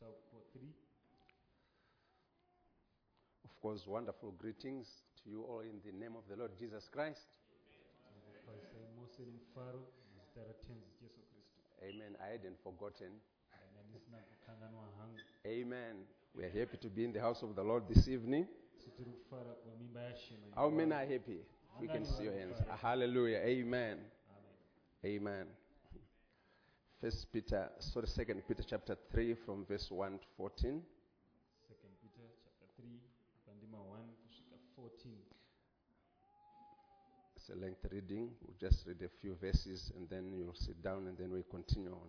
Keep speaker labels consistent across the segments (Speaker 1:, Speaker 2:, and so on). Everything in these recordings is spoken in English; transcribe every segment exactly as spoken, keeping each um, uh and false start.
Speaker 1: three.
Speaker 2: Of course, wonderful greetings to you all in the name of the Lord Jesus Christ. Amen. I hadn't forgotten. Amen. We are happy to be in the house of the Lord this evening. How many are happy? We can see your hands. Hallelujah. Amen. Amen. First Peter, sorry, Second Peter chapter three from verse one to fourteen.
Speaker 1: Second Peter chapter three, one to fourteen.
Speaker 2: It's a lengthy reading. We'll just read a few verses and then you'll sit down and then we continue on.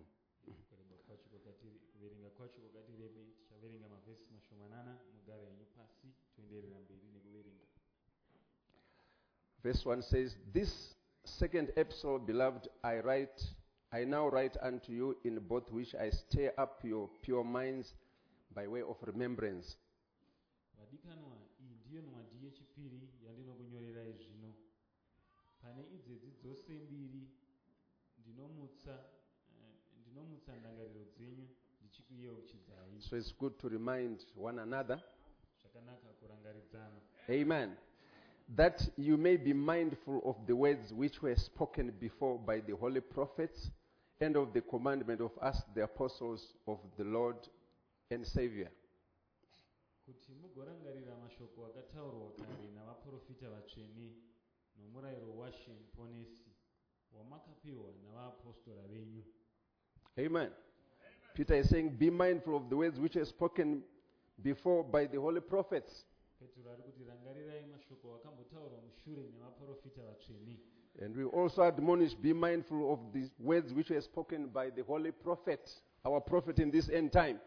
Speaker 2: Verse one says, "This second epistle, beloved, I write, I now write unto you, in both which I stir up your pure minds by way of remembrance."
Speaker 1: Vadikanwa, iyi ndiyo nwadi yechipiri yandinokunyorerai zvino. Pane idzedzi dzose mbiri ndinomutsa ndinomutsa ndangariro dzenyu ndichikuyeuchidzai.
Speaker 2: So it's good to remind one another.
Speaker 1: Zvakanaka kurangaridzana.
Speaker 2: Amen. That you may be mindful of the words which were spoken before by the holy prophets, and of the commandment of us, the apostles of the Lord and Savior.
Speaker 1: Kuti mugorangarira mashoko akataurwa kare navaprofita vatsvene nomurayiro washe muponesi wamakapiwa navaapostora venyu.
Speaker 2: Amen. Peter is saying, be mindful of the words which were spoken before by the holy prophets.
Speaker 1: Petro ari kuti rangarirai mashoko akambotaurwa mushure navaprofita vatsvene.
Speaker 2: And we also admonish, be mindful of the words which were spoken by the holy prophet, our prophet in this end time.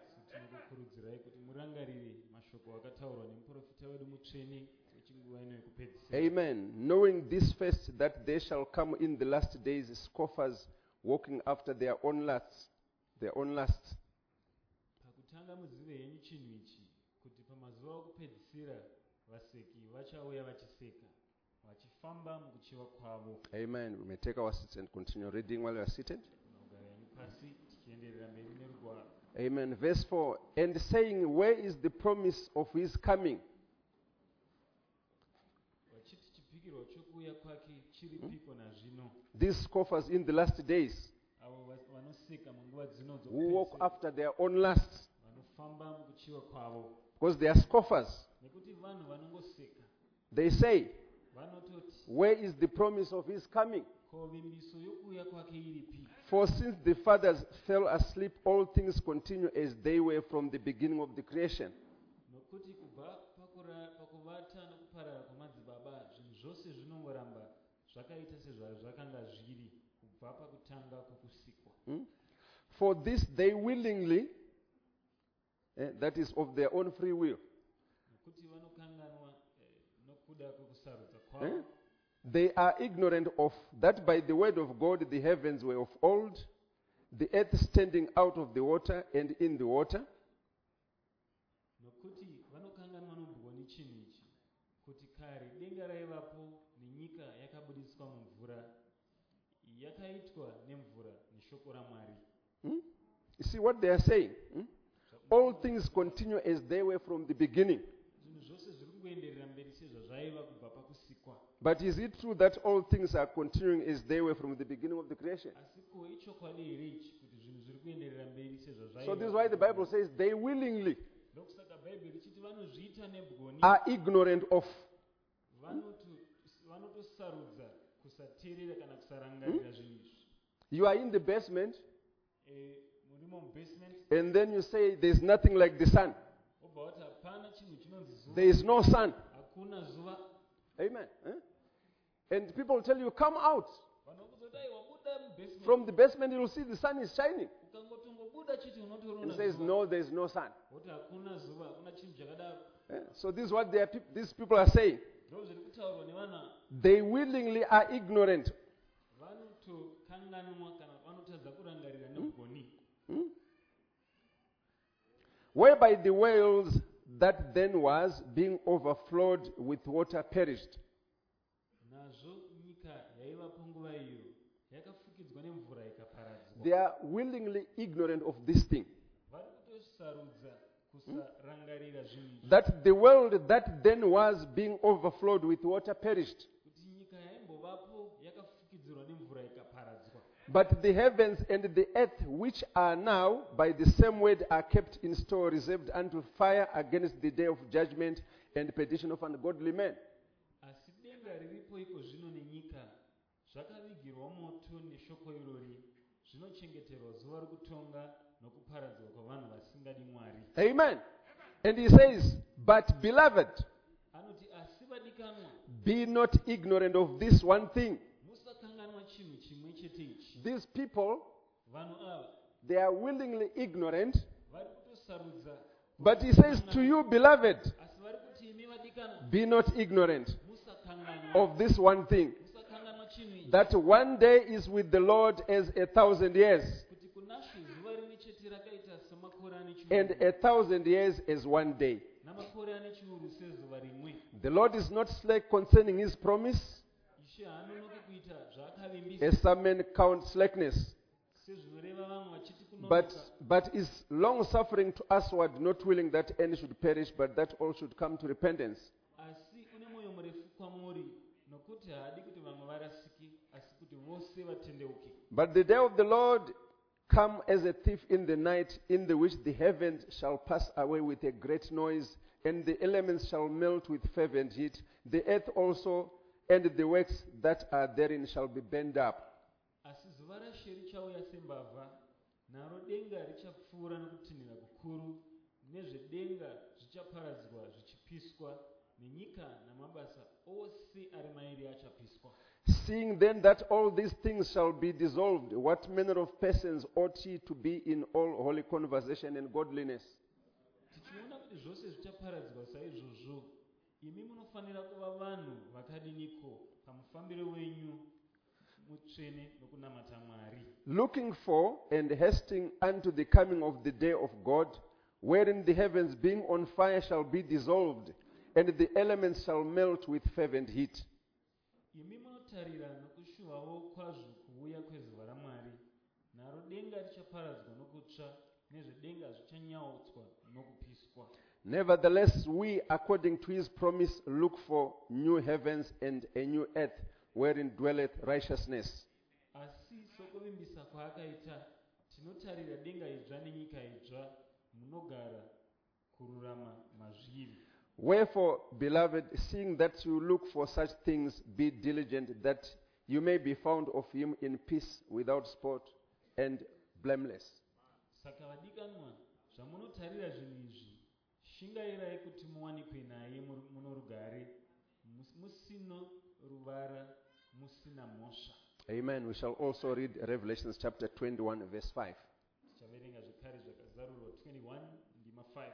Speaker 2: Amen. Knowing this first, that there shall come in the last days scoffers, walking after their own lusts, their own lusts. Amen. We may take our seats and continue reading while we are seated. Amen. Verse four. And saying, where is the promise of his coming? Hmm? These scoffers in the last days, who walk after their own lusts, because they are scoffers. They say, where is the promise of his coming? For since the fathers fell asleep, all things continue as they were from the beginning of the creation. Hmm? For this they willingly, eh, that is of their own free will, eh? They are ignorant of that by the word of God the heavens were of old, the earth standing out of the water and in the water. Hmm? You see what they are saying? Hmm? All things continue as they were from the beginning. But is it true that all things are continuing as they were from the beginning of the creation? So this is why the Bible says they willingly are ignorant of. Hmm? You are in the basement, and then you say there's nothing like the sun. There is no sun. Amen. Eh? And people tell you, come out. From the basement, you will see the sun is shining. He says, no, there is no sun. Eh? So this is what they are, these people are saying. They willingly are ignorant. Hmm? Hmm? Whereby the worlds that then was, being overflowed with water, perished. They are willingly ignorant of this thing.
Speaker 1: kusarangarira zvinhu izvi.
Speaker 2: that the world that then was being overflowed with water perished.
Speaker 1: Kuti nyika yaimbovapo yakafukidzirwa nemvura ikaparadzwa.
Speaker 2: But the heavens and the earth, which are now by the same word, are kept in store, reserved unto fire against the day of judgment and perdition of ungodly men.
Speaker 1: Asi denga riripo iko zvino nenyika zvakavigirwa moto neshoko irori zvinochengeterwa zuva rokutonga nokuparadzwa kwavanhu vasingadi Mwari.
Speaker 2: Amen. And he says, but beloved,
Speaker 1: Anoti asi vadikanwa,
Speaker 2: be not ignorant of this one thing.
Speaker 1: musakanganwa chinhu chimwe chete ichi.
Speaker 2: These people,
Speaker 1: Vanhu ava
Speaker 2: they are willingly ignorant.
Speaker 1: vari kutosarudza,
Speaker 2: But he says to you, beloved,
Speaker 1: asi vari kuti imi vadikanwa
Speaker 2: be not ignorant
Speaker 1: musakanganwa,
Speaker 2: of this one thing,
Speaker 1: musakanganwa chinhu ichi,
Speaker 2: that one day is with the Lord as a thousand years,
Speaker 1: kuti kunashe zuva rimwe chete rakaita semakore ane
Speaker 2: and
Speaker 1: chiuru,
Speaker 2: a thousand years as one day.
Speaker 1: namakore ane chiuru sezuva rimwe.
Speaker 2: The Lord is not slack concerning his promise,
Speaker 1: Ishe haanonoki kuita zvaakavimbisa,
Speaker 2: as some men count slackness,
Speaker 1: sezvinoreva vamwe vachiti
Speaker 2: but,
Speaker 1: kunonoka,
Speaker 2: but is long suffering to usward, not willing that any should perish, but that all should come to repentance.
Speaker 1: asi une mwoyo murefu kwamuri, nokuti haadi kuti vamwe varasike, asi kuti vose vatendeuke.
Speaker 2: But the day of the Lord come as a thief in the night, in the which the heavens shall pass away with a great noise, and the elements shall melt with fervent heat. The earth also and the works that are therein shall be burned up.
Speaker 1: Asi zuva raShe richauya sembavha, naro denga richapfuura nokutinhira kukuru, nezvedenga zvichaparadzwa zvichipiswa, nenyika namabasa ose ari mairi achapiswa.
Speaker 2: Seeing then that all these things shall be dissolved, what manner of persons ought ye to be in all holy conversation and godliness?
Speaker 1: Tichiona kuti zvose zvichaparadzwa saizvozvo, imi munofanira kuva vanhu vakadiniko pamufambiro wenyu mutsvene nokunamata Mwari.
Speaker 2: Looking for and hasting unto the coming of the day of God, wherein the heavens being on fire shall be dissolved, and the elements shall melt with fervent heat.
Speaker 1: Imi munotarira nokushuvawo kwazvo kuuya kwezuva raMwari, naro denga richaparadzwa nokutsva, nezvedenga zvichanyautswa nokupiswa.
Speaker 2: Nevertheless, we, according to his promise, look for new heavens and a new earth, wherein dwelleth righteousness.
Speaker 1: Asi sokuvimbisa kwaakaita, tinotarira denga idzva nenyika idzva, munogara kururama mazviri.
Speaker 2: Wherefore, beloved, seeing that you look for such things, be diligent that you may be found of him in peace, without spot and blameless.
Speaker 1: Saka vadikanwa, zvamunotarira zvinhu izvi, shingairai kuti muwanikwe naye muri- muno rugare, mus- musino ruvara, musina mhosva.
Speaker 2: Amen. We shall also read Revelations chapter twenty-one, verse five.
Speaker 1: Tichaverenga zvakare zvakazarurwa twenty-one ndima five.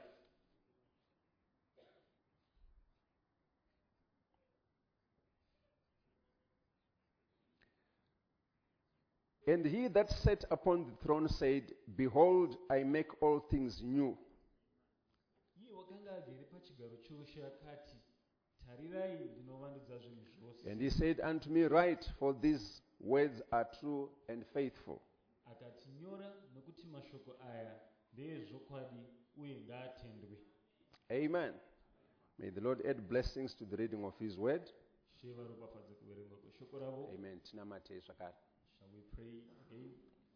Speaker 2: And he that sat upon the throne said, Behold, I make all things new.
Speaker 1: Iye wakanga agere pachigaro choushe akati, tarirai ndinovandudza zvinhu zvose.
Speaker 2: And he said unto me, Write, for these words are true and faithful.
Speaker 1: Akati nyora nokuti mashoko aya ndeezvokwadi uye ngaatendwe.
Speaker 2: Amen. May the Lord add blessings to the reading of his word.
Speaker 1: She varopafadze kuverengwa kweshoko ravo.
Speaker 2: Amen. Tinamate zvakare.
Speaker 1: Shall we pray again?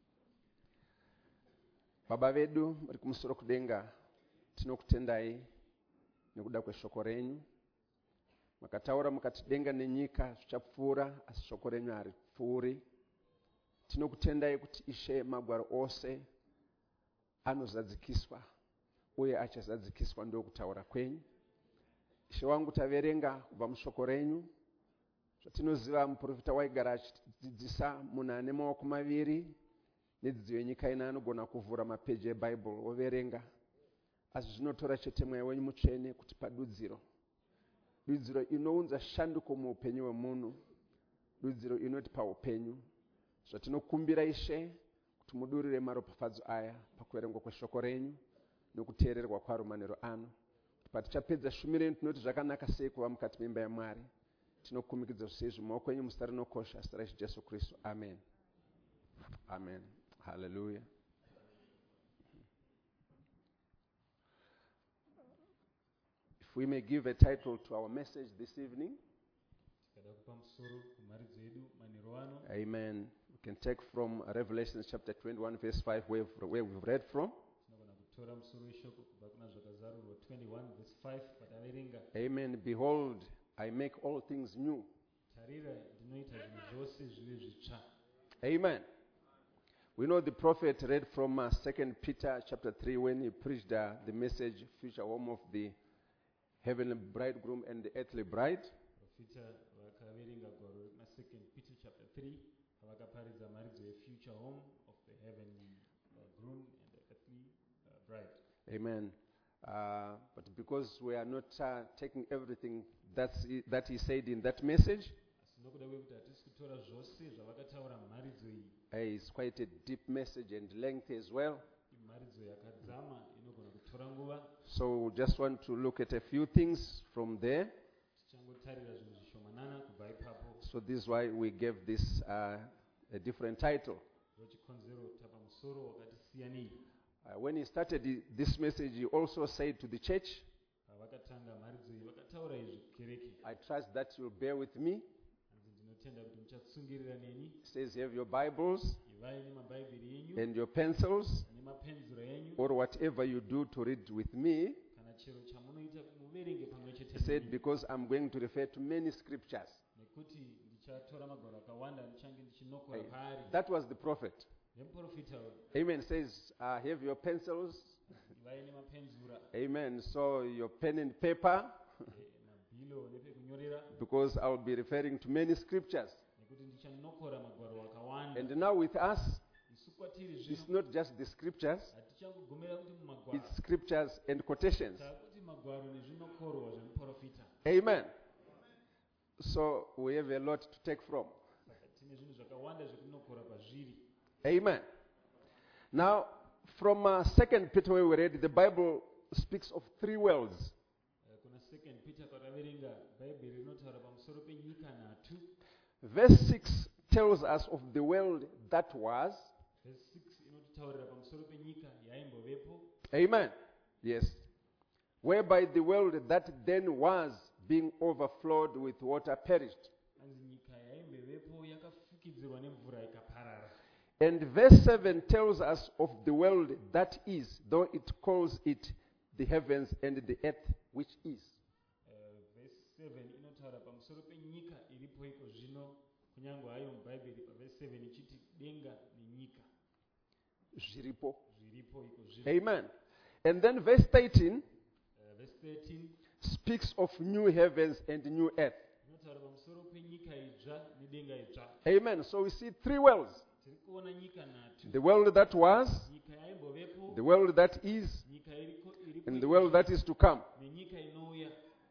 Speaker 2: Baba vedu muri kumusoro kudenga, tinokutendai nekuda kweshoko renyu. Makataura mukati denga nenyika zvichapfuura, asi shoko renyu haripfuuri. Tinokutendai kuti Ishe magwaro ose anozadzikiswa uye achazadzikiswa ndokutaura kwenyu. Ishe wangu, taverenga kubva mushoko renyu. Zvatinoziva muprofita waigara achidzidzisa munhu ane maoko maviri nedzidzo yenyika ina anogona kuvhura mapeji eBhaibhuri overenga, asi zvinotora chete mweya wenyu mutsvene kuti padudziro, dudziro inounza shanduko muupenyu hwemunhu, dudziro inoti paupenyu. Zvatinokumbira Ishe kuti mudurire maropafadzo aya pakuverengwa kweshoko renyu nokuteererwa kwaro manheru ano, kuti patichapedza shumiro yenyu tinoti zvakanaka sei kuva mukati memba yaMwari. Tinokumikidza zvose izvi mumaoko enyu muzita rinokosha, zita raJesu Kristu. Amen. Amen. Hallelujah. If we may give a title to our message this evening,
Speaker 1: tikada kupa musoro kumharidzo yedu manheru ano,
Speaker 2: amen. We can take from Revelation chapter twenty-one, verse five, where, where we've read from.
Speaker 1: tinogona kutora musoro weshoko kubva kuna zvakazarurwa twenty-one verse five pataverenga.
Speaker 2: Amen. Behold, I make all things new.
Speaker 1: Tarira, ndinoita zvinhu zvose zvive zvitsva.
Speaker 2: Amen. We know the prophet read from uh, Second Peter chapter three when he preached uh, the message, future home of the heavenly bridegroom and the earthly bride.
Speaker 1: Profita vakaverenga gwaro masecond Peter chapter three pavakaparidza mharidzo yefuture home of the heavenly uh, groom and the earthly uh, bride.
Speaker 2: Amen. Uh, but because we are not uh, taking everything that's i- that he said in that message,
Speaker 1: Asi nokuda kwekuti hatisi kutora zvose zvavakataura mumharidzo iyi,
Speaker 2: uh, it's quite a deep message and lengthy as well.
Speaker 1: imharidzo yakadzama inogona kutora nguva.
Speaker 2: So we just want to look at a few things from there.
Speaker 1: Tichangotarira zvinhu zvishomanana kubva ipapo.
Speaker 2: So this is why we gave this uh, a different title.
Speaker 1: Ndochikonzero tapa musoro wakati siyanei.
Speaker 2: Uh, when he started i- this message, he also said to the church,
Speaker 1: Pavakatanga mharidzo iyi vakataura izvi kukereke.
Speaker 2: I trust that you'll bear with me.
Speaker 1: Hanzi ndinotenda kuti muchatsungirira neni.
Speaker 2: He says, have your Bibles
Speaker 1: Ivai nemabhaibheri enyu
Speaker 2: and your pencils,
Speaker 1: nemapenzura enyu,
Speaker 2: or whatever you do to read with me.
Speaker 1: kana chero chamunoita muverenge pamwe chete
Speaker 2: He said,
Speaker 1: neni.
Speaker 2: because I'm going to refer to many scriptures.
Speaker 1: Nekuti ndichatora magwaro akawanda ndichange ndichinokora
Speaker 2: Hey,
Speaker 1: paari.
Speaker 2: that was the prophet.
Speaker 1: Nemuprofita uyu,
Speaker 2: Amen. Says, uh, have your pencils.
Speaker 1: ivai nemapenzura,
Speaker 2: Amen. So your pen and paper,
Speaker 1: eh, mabhilo nepekunyorera,
Speaker 2: because I'll be referring to many scriptures.
Speaker 1: nekuti ndichanokora magwaro akawanda.
Speaker 2: And now with us,
Speaker 1: Isu kwatiri
Speaker 2: it's
Speaker 1: zvino
Speaker 2: not just the scriptures,
Speaker 1: hatichangogomera kuti mumagwaro
Speaker 2: it's scriptures and quotations.
Speaker 1: takuti magwaro nezvinokorwa zvemuprofita.
Speaker 2: Amen. So we have a lot to take from.
Speaker 1: Saka tine zvinhu zvakawanda zvekunokora pazviri.
Speaker 2: Amen. Now, from uh, Second Peter, where we read, the Bible speaks of three worlds.
Speaker 1: Eh, kuna second Peter kwataverenga bhaibheri rinotaura pamusoro penyika nhatu.
Speaker 2: Verse six tells us of the world that was.
Speaker 1: Verse six inotitaurira pamusoro penyika yaimbovepo.
Speaker 2: Amen. Yes. Whereby the world that then was, being overflowed with water, perished.
Speaker 1: Hanzi nyika yaimbovepo yakafukidzirwa nemvura ikaparara.
Speaker 2: And verse seven tells us of the world that is, though it calls it the heavens and the earth which is.
Speaker 1: Eh, verse seven inotaura pamusoro penyika iripo iko zvino, kunyange hayo mubhaibheri paverse seven ichiti denga nenyika
Speaker 2: Zviripo.
Speaker 1: zviripo iko zvino.
Speaker 2: Amen. And then verse thirteen
Speaker 1: Eh, verse thirteen
Speaker 2: speaks of new heavens and new earth.
Speaker 1: inotaura pamusoro penyika itsva nedenga itsva.
Speaker 2: Amen. So we see three worlds.
Speaker 1: Tiri kuona nyika nhatu,
Speaker 2: The world that was,
Speaker 1: nyika yaimbovepo,
Speaker 2: the world that is,
Speaker 1: nyika iriko iripo
Speaker 2: and the
Speaker 1: iko
Speaker 2: world that is to come.
Speaker 1: nenyika inouya.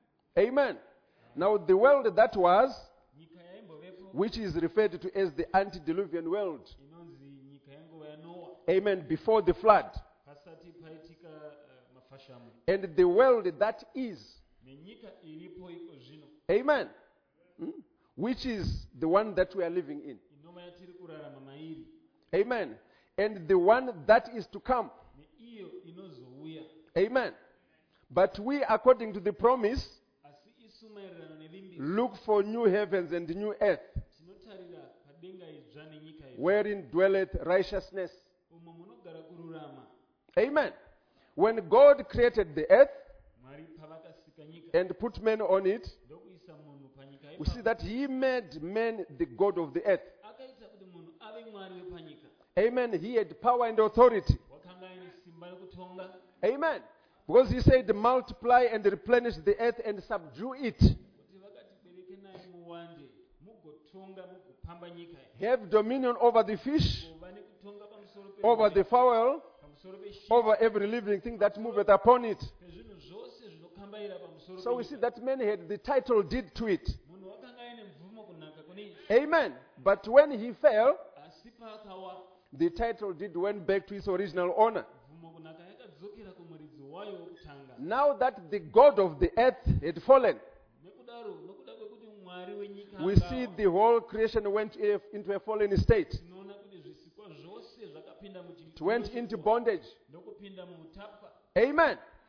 Speaker 2: Amen. Now the world that was,
Speaker 1: Nyika yaimbovepo
Speaker 2: which is referred to as the antediluvian world.
Speaker 1: inonzi nyika yanguva yaNoa,
Speaker 2: Amen. Before the flood.
Speaker 1: pasati paitika uh, mafashamu,
Speaker 2: And the world that is.
Speaker 1: nenyika iripo iko zvino,
Speaker 2: Amen. Hmm? Which is the one that we are living in.
Speaker 1: inoma yatiri kurarama mairi,
Speaker 2: Amen. And the one that is to come.
Speaker 1: neiyo inozouya.
Speaker 2: Amen. But we, according to the promise,
Speaker 1: Asi isu maererano nevimbiso
Speaker 2: look for new heavens and new earth,
Speaker 1: tinotarira padenga idzva nenyika itsva,
Speaker 2: wherein dwelleth righteousness.
Speaker 1: umo munogara kururama.
Speaker 2: Amen. When God created the earth
Speaker 1: Mwari pavakasika nyika
Speaker 2: and put man on it,
Speaker 1: ndokuisa munhu panyika
Speaker 2: we see
Speaker 1: ipapo,
Speaker 2: that he made man the God of the earth.
Speaker 1: akaita kuti munhu ave mwari wepanyika.
Speaker 2: Amen. He had power and authority.
Speaker 1: Wakanga aine simba rekutonga,
Speaker 2: Amen. Because he said, multiply and replenish the earth and subdue it.
Speaker 1: kuti vakati berekenai muwande mugotonga mugopamba nyika iyi.
Speaker 2: Have dominion over the fish,
Speaker 1: Kuva nekutonga pamusoro
Speaker 2: over
Speaker 1: pezvinhu-
Speaker 2: the fowl,
Speaker 1: pamusoro peshiri,
Speaker 2: over every living thing that moveth upon it.
Speaker 1: pezvinhu zvose zvinokambaira pamusoro
Speaker 2: So we see
Speaker 1: penyika.
Speaker 2: that man had the title deed to it.
Speaker 1: Munhu wakanga aine mvumo kunaka kune izvi,
Speaker 2: Amen. But when he fell,
Speaker 1: asi paakawa
Speaker 2: the title deed went back to its original owner.
Speaker 1: mvumo kunaka yakadzokera kumuridzi wayo wokutanga.
Speaker 2: Now that the God of the earth had fallen,
Speaker 1: Nekudaro nokuda kwekuti mwari wenyika
Speaker 2: we
Speaker 1: akawa,
Speaker 2: see the whole creation went if- into a fallen state.
Speaker 1: tinoona kuti zvisikwa zvose zvakapinda
Speaker 2: It went into
Speaker 1: muchi-
Speaker 2: bondage.
Speaker 1: ndokupinda muutapwa.
Speaker 2: Amen.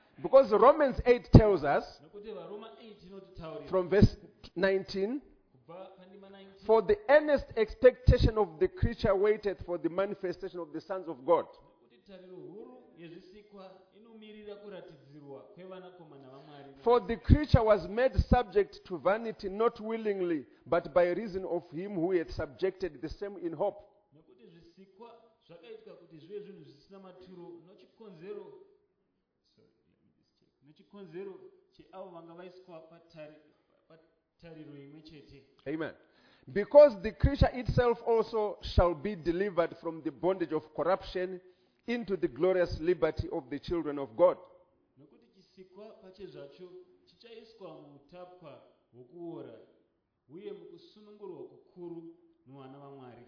Speaker 2: Because Romans eight tells us,
Speaker 1: nokuti varoma eight inotitaurira
Speaker 2: from verse nineteen,
Speaker 1: kubva pandima nineteen,
Speaker 2: for the earnest expectation of the creature waiteth for the manifestation of the sons of God.
Speaker 1: nokuti tariro huru yezvisikwa inomirira kuratidzirwa kwevanakomana vaMwari.
Speaker 2: For the creature was made subject to vanity, not willingly, but by reason of him who had subjected the same in hope.
Speaker 1: Nokuti zvisikwa zvakaitwa kuti zvive zvinhu zvisina maturo nochikonzero sorry, let me just check. Nochikonzero cheavo vanga vaiswa patari- patariro imwe chete.
Speaker 2: Amen. Because the creature itself also shall be delivered from the bondage of corruption into the glorious liberty of the children of God.
Speaker 1: Nokuti chisikwa pachezvacho chichaiswa muutapwa hwokuora uye mukusunungurwa kukuru muvana vaMwari.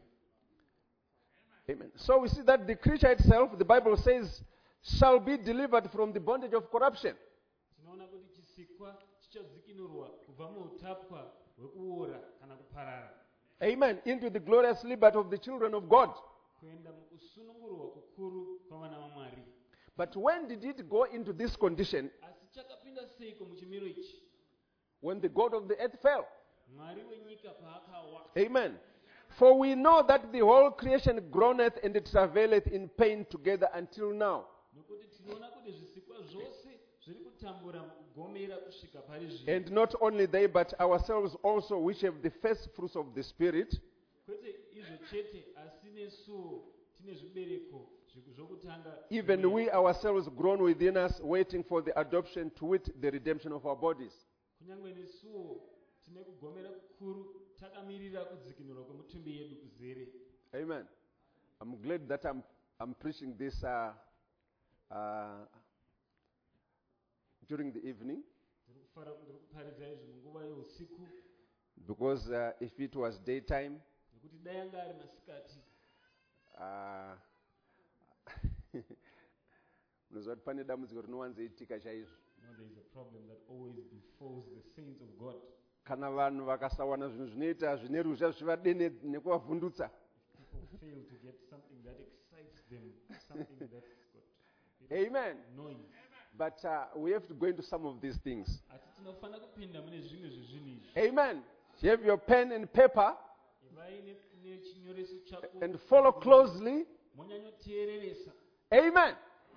Speaker 2: Amen. So we see that the creature itself, the Bible says, shall be delivered from the bondage of corruption.
Speaker 1: Tinoona kuti chisikwa chichadzikinurwa kubva muutapwa hwekuora kana kuparara
Speaker 2: Amen. Into the glorious liberty of the children of God.
Speaker 1: kuenda mukusunungurwa kukuru kwavana vaMwari.
Speaker 2: But when did it go into this condition?
Speaker 1: Asi chakapinda seiko muchimiro ichi?
Speaker 2: When the God of the earth fell.
Speaker 1: Mwari wenyika paakawa.
Speaker 2: Amen. For we know that the whole creation groaneth and it travaileth in pain together until now.
Speaker 1: Nokuti tinoona kuti zvisikwa zvose zviri kutambura mukugomera kusvika pari zvino.
Speaker 2: And not only they, but ourselves also, which have the first fruits of the Spirit,
Speaker 1: Kwete izvo chete asi nesuwo tine zvibereko zviku- zvokutanga.
Speaker 2: even we ourselves groan within us, waiting for the adoption, to wit, the redemption of our bodies.
Speaker 1: Kunyangwe nesuwo tine kugomera kukuru takamirira kudzikinurwa kwemutumbi yedu kuzere.
Speaker 2: Amen. I'm glad that I'm, I'm preaching this uh, uh, during the evening,
Speaker 1: Ndiri kufara ndiri kuparidza izvi munguva yeusiku
Speaker 2: because uh, if it was daytime,
Speaker 1: nekuti dai anga ari masikati
Speaker 2: uh, unozwa kuti pane dambudziko rinowanzoitika chaizvo.
Speaker 1: you know, there is a problem that always befalls the saints of God.
Speaker 2: Kana vanhu vakasawana zvinhu zvinoita zvine ruzha zvivadene nekuvavhundutsa.
Speaker 1: People fail to get something that excites them, something that's got
Speaker 2: Amen.
Speaker 1: noise.
Speaker 2: But uh, we have to go into some of these things.
Speaker 1: Asi tinofanira kupinda mune zvimwe zvezvinhu izvi.
Speaker 2: Amen. You have your pen and paper
Speaker 1: Ivai ne- nechinyoreso chako
Speaker 2: and follow closely.
Speaker 1: monyanyoteereresa.
Speaker 2: Amen.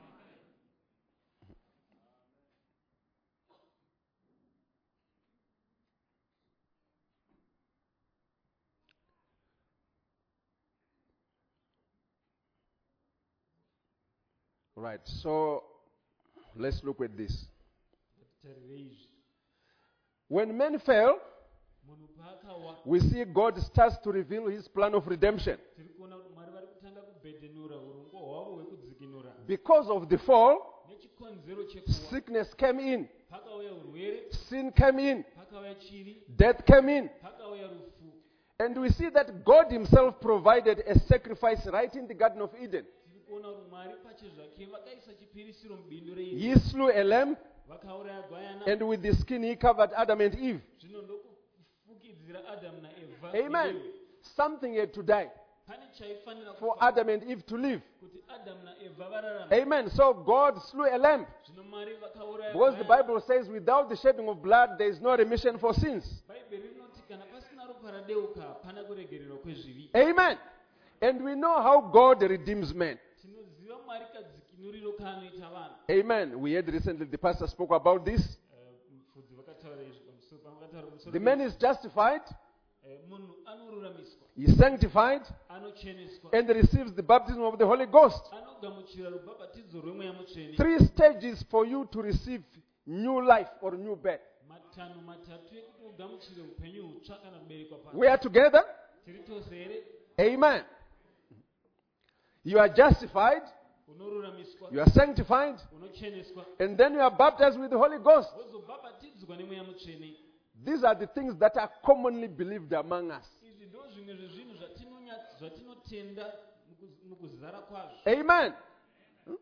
Speaker 2: Right, so let's look at this.
Speaker 1: Tarire izvi.
Speaker 2: When men fell,
Speaker 1: Munhu paakawa
Speaker 2: we see God starts to reveal his plan of redemption.
Speaker 1: tiri kuona kuti Mwari vari kutanga kubhedhenura urongwa hwavo hwekudzikinura.
Speaker 2: Because of the fall,
Speaker 1: Nechikonzero chekuwa
Speaker 2: sickness came in,
Speaker 1: pakauya urwere,
Speaker 2: sin came in,
Speaker 1: pakauya chivi,
Speaker 2: death came in.
Speaker 1: pakauya rufu.
Speaker 2: And we see that God himself provided a sacrifice right in the Garden of Eden.
Speaker 1: Tiri kuona kuti Mwari pachezvake vakaisa chipirisiro mubindu reIdheni.
Speaker 2: He slew a lamb,
Speaker 1: Vakauraya gwayana.
Speaker 2: and with the skin he covered Adam and Eve.
Speaker 1: Zvino ndokufukidzira Adamu naEvha.
Speaker 2: Amen.
Speaker 1: newewe.
Speaker 2: Something had to die
Speaker 1: Pane chaifanira
Speaker 2: for
Speaker 1: kufa
Speaker 2: Adam and Eve to live.
Speaker 1: kuti Adamu naEvha vararama.
Speaker 2: Amen. So God slew a lamb.
Speaker 1: Zvino Mwari vakauraya
Speaker 2: Because the
Speaker 1: gwayana.
Speaker 2: Bible says, without the shedding of blood, there is no remission for sins.
Speaker 1: Bhaibheri rinoti kana pasina ropa radeuka hapana kuregererwa kwezvivi.
Speaker 2: Amen. And we know how God redeems men.
Speaker 1: Tinoziva Mwari kadzikinuriro kaanoita vanhu.
Speaker 2: Amen. We heard recently the pastor spoke about this.
Speaker 1: Eh, mufudzi vakataura izvi pamusoro pavakataura pamusoro
Speaker 2: The man is justified,
Speaker 1: Eh, munhu anoruramiswa,
Speaker 2: he is sanctified,
Speaker 1: anocheneswa,
Speaker 2: and receives the baptism of the Holy Ghost.
Speaker 1: anogamuchira rubhabhatidzo rwemweya mutsvene.
Speaker 2: Three stages for you to receive new life or new birth.
Speaker 1: Matanho matatu ekuti ugamuchire upenyu hutsva kana kuberekwa pasi.
Speaker 2: We are together.
Speaker 1: Tiri tose here.
Speaker 2: Amen. You are justified,
Speaker 1: Unoruramiswa,
Speaker 2: you are sanctified,
Speaker 1: unocheneswa,
Speaker 2: and then you are baptized with the Holy Ghost.
Speaker 1: wozobhabhatidzwa nemweya mutsvene.
Speaker 2: These are the things that are commonly believed among us.
Speaker 1: Izvi ndo zvimwe zvezvinhu zvatinonya- zvatinotenda muku- mukuzara kwazvo.
Speaker 2: Amen. Hmm?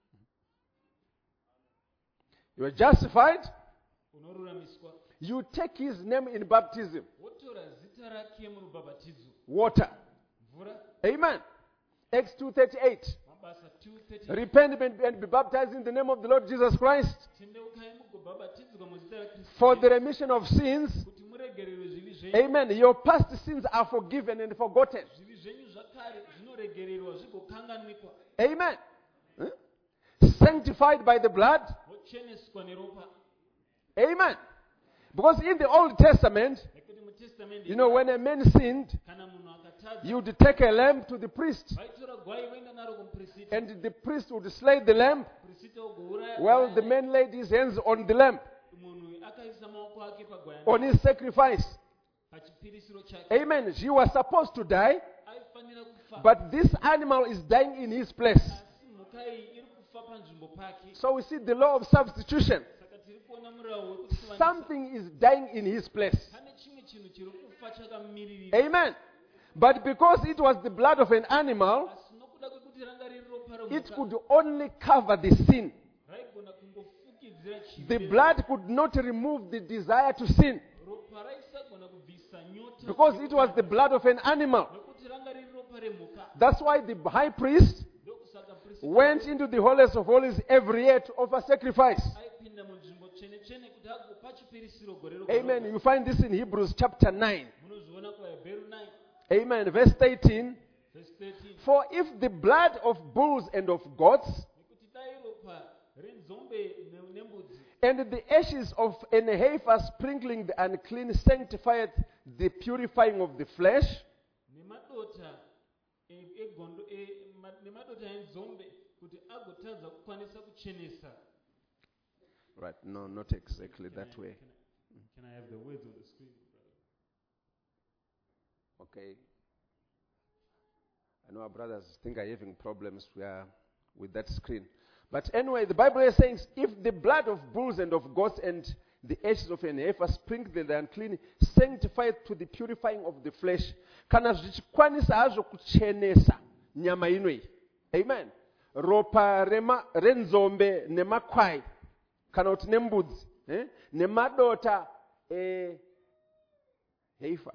Speaker 2: You are justified,
Speaker 1: Unoruramiswa,
Speaker 2: you take his name in baptism,
Speaker 1: wotora zita rake murubhabhatidzo,
Speaker 2: water.
Speaker 1: mvura.
Speaker 2: Amen. Acts two thirty-eight.
Speaker 1: Mabasa two thirty.
Speaker 2: Repent and be baptized in the name of the Lord Jesus Christ
Speaker 1: Tendeukai mugobhabhatidzwa muzita raKristu
Speaker 2: for the remission of sins.
Speaker 1: kuti muregererwe zvivi zvenyu.
Speaker 2: Amen. Your past sins are forgiven and forgotten.
Speaker 1: Zvivi zvenyu zvakare zvinoregererwa zvigokanganwikwa.
Speaker 2: Amen. Huh? Sanctified by the blood.
Speaker 1: Mocheneswa neropa.
Speaker 2: Amen. Because in the Old Testament,
Speaker 1: Nekuti muTestament
Speaker 2: you know, when a man sinned,
Speaker 1: kana munhu akatadza
Speaker 2: you'd take a lamb to the priest,
Speaker 1: vaitora gwai voenda naro kumuprista.
Speaker 2: and the priest would slay the lamb.
Speaker 1: Muprista ogouraya
Speaker 2: Well,
Speaker 1: gwai
Speaker 2: the man laid his hands on the lamb,
Speaker 1: munhu akaisa maoko ake pagwayana
Speaker 2: on his sacrifice.
Speaker 1: pachipirisiro chake.
Speaker 2: Amen. He was supposed to die,
Speaker 1: Aifanira kufa.
Speaker 2: but this animal is dying in his place.
Speaker 1: Asi mhuka iyi iri kufa panzvimbo pake.
Speaker 2: So we see the law of substitution.
Speaker 1: Saka tiri kuona murau wekusivanisa.
Speaker 2: Something is dying in his place.
Speaker 1: Pane chimwe chinhu chiri kufa chakamirira.
Speaker 2: Amen. But because it was the blood of an animal,
Speaker 1: Asi nokuda kwekuti ranga riri ropa
Speaker 2: it
Speaker 1: remhuka,
Speaker 2: could only cover the sin.
Speaker 1: raigona kungofukidzira chivi.
Speaker 2: The blood could not remove the desire to sin
Speaker 1: Ropa raisagona kubvisa nyota.
Speaker 2: because it was the blood of an animal.
Speaker 1: Nokuti ranga riri ropa remhuka.
Speaker 2: That's why the high priest
Speaker 1: Ndokusaka priest
Speaker 2: went into the holiest of holies every year to offer sacrifice.
Speaker 1: aipinda munzvimbo tsvene-tsvene kuti agopa chipirisiro gore
Speaker 2: Amen.
Speaker 1: roga.
Speaker 2: You find this in Hebrews chapter nine.
Speaker 1: Munozviona kuHebheru nine
Speaker 2: Amen. Verse eighteen.
Speaker 1: verse thirteen.
Speaker 2: For if the blood of bulls and of goats
Speaker 1: Nekuti dai ropa renzombe ne- nembudzi
Speaker 2: and the ashes of an heifer sprinkling the unclean sanctifieth the purifying of the flesh,
Speaker 1: nemadota e- egondo e- ma- nemadota enzombe kuti agotadza kukwanisa kuchenesa.
Speaker 2: right? No, not exactly
Speaker 1: Can
Speaker 2: that
Speaker 1: I-
Speaker 2: way.
Speaker 1: Can I, can I have the words of the screen, brother?
Speaker 2: Okay. I know our brothers think are having problems uh, with that screen. But anyway, the Bible is saying, if the blood of bulls and of goats and the ashes of an heifer sprinkled the unclean, sanctified to the purifying of the flesh, kana zvichikwanisa hazvo kuchenesa nyama inoi. Amen. Ropa rema, renzombe nemakwai, kana kuti nembudzi, eh? nemadota e heifer.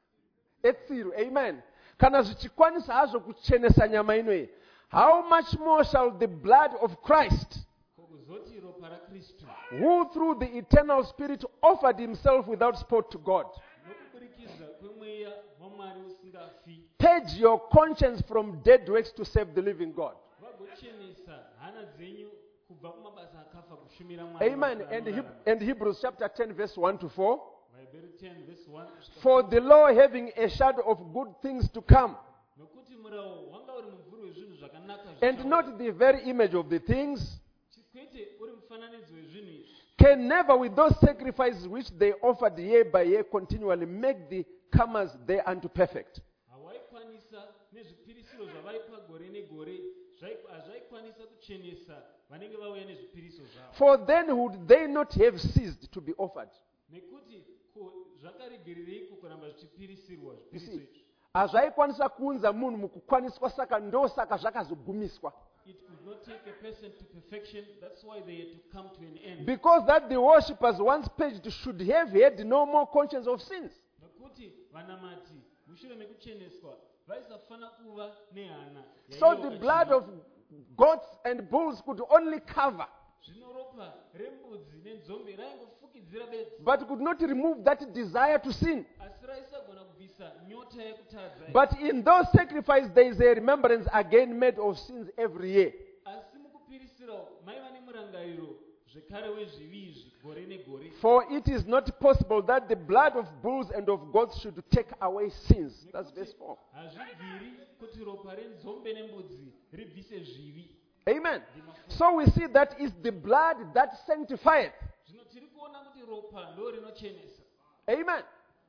Speaker 2: Etsiru, amen. Kana zvichikwanisa hazvo kuchenesa nyama inoi, how much more shall the blood of Christ,
Speaker 1: Kokuzoti ropa raKristu
Speaker 2: who through the eternal Spirit offered himself without spot to God,
Speaker 1: nokuburikidza kwemweya waMwari usingafi,
Speaker 2: purge your conscience from dead works to serve the living God.
Speaker 1: vagochenesa hana dzenyu kubva kumabasa akafa kushumira Mwari.
Speaker 2: Amen. And, Heb- and Hebrews chapter ten, verse one to four.
Speaker 1: Vahebheru ten verse one kusvika
Speaker 2: For the law having a shadow of good things to come,
Speaker 1: nokuti murau wanga uri mumvuri wezvinhu zvakanaka
Speaker 2: and
Speaker 1: zvichauya.
Speaker 2: not the very image of the things,
Speaker 1: Chikwete uri mufananidzo wezvinhu izvi,
Speaker 2: can never with those sacrifices which they offered year by year continually make the comers thereunto perfect.
Speaker 1: hawaikwanisa nezvipirisiro zvavaipa gore negore zvai- hazvaikwanisa kuchenesa vanenge vauya nezvipiriso zvavo.
Speaker 2: For then would they not have ceased to be offered?
Speaker 1: Nekuti ko zvakaregerereiko kuramba zvichipirisirwa
Speaker 2: You
Speaker 1: zvipiriso
Speaker 2: see,
Speaker 1: izvi?
Speaker 2: hazvaikwanisa kuunza munhu mukukwaniswa, saka ndosaka zvakazogumiswa.
Speaker 1: It could not take a person to perfection. That's why they had to come to an end.
Speaker 2: Because that the worshippers once paged should have had no more conscience of sins.
Speaker 1: Nokuti vanamati mushure mekucheneswa vaisafana kuva nehana.
Speaker 2: So
Speaker 1: yaiva
Speaker 2: the
Speaker 1: vachina.
Speaker 2: blood of goats and bulls could only cover,
Speaker 1: Zvino ropa rembudzi nenzombe raingofukidzira bedzi,
Speaker 2: but could not remove that desire to sin.
Speaker 1: asi raisagona kubvisa nyota yekutadza.
Speaker 2: But in those sacrifices, there is a remembrance again made of sins every year.
Speaker 1: Asi mukupirisira maiva nemurangariro zvekare wezvivi izvi gore negore.
Speaker 2: For it is not possible that the blood of bulls and of goats should take away sins. That's verse four.
Speaker 1: Hazvibviri kuti ropa renzombe nembudzi ribvise zvivi.
Speaker 2: Amen. So we see that it's the blood that sanctifieth.
Speaker 1: Zvino tiri kuona kuti ropa ndo rinochenesa.
Speaker 2: Amen.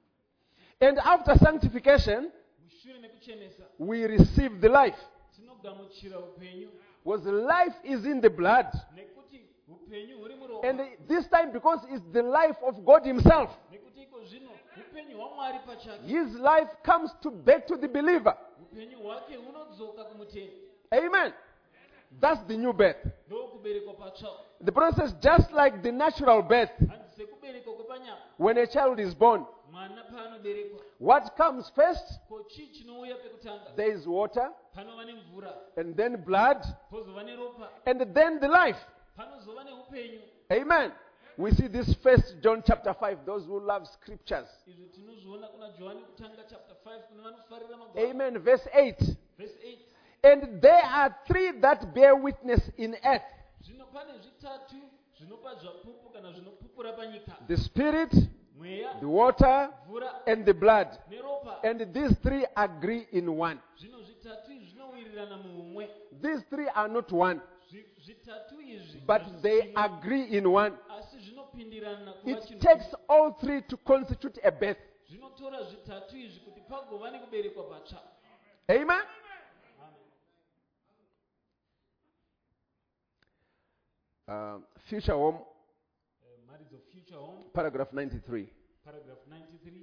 Speaker 2: And after sanctification,
Speaker 1: Mushure mekuchenesa
Speaker 2: we receive the life.
Speaker 1: tinogamuchira upenyu,
Speaker 2: Because life is in the blood.
Speaker 1: nekuti upenyu huri muropa.
Speaker 2: And this time, because it's the life of God Himself,
Speaker 1: Nekuti iko zvino upenyu hwaMwari pachake,
Speaker 2: His life comes to back to the believer.
Speaker 1: upenyu hwake hunodzoka kumutendi.
Speaker 2: Amen. That's the new birth.
Speaker 1: Ndo kuberekwa patsva.
Speaker 2: The process, just like the natural birth,
Speaker 1: Hanzi sekuberekwa kwepanyama,
Speaker 2: when a child is born,
Speaker 1: mwana paanoberekwa
Speaker 2: What comes first?
Speaker 1: ko chii chinouya pekutanga?
Speaker 2: There is water,
Speaker 1: Panova nemvura,
Speaker 2: and then blood,
Speaker 1: pozova neropa,
Speaker 2: and then the life.
Speaker 1: panozova neupenyu.
Speaker 2: Amen. We see this first John chapter five, those who love scriptures.
Speaker 1: Izvi tinozviona kuna Johani kutanga chapter five kune vanofarira magwaro.
Speaker 2: Amen. Verse eight.
Speaker 1: Verse eight.
Speaker 2: And there are three that bear witness in earth:
Speaker 1: Zvino pane zvitatu zvinopa zvapupu kana zvinopupura panyika.
Speaker 2: the spirit,
Speaker 1: Mweya,
Speaker 2: the water,
Speaker 1: mvura
Speaker 2: and the blood.
Speaker 1: neropa.
Speaker 2: And these three agree in one.
Speaker 1: Zvino zvitatu izvi zvinowirirana muumwe.
Speaker 2: These three are not one,
Speaker 1: Zvi- Zvitatu izvi
Speaker 2: but
Speaker 1: hazvisi
Speaker 2: they
Speaker 1: chimwe,
Speaker 2: agree in one.
Speaker 1: asi zvinopindirana kuva
Speaker 2: It
Speaker 1: chinhu
Speaker 2: takes
Speaker 1: chimwe.
Speaker 2: all three to constitute a birth.
Speaker 1: Zvinotora zvitatu izvi kuti pagova nekuberekwa patsva.
Speaker 2: Amen. Uh, Future Home,
Speaker 1: Uh, Marriage of Future Home,
Speaker 2: paragraph ninety-three.
Speaker 1: paragraph ninety-three.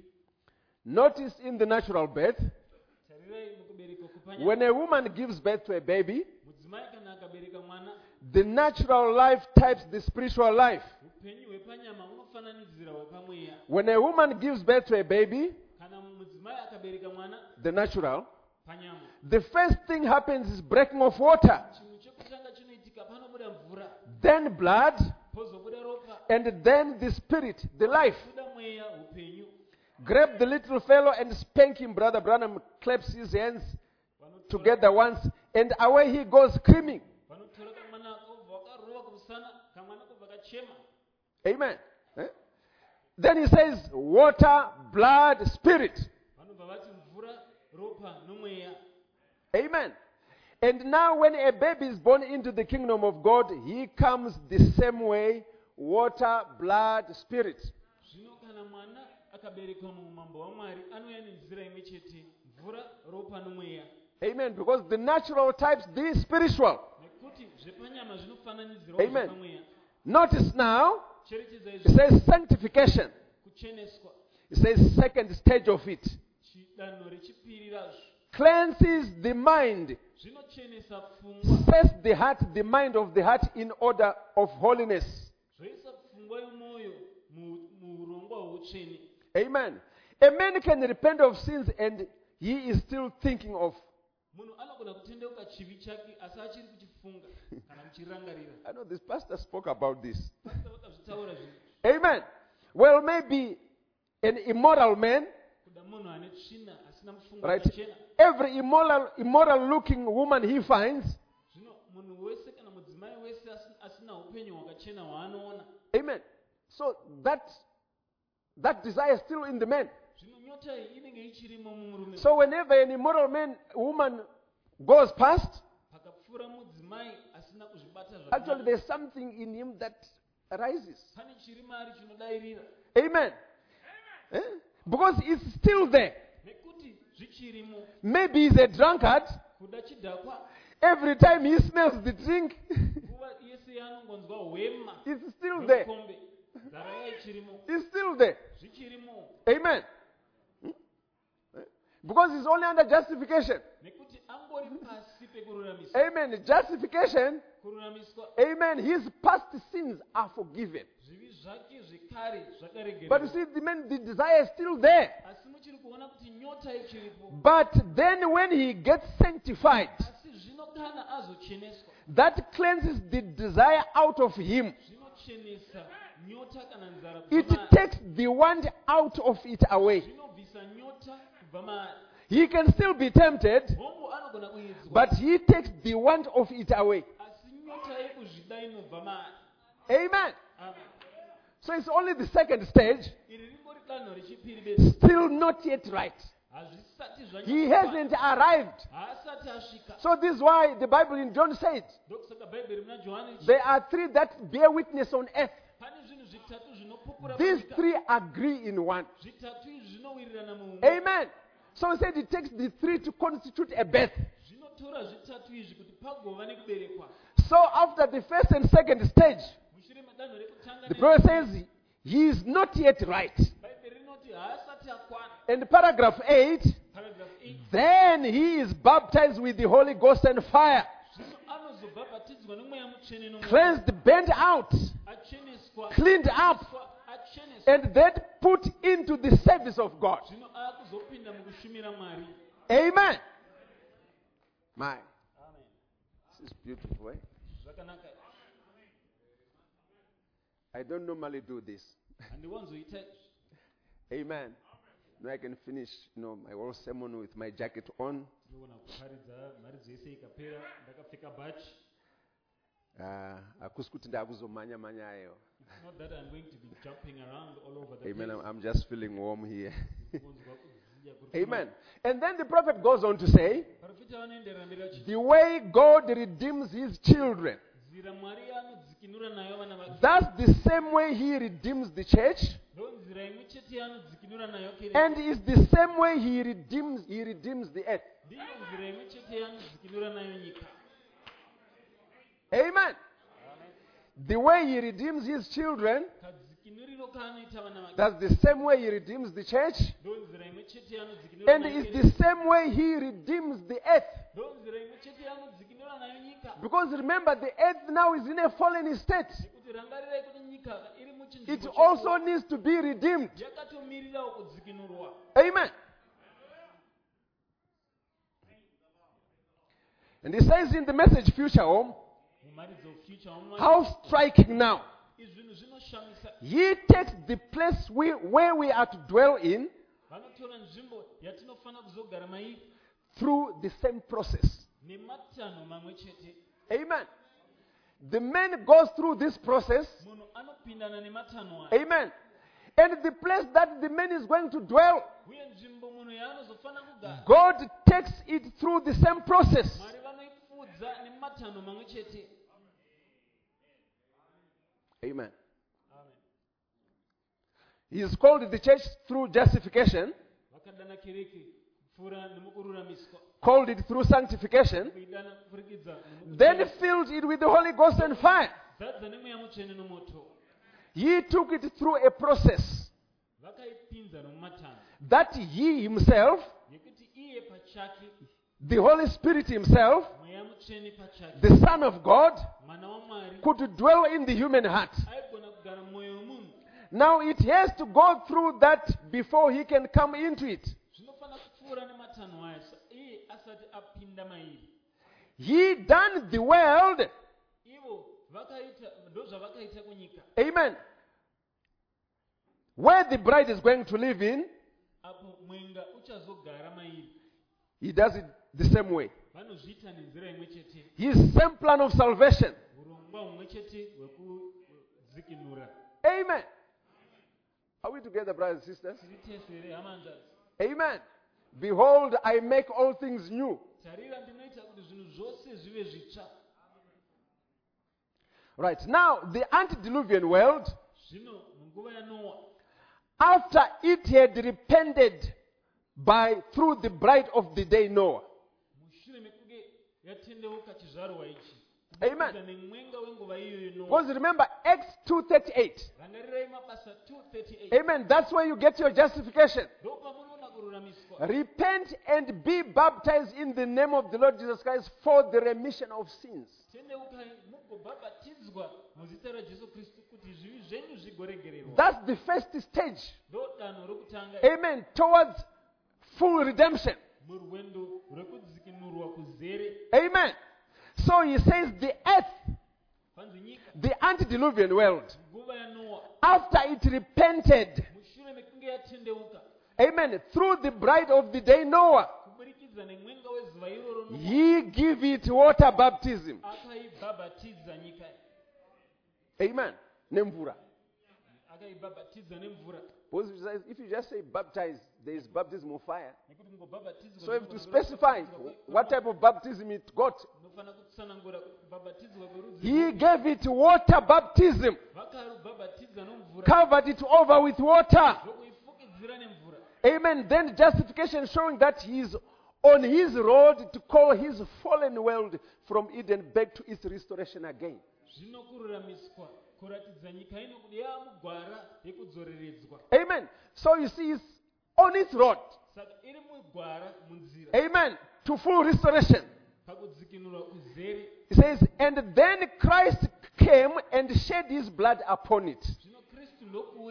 Speaker 2: Notice in the natural birth,
Speaker 1: Tarirai mukuberekwa kupanya.
Speaker 2: when a woman gives birth to a baby,
Speaker 1: Mudzimai kana akabereka mwana,
Speaker 2: the natural life types the spiritual life.
Speaker 1: upenyu hwepanyama hunofananidzira hwepamweya.
Speaker 2: When a woman gives birth to a baby,
Speaker 1: Kana mudzimai akabereka mwana,
Speaker 2: the natural,
Speaker 1: panyama,
Speaker 2: the first thing happens is breaking of water,
Speaker 1: chinhu chekutanga chinoitika panobuda mvura,
Speaker 2: then blood,
Speaker 1: pozobuda ropa,
Speaker 2: and then the spirit, the life.
Speaker 1: buda mweya, upenyu.
Speaker 2: Grab the little fellow and spank him. Brother Branham claps his hands
Speaker 1: Vanotora-
Speaker 2: together once, and away he goes screaming.
Speaker 1: vanotora kamwana kobva wakarova kumusana, kamwana kobva kachema.
Speaker 2: Amen. Eh? Then he says, water, blood, spirit.
Speaker 1: Vanobva vati mvura, ropa nomweya.
Speaker 2: Amen. And now when a baby is born into the kingdom of God, he comes the same way: water, blood, spirit.
Speaker 1: Zvino kana mwana akaberekwa muumambo hwaMwari anouya nenzira imwe chete, mvura, ropa nomweya.
Speaker 2: Amen. Because the natural types the spiritual.
Speaker 1: Nekuti zvepanyama zvinofananidzirawo
Speaker 2: Amen.
Speaker 1: zvepamweya.
Speaker 2: Notice now,
Speaker 1: Cherechedza
Speaker 2: it
Speaker 1: izvi,
Speaker 2: says sanctification.
Speaker 1: kucheneswa,
Speaker 2: It says second stage of it.
Speaker 1: chidanho rechipiri razvo.
Speaker 2: Cleanses the mind.
Speaker 1: Zvinochenesa pfungwa,
Speaker 2: Sets the heart, the mind of the heart in order of holiness.
Speaker 1: zvoisa pfungwa yomwoyo mu- muurongwa hwoutsvene.
Speaker 2: Amen. A man can repent of sins and he is still thinking of.
Speaker 1: Munhu anogona kutendeuka chivi chake asi achiri kuchifunga kana kuchirangarira.
Speaker 2: I know this pastor spoke about this.
Speaker 1: Pastor vakazvitaura zvinhu.
Speaker 2: Amen. Well, maybe an immoral man,
Speaker 1: Kuda munhu ane tsvina asina mufungo
Speaker 2: right?
Speaker 1: wakachena.
Speaker 2: Every immoral, immoral looking woman he finds,
Speaker 1: Zvino munhu wese kana mudzimai wese asi- asina upenyu hwakachena hwaanoona.
Speaker 2: amen. So that that desire is still in the man.
Speaker 1: Zvino nyota iyi inenge ichirimo mumurume.
Speaker 2: So whenever an immoral man, woman goes past,
Speaker 1: Pakapfuura mudzimai asina kuzvibata
Speaker 2: actually
Speaker 1: zvakanaka,
Speaker 2: there's something in him that arises.
Speaker 1: pane chiri maari chinodairira.
Speaker 2: Amen. Eh? Because it's still there.
Speaker 1: Nekuti zvichirimo.
Speaker 2: Maybe he's a drunkard.
Speaker 1: Kuda chidhakwa,
Speaker 2: Every time he smells the drink,
Speaker 1: nguva yese yaanongonzwa hwema
Speaker 2: it's still there.
Speaker 1: hwemukombe, nzara ichirimo.
Speaker 2: It's still there.
Speaker 1: Zvichirimo.
Speaker 2: Amen. Hmm? Eh? Because it's only under justification.
Speaker 1: Nekuti angori pasi pekururamiswa.
Speaker 2: Amen. Justification.
Speaker 1: Kururamiswa,
Speaker 2: Amen. His past sins are forgiven.
Speaker 1: zvivi zvake zvekare zvakaregererwa.
Speaker 2: But you see, the man, the desire is still there.
Speaker 1: Asi muchiri kuona kuti nyota ichiripo.
Speaker 2: But then when he gets sanctified,
Speaker 1: Asi zvino kana azocheneswa,
Speaker 2: that cleanses the desire out of him.
Speaker 1: zvinochenesa nyota kana nzara kubva
Speaker 2: It
Speaker 1: maari.
Speaker 2: takes the want out of it away.
Speaker 1: Zvinobvisa nyota kubva maari.
Speaker 2: He can still be tempted,
Speaker 1: Hongu anogona kuedzwa,
Speaker 2: but he takes the want of it away.
Speaker 1: asi nyota yekuzvida inobva maari.
Speaker 2: Amen.
Speaker 1: Amen.
Speaker 2: So it's only the second stage,
Speaker 1: Iri ringori danho rechipiri besi.
Speaker 2: still not yet right.
Speaker 1: Hazvisati
Speaker 2: He
Speaker 1: zvanyanya.
Speaker 2: hasn't arrived.
Speaker 1: Haasati asvika.
Speaker 2: So this is why the Bible in John said,
Speaker 1: Ndokusaka Bhaibheri muna Johani ichi,
Speaker 2: there are three that bear witness on earth.
Speaker 1: pane zvinhu zvitatu zvinopupura
Speaker 2: These
Speaker 1: panyika.
Speaker 2: three agree in one.
Speaker 1: Zvitatu izvi zvinowirirana muumwe.
Speaker 2: Amen. So he said it takes the three to constitute a birth.
Speaker 1: Zvinotora zvitatu izvi kuti pagova nekuberekwa.
Speaker 2: So after the first and second stage,
Speaker 1: Mushure medanho rekutanga
Speaker 2: the
Speaker 1: ne-
Speaker 2: prophet says he is not yet right.
Speaker 1: Bhaibheri rinoti haasati akwana.
Speaker 2: And paragraph eight,
Speaker 1: Paragraph eight.
Speaker 2: then he is baptized with the Holy Ghost and fire,
Speaker 1: Zvino anozobhabhatidzwa nomweya mutsvene nomoto.
Speaker 2: cleansed, burnt out,
Speaker 1: Acheneswa.
Speaker 2: cleaned up,
Speaker 1: acheneswa
Speaker 2: and then put into the service of God.
Speaker 1: zvino akuzopinda mukushumira Mwari.
Speaker 2: Amen. My,
Speaker 1: Amen.
Speaker 2: this is beautiful. Eh?
Speaker 1: Zvakanaka.
Speaker 2: I don't normally do this.
Speaker 1: Handiwanzoita
Speaker 2: Amen. Now I can finish, you know, my whole sermon with my jacket on.
Speaker 1: ndinogona kuparidza mari dzese ikapera ndakapfeka bhachi.
Speaker 2: Ah, akusi kuti ndakuzomanya manya ayo.
Speaker 1: It's not that I'm going to be jumping around all over the
Speaker 2: Amen. I'm,
Speaker 1: place.
Speaker 2: I'm just feeling warm here.
Speaker 1: Kunzwa kudziya kuri
Speaker 2: Amen. And then the prophet goes on to say,
Speaker 1: Parofita vanoenderera mberi vachiti
Speaker 2: the way God redeems his children,
Speaker 1: nzira Mwari anodzikinura nayo vana vake
Speaker 2: that's the same way he redeems the church,
Speaker 1: ndo nzira imwe chete yaanodzikinura nayo kereke.
Speaker 2: and is the same way he redeems he redeems the earth.
Speaker 1: Ndiyo nzira imwe chete yaanodzikinura nayo nyika.
Speaker 2: Amen. The way he redeems his children,
Speaker 1: Kadzikinuriro kaanoita vana vake
Speaker 2: that's the same way he redeems the church,
Speaker 1: ndo nzira imwe chete yaanodzikinura
Speaker 2: and
Speaker 1: nayo
Speaker 2: is
Speaker 1: kereke.
Speaker 2: the same way he redeems the earth.
Speaker 1: Ndo nzira imwe chete yaanodzikinura nayo nyika.
Speaker 2: Because remember, the earth now is in a fallen state.
Speaker 1: Nekuti rangarirai kuti nyika iri
Speaker 2: It
Speaker 1: muchinzvimbo
Speaker 2: also
Speaker 1: chekuwa
Speaker 2: needs to be redeemed.
Speaker 1: yakatomirirawo kudzikinurwa.
Speaker 2: Amen. And he says in the message Future Home,
Speaker 1: Mumaridzo future wamwari
Speaker 2: how striking now.
Speaker 1: izvinhu zvinoshamisa.
Speaker 2: He takes the place we, where we are to dwell in
Speaker 1: Vanotora nzvimbo yatinofana kuzogara mairi
Speaker 2: through the same process.
Speaker 1: nematanho mamwe chete.
Speaker 2: Amen. The man goes through this process.
Speaker 1: Munhu anopindana nematanho aya.
Speaker 2: Amen. And the place that the man is going to dwell,
Speaker 1: Uye nzvimbo munhu yaanozofana kugara.
Speaker 2: God takes it through the same process.
Speaker 1: Mwari vanoifudza nematanho mamwe chete.
Speaker 2: Amen.
Speaker 1: Amen.
Speaker 2: He is called the church through justification,
Speaker 1: Vakadana kereke kupfuura nemukururamiswa.
Speaker 2: called it through sanctification,
Speaker 1: Kuidana kupfurikidza
Speaker 2: then
Speaker 1: nemukuchena.
Speaker 2: filled it with the Holy Ghost and fire.
Speaker 1: Zadza nemweya mutsvene nomoto.
Speaker 2: He took it through a process
Speaker 1: Vakaipinza nomumatanho
Speaker 2: that he himself,
Speaker 1: yekuti iye pachake,
Speaker 2: the Holy Spirit himself,
Speaker 1: mweya mutsvene pachake,
Speaker 2: the Son of God,
Speaker 1: mwana wamwari
Speaker 2: could dwell in the human heart.
Speaker 1: aigona kugara mumwoyo wemunhu.
Speaker 2: Now it has to go through that before he can come into it.
Speaker 1: Zvinofana kupfuura nematanho aya sa- iye asati apinda mairi.
Speaker 2: He done the world.
Speaker 1: Ivo vakaita ndozvavakaita kunyika
Speaker 2: Amen. Where the bride is going to live in,
Speaker 1: apo mwenga uchazogara mairi.
Speaker 2: he does it the same way.
Speaker 1: Vanozviita nenzira imwe chete.
Speaker 2: His same plan of salvation.
Speaker 1: Urongwa humwe chete hwekudzikinura.
Speaker 2: Amen. Are we together, brothers and sisters?
Speaker 1: Tiri tese here hama nzvadzi.
Speaker 2: Amen. Behold, I make all things new.
Speaker 1: Tarira ndinoita kuti zvinhu zvose zvive zvitsva.
Speaker 2: Right. Now, the antediluvian world,
Speaker 1: Zvino munguva yaNoa,
Speaker 2: after it had repented by through the bride of the day Noah.
Speaker 1: mushure mekunge yatendeuka chizvarwa ichi,
Speaker 2: Amen.
Speaker 1: kubudikidza nemwenga wenguva iyoyo Noa.
Speaker 2: Because remember, Acts two thirty-eight.
Speaker 1: Rangarirai mabasa two thirty-eight.
Speaker 2: Amen. That's where you get your justification.
Speaker 1: Ndo pamunoona kururamiswa.
Speaker 2: Repent and be baptized in the name of the Lord Jesus Christ for the remission of sins.
Speaker 1: Tendeukai mugobhabhatidzwa muzita raJesu Kristu kuti zvivi zvenyu zvigoregererwa.
Speaker 2: That's the first stage.
Speaker 1: Ndo danho rokutanga
Speaker 2: Amen. Towards full redemption.
Speaker 1: murwendo rwekudzikinurwa kuzere.
Speaker 2: Amen. So he says the earth,
Speaker 1: Panzi nyika,
Speaker 2: the antediluvian world,
Speaker 1: nguva yaNoa,
Speaker 2: after it repented,
Speaker 1: mushure mekunge yatendeuka,
Speaker 2: amen, through the bride of the day Noah,
Speaker 1: kuburikidza nemwenga wezuva iroro Noa,
Speaker 2: he give it water baptism.
Speaker 1: akaibhabhatidza nyika,
Speaker 2: Amen. Nemvura.
Speaker 1: akaibhabhatidza nemvura.
Speaker 2: Because it says if you just say baptize, there is baptism of fire.
Speaker 1: Nekuti mungobhabhatidzwa.
Speaker 2: So you have to specify what type of baptism it got.
Speaker 1: Unofana kutsanangura kubhabhatidzwa kwerudzi.
Speaker 2: He gave it water baptism,
Speaker 1: Vakarubhabhatidza nomvura.
Speaker 2: covered it over with water.
Speaker 1: Ndokuifukidzira nemvura.
Speaker 2: Amen. Then justification showing that he is on his road to call his fallen world from Eden back to its restoration again.
Speaker 1: Zvino kururamiswa kuratidza nyika ino kuti yaamugwara yekudzoreredzwa.
Speaker 2: Amen. So you see, it's on its road.
Speaker 1: Saka iri mugwara munzira
Speaker 2: Amen. To full restoration.
Speaker 1: pakudzikinurwa kuzere.
Speaker 2: He says, and then Christ came and shed his blood upon it.
Speaker 1: Zvino Kristu ndokuuya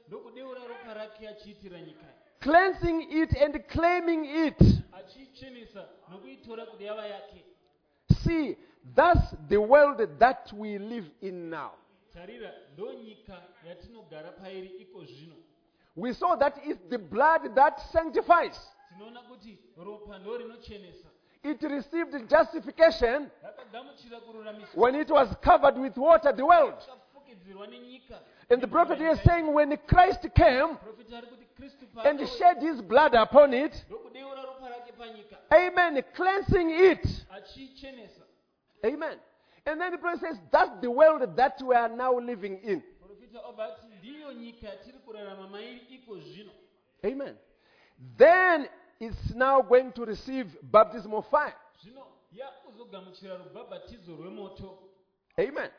Speaker 1: ndokudeura ropa rake achiitira nyika,
Speaker 2: cleansing it and claiming it.
Speaker 1: achiichenesa nokuitora kuti yava yake.
Speaker 2: See, that's the world that we live in now.
Speaker 1: Tarira, ndo nyika yatinogara pairi iko zvino.
Speaker 2: We saw that it's the blood that sanctifies.
Speaker 1: Tinoona kuti ropa ndo rinochenesa.
Speaker 2: It received justification
Speaker 1: Rakagamuchira kururamiswa.
Speaker 2: when it was covered with water, the world.
Speaker 1: Rakafukidzirwa nenyika.
Speaker 2: And the prophet is saying when Christ came
Speaker 1: Profeti ari kuti Kristu
Speaker 2: and
Speaker 1: paakauya,
Speaker 2: shed his blood upon it,
Speaker 1: ndokudeura ropa rake panyika,
Speaker 2: amen, cleansing it.
Speaker 1: achichenesa.
Speaker 2: Amen. And then the prophet says that's the world that we are now living in.
Speaker 1: Profeta obva ati ndiyo nyika yatiri kurarama mairi iko zvino.
Speaker 2: Amen. Then it's now going to receive baptism of fire.
Speaker 1: Zvino yakuzogamuchira rubhabhatidzo rwemoto.
Speaker 2: Amen.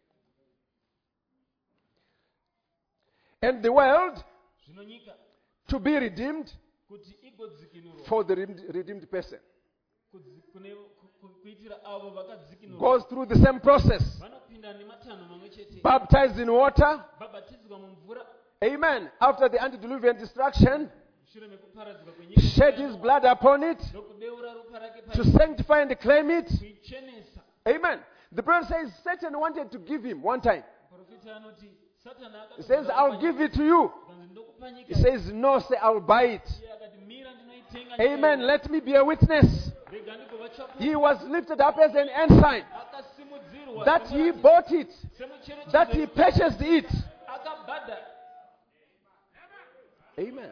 Speaker 2: And the world
Speaker 1: Zvino nyika
Speaker 2: to be redeemed
Speaker 1: kuti igodzikinurwa
Speaker 2: for the redeemed redeemed person
Speaker 1: kudzi- kune- ku- ku- kuitira avo vakadzikinurwa
Speaker 2: goes through the same process.
Speaker 1: vanopinda nematanho mamwe chete,
Speaker 2: Baptized in water.
Speaker 1: vabhatidzwa mumvura
Speaker 2: Amen. After the antediluvian destruction,
Speaker 1: shure mekuparadzwa kwenyika,
Speaker 2: shed his blood upon it
Speaker 1: ndokudeura ropa rake
Speaker 2: to
Speaker 1: panyika,
Speaker 2: sanctify and claim it.
Speaker 1: kuichenesa.
Speaker 2: Amen. The prophet says Satan wanted to give him one time.
Speaker 1: Profeta anoti satana
Speaker 2: He says, I'll give it to you.
Speaker 1: akanzi ndokupa nyika.
Speaker 2: He says, no, say, I'll buy it.
Speaker 1: Iye akati mira ndinoitenga
Speaker 2: Amen.
Speaker 1: nyika.
Speaker 2: Let me be a witness.
Speaker 1: Rega ndikova chapupu.
Speaker 2: He was lifted up as an ensign
Speaker 1: Akasimudzirwa
Speaker 2: that he
Speaker 1: semuratidzi,
Speaker 2: bought it,
Speaker 1: semucherechedzo,
Speaker 2: that he purchased it.
Speaker 1: akabhadha.
Speaker 2: Amen.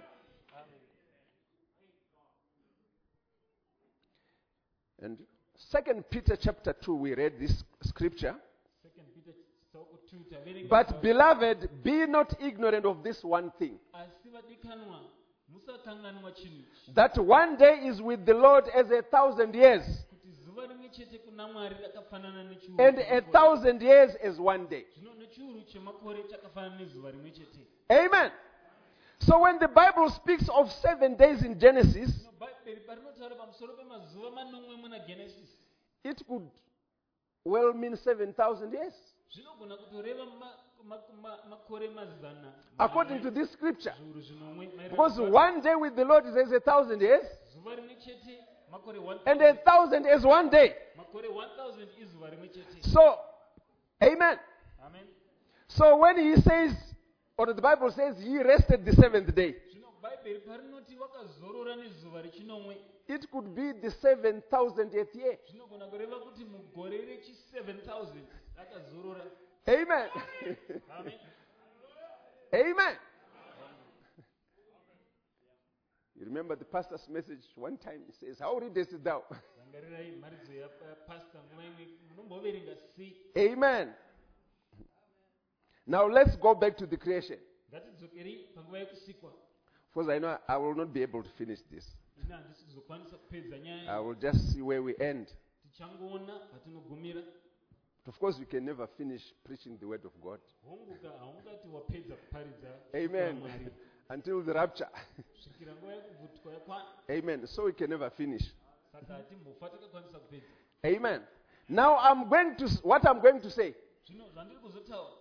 Speaker 2: And Second Peter chapter two, we read this scripture.
Speaker 1: Second Peter chitsauko two, taverenga
Speaker 2: But
Speaker 1: zvapo.
Speaker 2: beloved, be not ignorant of this one thing,
Speaker 1: Asi vadikanwa, musakanganwa chinhu ichi,
Speaker 2: that one day is with the Lord as a thousand years,
Speaker 1: kuti zuva rimwe chete kuna Mwari rakafanana nechiuru
Speaker 2: and a
Speaker 1: chemakore.
Speaker 2: thousand years as one day.
Speaker 1: Zvino nechiuru chemakore chakafanana nezuva rimwe chete.
Speaker 2: Amen. So when the Bible speaks of seven days in Genesis,
Speaker 1: Zvino Bhaibheri parinotaura pamusoro pemazuva manomwe muna Genesis,
Speaker 2: it could well mean seven thousand years.
Speaker 1: zvinogona kutoreva ma- ma- ma- makore mazana
Speaker 2: According to this scripture.
Speaker 1: zviuru zvinomwe maererano
Speaker 2: Because
Speaker 1: zuva-
Speaker 2: one day with the Lord is as a thousand years,
Speaker 1: zuva rimwe chete makore one
Speaker 2: and a thousand is one day.
Speaker 1: makore one thousand izuva rimwe chete.
Speaker 2: So, amen.
Speaker 1: Amen.
Speaker 2: So when he says, or the Bible says, he rested the seventh day,
Speaker 1: Zvino Bhaibheri parinoti wakazorora nezuva rechinomwe,
Speaker 2: it could be the seven thousandth year.
Speaker 1: zvinogona kureva kuti mugore rechi seven thousand akazorora.
Speaker 2: Amen.
Speaker 1: Amen.
Speaker 2: Amen. You remember the pastor's message one time, he says, how readest thou?
Speaker 1: Rangarirai mharidzo yapasta nguva imwe munomboverenga sei.
Speaker 2: Amen. Now let's go back to the creation.
Speaker 1: Ngatidzokeri panguva yekusikwa.
Speaker 2: Because I know I will not be able to finish this.
Speaker 1: Ini handisi kuzokwanisa kupedza nyaya
Speaker 2: I
Speaker 1: iyi.
Speaker 2: will just see where we end.
Speaker 1: Tichangoona patinogumira.
Speaker 2: Of course, you can never finish preaching the word of God.
Speaker 1: Honguka haungati wapedza kuparidza
Speaker 2: Amen.
Speaker 1: Mwari.
Speaker 2: Until the rapture.
Speaker 1: Kusvikira nguva yekuvhutwa yakwana.
Speaker 2: Amen. So we can never finish.
Speaker 1: Saka hatimbofa takakwanisa kupedza.
Speaker 2: Amen. Now I'm going to, what I'm going to say
Speaker 1: Zvino zvandiri kuzotaura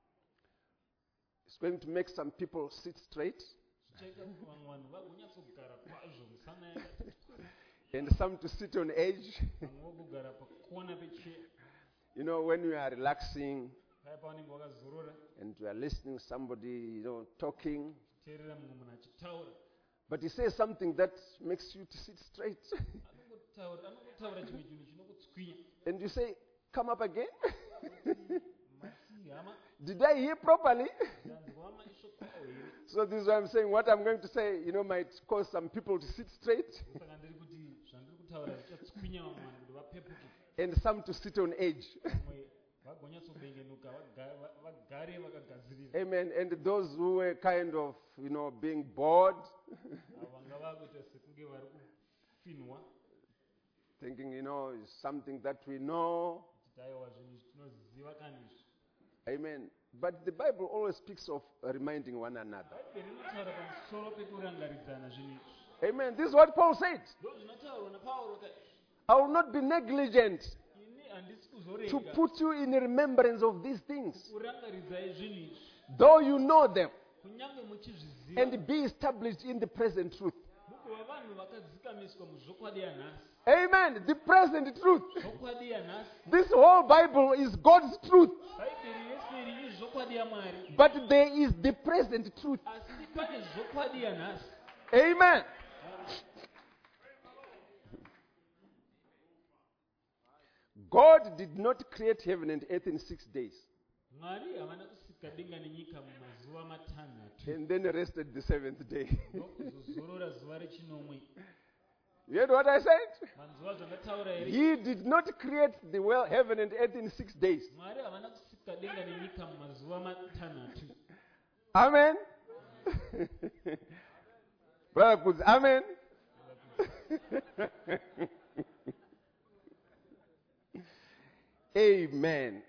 Speaker 2: is going to make some people sit straight
Speaker 1: zvichaita kuti vamwe vanhu vagonyatsogara kwazvo musana yakati,
Speaker 2: and some to sit on edge.
Speaker 1: vamwe vogogara pakona pecheya.
Speaker 2: You know, when you are relaxing
Speaker 1: Paya pavanenge vakazorora,
Speaker 2: and you are listening somebody, you know, talking,
Speaker 1: teerera mumwe munhu achitaura,
Speaker 2: but he says something that makes you to sit straight.
Speaker 1: anongotaura anongotaura chimwe chinhu chinokutswinya.
Speaker 2: And you say, come up again.
Speaker 1: Masi hama,
Speaker 2: Did I hear properly?
Speaker 1: ndanzwa maisho kwawo here.
Speaker 2: So this is why I'm saying what I'm going to say, you know, might cause some people to sit straight
Speaker 1: Saka ndiri kuti zvandiri kutaura zvichatswinya vamwe vanhu kuti vapepuke,
Speaker 2: and some to sit on edge.
Speaker 1: vamwe vagonyatsobengenuka vaga- va- vagare vakagadzirira.
Speaker 2: Amen. And those who were kind of, you know, being bored,
Speaker 1: Avo vanga vakuita sekunge vari kufinhwa,
Speaker 2: thinking, you know, it's something that we know.
Speaker 1: kuti aiwa zvinhu izvi tinoziva kani izvi.
Speaker 2: Amen. But the Bible always speaks of reminding one another.
Speaker 1: Bhaibheri rinotaura pamusoro pekurangaridzana zvinhu izvi.
Speaker 2: Amen. This is what Paul said.
Speaker 1: Ndo zvinotaurwa naPauro kati,
Speaker 2: I will not be negligent
Speaker 1: ini handisi
Speaker 2: to
Speaker 1: kuzorenga
Speaker 2: put you in remembrance of these things,
Speaker 1: kurangaridzai zvinhu izvi,
Speaker 2: though you know them.
Speaker 1: kunyange muchizviziva
Speaker 2: and be established in the present truth.
Speaker 1: mukuva vanhu vakadzikamiswa muzvokwadi yanhasi.
Speaker 2: Amen. The present truth.
Speaker 1: Zvokwadi yanhasi.
Speaker 2: This whole Bible is God's truth.
Speaker 1: Bhaibheri yese iri izvokwadi yaMwari.
Speaker 2: But there is the present truth.
Speaker 1: Asi pane zvokwadi yanhasi.
Speaker 2: Amen. God did not create heaven and earth in six days
Speaker 1: Mwari havana kusika denga nenyika mumazuva matanhatu.
Speaker 2: and then rested the seventh day.
Speaker 1: Ndokuzozorora zuva rechinomwe.
Speaker 2: You heard what I said?
Speaker 1: Manzwa zvandataura here.
Speaker 2: He did not create the world, heaven and earth in six days.
Speaker 1: Mwari havana kusika denga nenyika mumazuva matanhatu.
Speaker 2: Amen. Brother Kudzi, amen. Amen.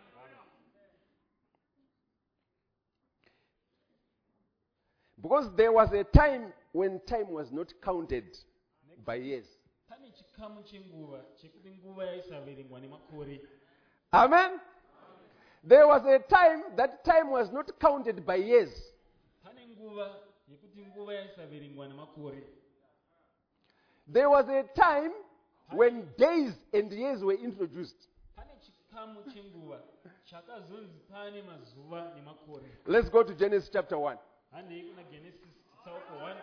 Speaker 2: Because there was a time when time was not counted by years.
Speaker 1: Pane chikamu chenguva chekuti nguva yaisaverengwa nemakore.
Speaker 2: Amen. There was a time that time was not counted by years.
Speaker 1: Pane nguva yekuti nguva yaisaverengwa nemakore.
Speaker 2: There was a time when days and years were introduced.
Speaker 1: Pane chikamu chenguva chakazonzi pane mazuva nemakore.
Speaker 2: Let's go to Genesis chapter one.
Speaker 1: Handei kuna Genesis chitsauko one.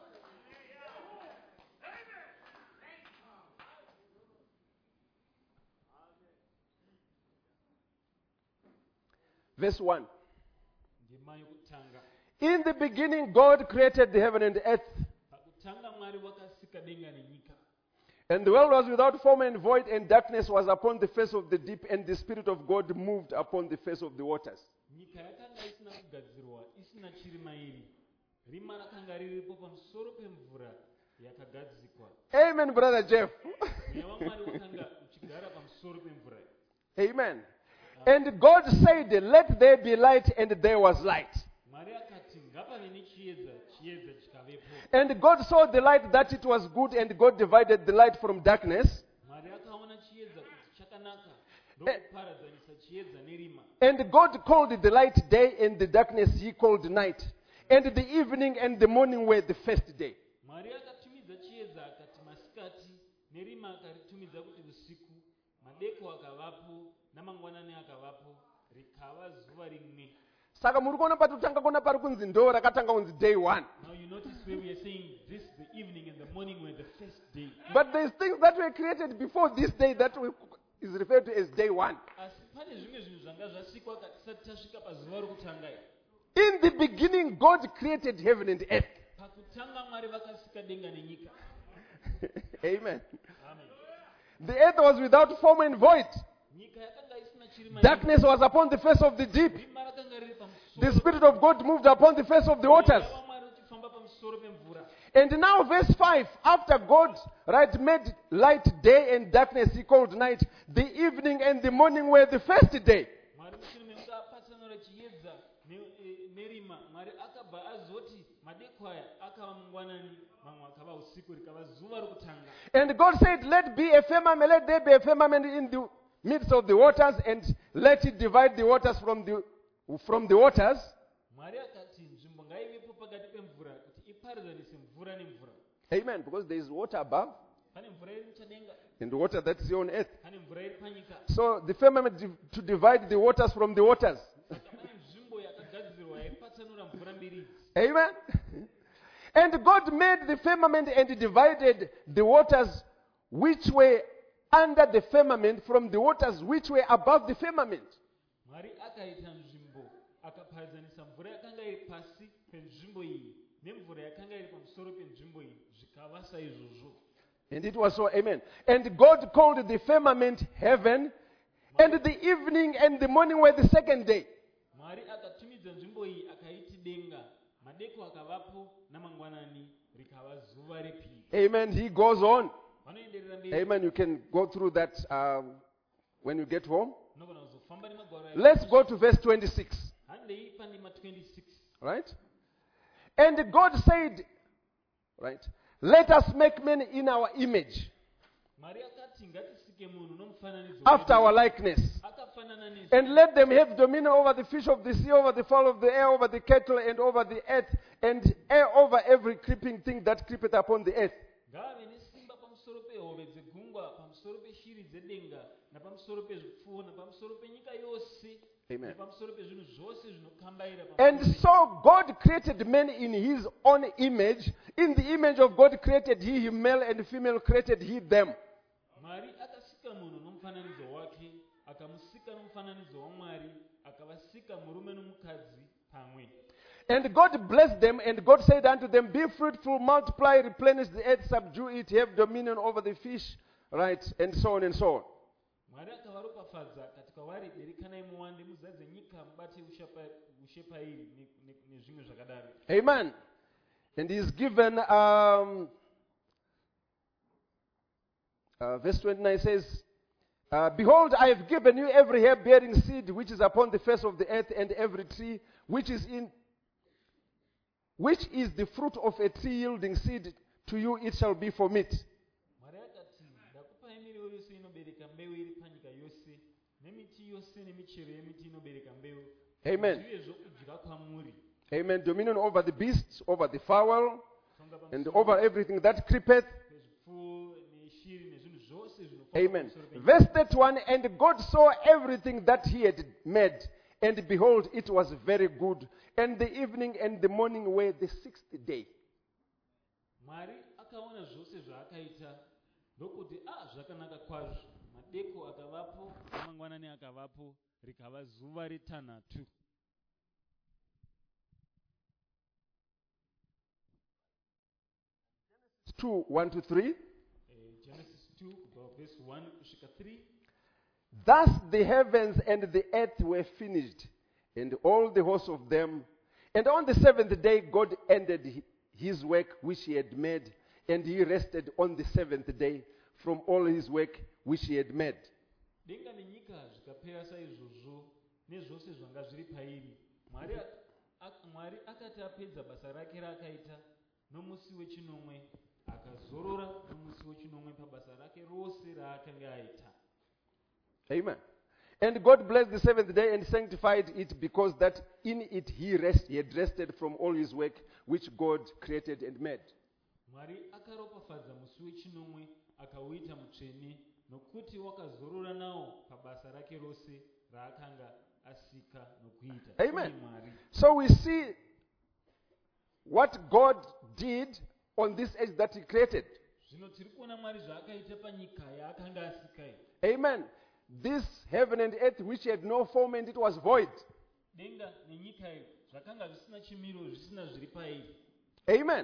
Speaker 2: Verse one.
Speaker 1: Ndima yokutanga.
Speaker 2: In the beginning, God created the heaven and the earth,
Speaker 1: Pakutanga Mwari wakasika denga nenyika.
Speaker 2: and the world was without form and void, and darkness was upon the face of the deep, and the Spirit of God moved upon the face of the waters.
Speaker 1: Nyika yakanga isina kugadzirwa, isina chirima iri. Rima rakanga riripo pamusoro pemvura yakagadzikwa.
Speaker 2: Amen, Brother Jeff.
Speaker 1: Mweya waMwari wakanga uchigara pamusoro pemvura.
Speaker 2: Amen. And God said, let there be light, and there was light.
Speaker 1: Mwari akati ngapave nechiedza, chiedza chikavepo.
Speaker 2: And God saw the light that it was good, and God divided the light from darkness.
Speaker 1: Mwari akaona chiedza kuti chakanaka, ndokuparadzanisa chiedza nerima.
Speaker 2: And God called the light day, and the darkness he called night. And the evening and the morning were the first day.
Speaker 1: Mwari akatumidza chiedza akati masikati, nerima akaritumidza kuti usiku, madeko akavapo, namangwanani akavapo, rikava zuva rimwe.
Speaker 2: Saka muri kuona pati kutanga kuona pari kunzi ndo rakatanga kunzi day one.
Speaker 1: Now you notice where we are saying this, the evening and the morning were the first day.
Speaker 2: But there's things that were created before this day that we, is referred to as day one.
Speaker 1: Asi pane zvimwe zvinhu zvanga zvasikwa katisati tasvika pazuva rokutanga iri.
Speaker 2: In the beginning, God created heaven and earth.
Speaker 1: Pakutanga Mwari vakasika denga nenyika.
Speaker 2: Amen.
Speaker 1: Amen.
Speaker 2: The earth was without form and void.
Speaker 1: Nyika yakanga isina chirima.
Speaker 2: Darkness was upon the face of the deep.
Speaker 1: Rima rakanga riri pamusoro.
Speaker 2: The Spirit of God moved upon the face of the waters.
Speaker 1: Mweya waMwari uchifamba pamusoro pemvura.
Speaker 2: And now verse five, after God, right, made light day and darkness he called night, the evening and the morning were the first day.
Speaker 1: Mwari mushure mekunge apatsanura chiedza ne- eh, nerima, Mwari akabva azoti madeko aya akava mangwanani, mamwe akava usiku, rikava zuva rokutanga.
Speaker 2: And God said, let be a firmament, let there be a firmament in the midst of the waters, and let it divide the waters from the from the waters.
Speaker 1: Mwari akati nzvimbo ngaivepo pakati pemvura kuti iparadzanise mvura nemvura.
Speaker 2: Amen. Because there is water above
Speaker 1: Pane mvura iri muchadenga,
Speaker 2: and water that's here on earth.
Speaker 1: pane mvura iri panyika.
Speaker 2: So the firmament div- to divide the waters from the waters.
Speaker 1: Saka pane nzvimbo yakagadzirwa yaipatsanura mvura mbiri idzi.
Speaker 2: Amen. And God made the firmament and divided the waters which were under the firmament from the waters which were above the firmament.
Speaker 1: Mwari akaita nzvimbo, akaparadzanisa mvura yakanga iri pasi penzvimbo iyi nemvura yakanga iri pamusoro penzvimbo iyi, zvikava saizvozvo.
Speaker 2: And it was so, amen. And God called the firmament heaven, and the evening and the morning were the second day.
Speaker 1: Mwari akatumidza nzvimbo iyi akaiti denga, madeko akavapo namangwanani rikava zuva repiri.
Speaker 2: Amen. He goes on.
Speaker 1: Vanoenderera mberi.
Speaker 2: Amen. You can go through that um, when you get home.
Speaker 1: Unogona kuzofamba nemagwaro aya.
Speaker 2: Let's go to verse twenty-six.
Speaker 1: Handei pandima twenty-six.
Speaker 2: Right? And God said, right, let us make man in our image,
Speaker 1: Mwari akati ngatisike munhu nomufananidzo
Speaker 2: after
Speaker 1: wedu,
Speaker 2: our likeness.
Speaker 1: akafanana zvakafanana nezvi
Speaker 2: And let them have dominion over the fish of the sea, over the fowl of the air, over the cattle, and over the earth, and air over every creeping thing that creepeth upon the earth.
Speaker 1: ngave nesimba pamusoro pehove dzegungwa, pamusoro peshiri dzedenga, napamusoro pezvipfuwo, napamusoro penyika yose,
Speaker 2: Amen.
Speaker 1: napamusoro pezvinhu zvose zvinokambaira
Speaker 2: And
Speaker 1: pamusoro
Speaker 2: so God created man in his own image. In the image of God created he him, male and female created he them.
Speaker 1: Mwari akasika munhu nomufananidzo wake, akamusika nomufananidzo waMwari, akavasika murume nomukadzi pamwe.
Speaker 2: And God blessed them, and God said unto them, Be fruitful, multiply, replenish the earth, subdue it, have dominion over the fish, right, and so on and so on.
Speaker 1: Mwari akavaropafadza akati kwavari, berikanai muwande, muzadze nyika, mubate ushapa- ushe pairi ne- ne- nezvimwe zvakadaro.
Speaker 2: Amen. And he's given, um, uh, verse twenty-nine says, uh, Behold, I have given you every herb bearing seed which is upon the face of the earth, and every tree which is in which is the fruit of a tree yielding seed, to you it shall be for meat.
Speaker 1: Mwari akati, ndakupai miriwo yose inobereka mbeu iri panyika yose, nemiti yose nemichero yemiti inobereka mbeu.
Speaker 2: Amen.
Speaker 1: Zvive zvokudya kwamuri.
Speaker 2: Amen. Dominion over the beasts, over the fowl,
Speaker 1: Tonga
Speaker 2: and
Speaker 1: pamusoro
Speaker 2: over everything that creepeth.
Speaker 1: pezvipfuwo, neshiri, nezvinhu zvose zvinofamba
Speaker 2: Amen.
Speaker 1: pamusoro penyika.
Speaker 2: Verse thirty-one, And God saw everything that he had made, and behold, it was very good. And the evening and the morning were the sixth day.
Speaker 1: Mwari akaona zvose zvaakaita, ndokuti ah zvakanaka kwazvo. Madeko akavapo, namangwanani akavapo, rikava zuva retanhatu.
Speaker 2: two, one to three.
Speaker 1: Eh, Genesis two, kubva verse one kusvika three.
Speaker 2: Thus the heavens and the earth were finished, and all the hosts of them. And on the seventh day God ended hi- his work which he had made, and he rested on the seventh day from all his work which he had made.
Speaker 1: Denga nenyika zvikapera saizvozvo, nezvose zvanga zviri pairi. Mwari ak- ak- Mwari akati apedza basa rake raakaita nomusi wechinomwe, akazorora nomusi wechinomwe pabasa rake rose raakanga aita.
Speaker 2: Amen. And God blessed the seventh day and sanctified it, because that in it he rest, he had rested from all his work which God created and made.
Speaker 1: Mwari akaropafadza musi wechinomwe akauita mutsvene, nokuti wakazorora nawo pabasa rake rose raakanga asika nokuita.
Speaker 2: Amen.
Speaker 1: Iye Mwari.
Speaker 2: So we see what God did on this age that he created.
Speaker 1: Zvino tiri kuona Mwari zvaakaita panyika yaakanga asika iyi.
Speaker 2: Amen. This heaven and earth which had no form and it was void.
Speaker 1: Denga nenyika iyi zvakanga zvisina chimiro, zvisina zviri pairi.
Speaker 2: Amen.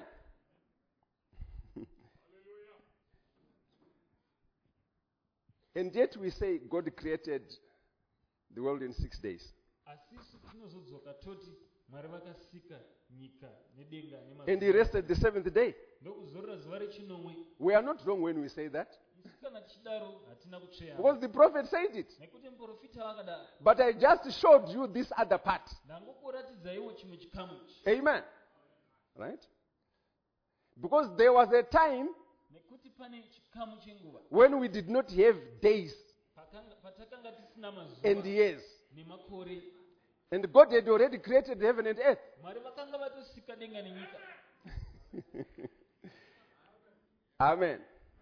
Speaker 2: And yet we say God created the world in six days.
Speaker 1: Asi isu tinozodzoka toti Mwari vakasika nyika nedenga
Speaker 2: And he
Speaker 1: nemazuva.
Speaker 2: rested the seventh day.
Speaker 1: Ndokuzorora zuva rechinomwe.
Speaker 2: We are not wrong when we say that,
Speaker 1: Isu kana tichidaro hatina kutsveya.
Speaker 2: because the prophet said it.
Speaker 1: Nekuti muprofita vakadaro.
Speaker 2: But I just showed you this other part.
Speaker 1: Ndangokuratidzaiwo chimwe chikamu ichi.
Speaker 2: Amen. Right? Because there was a time
Speaker 1: Nekuti pane chikamu chenguva
Speaker 2: when we did not have days
Speaker 1: pakanga- patakanga tisina mazuva
Speaker 2: and years.
Speaker 1: nemakore.
Speaker 2: And God had already created heaven and earth.
Speaker 1: Mwari vakanga vatosika denga nenyika.
Speaker 2: Amen.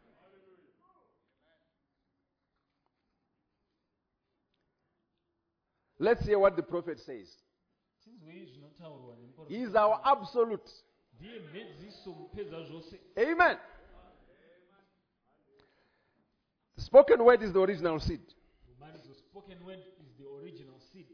Speaker 2: Let's hear what the prophet says.
Speaker 1: Tinzwei zvinotaurwa
Speaker 2: He
Speaker 1: nemuprofita.
Speaker 2: is our absolute.
Speaker 1: Ndiye mhedziso mupedza zvose.
Speaker 2: Amen. The spoken word is the original seed.
Speaker 1: Rumanidzo, spoken word is the original seed.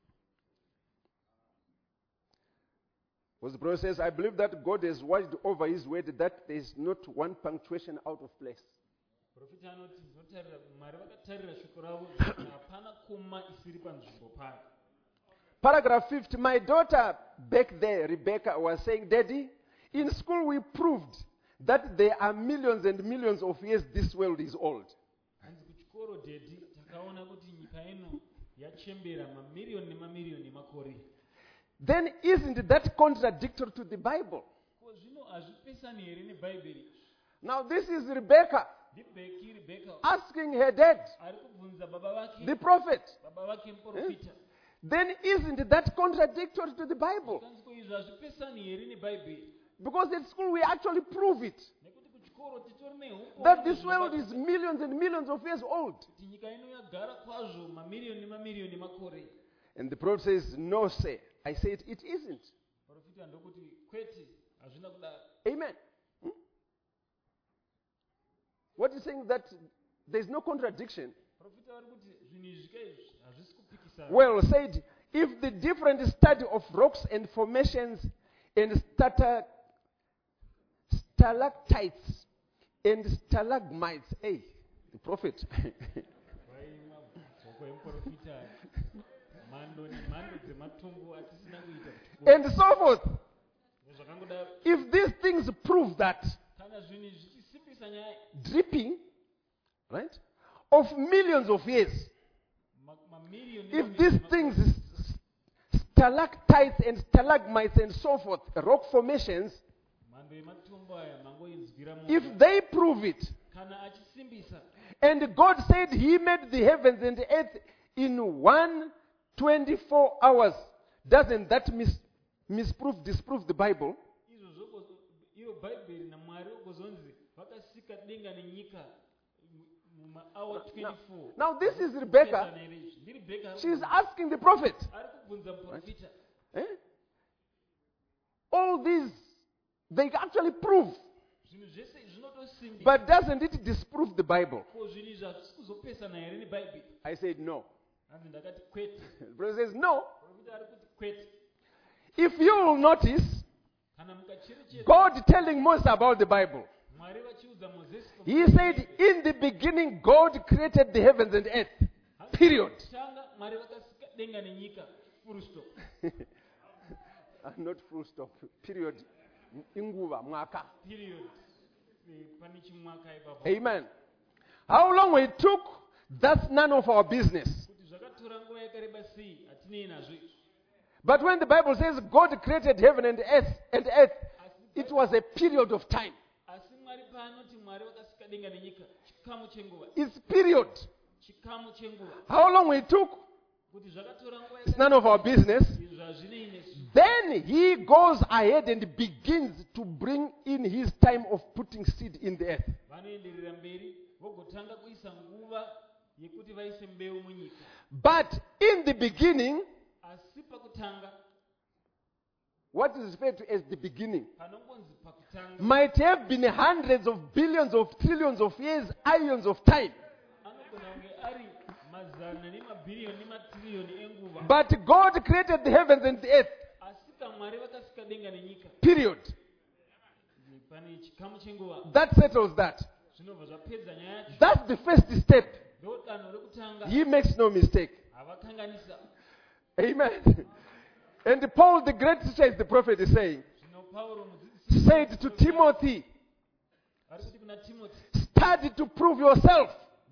Speaker 2: Because the prophet says, I believe that God has watched over his word, that there is not one punctuation out of place.
Speaker 1: Profita anoti ndinotarira Mwari vakatarira shoko ravo kuti hapana koma isiri panzvimbo payo.
Speaker 2: Paragraph fifty, my daughter back there, Rebecca, was saying, Daddy, in school we proved that there are millions and millions of years this world is old.
Speaker 1: Hanzi kuchikoro dedi takaona kuti nyika ino yachembera mamiriyoni nemamiriyoni emakore.
Speaker 2: Then isn't that contradictory to the Bible?
Speaker 1: Ko zvino hazvipesani here nebhaibheri.
Speaker 2: Now this is Rebecca.
Speaker 1: ndibheki Rebecca
Speaker 2: asking her dad,
Speaker 1: ari kubvunza baba vake
Speaker 2: the prophet.
Speaker 1: baba vake muprofita.
Speaker 2: Then isn't that contradictory to the Bible?
Speaker 1: Kanziko izvi hazvipesani here neBhaibheri.
Speaker 2: Because at school we actually prove it.
Speaker 1: Nekuti kuchikoro titori nehupo
Speaker 2: That this world is millions and millions of years old.
Speaker 1: kuti nyika ino yagara kwazvo mamiriyoni nemamiriyoni emakore.
Speaker 2: And the prophet says, no, sir. I said, it isn't.
Speaker 1: Profita ndokuti kwete hazvina kudaro.
Speaker 2: Amen. Hmm? What is saying that there's no contradiction?
Speaker 1: Profita vari kuti zvinhu izvi kaizvi hazvisi kupikisana.
Speaker 2: Well said, if the different study of rocks and formations and stata, stalactites and stalagmites, hey, the prophet. And so forth. If these things prove that dripping, right, of millions of years, if these things, stalactites and stalagmites and so forth, rock formations, if they prove it, and God said He made the heavens and the earth in one twenty-four hours, doesn't that mis- misprove, disprove the Bible? Now, now this is Rebecca. She's asking the prophet. Right? Eh? All these, they actually prove. But doesn't it disprove the Bible? I said no. The brother says no. If you will notice, God telling Moses about the Bible. He said, in the beginning, God created the heavens and earth. Period. Not full stop. Period. Inguva, mwaka. Amen. How long it took, that's none of our business. But when the Bible says God created heaven and earth, and earth, it was a period of time. It's period. How long it took, it's none of our business. Then he goes ahead and begins to bring in his time of putting seed in the earth. But in the beginning, what is referred to as the beginning might have been hundreds of billions of trillions of years, ions of time. But God created the heavens and the earth. Period. That settles that. That's the first step. He makes no mistake. Amen. And Paul, the great teacher, is the prophet, is saying, said to Timothy, study to prove yourself,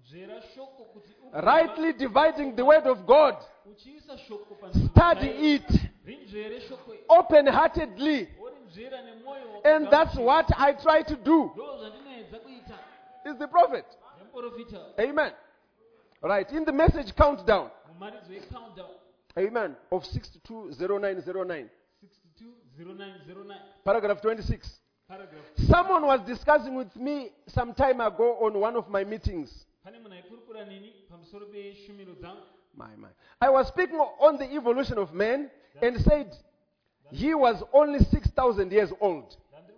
Speaker 2: rightly dividing the word of God. Study it open-heartedly. And that's what I try to do. Is the prophet. Amen. Right. In the message countdown. Amen. Of sixty-two oh nine oh nine.
Speaker 1: sixty-two oh nine oh nine.
Speaker 2: Paragraph twenty-six.
Speaker 1: Paragraph.
Speaker 2: Someone was discussing with me some time ago on one of my meetings. My, my. I was speaking on the evolution of man and said he was only six thousand years old.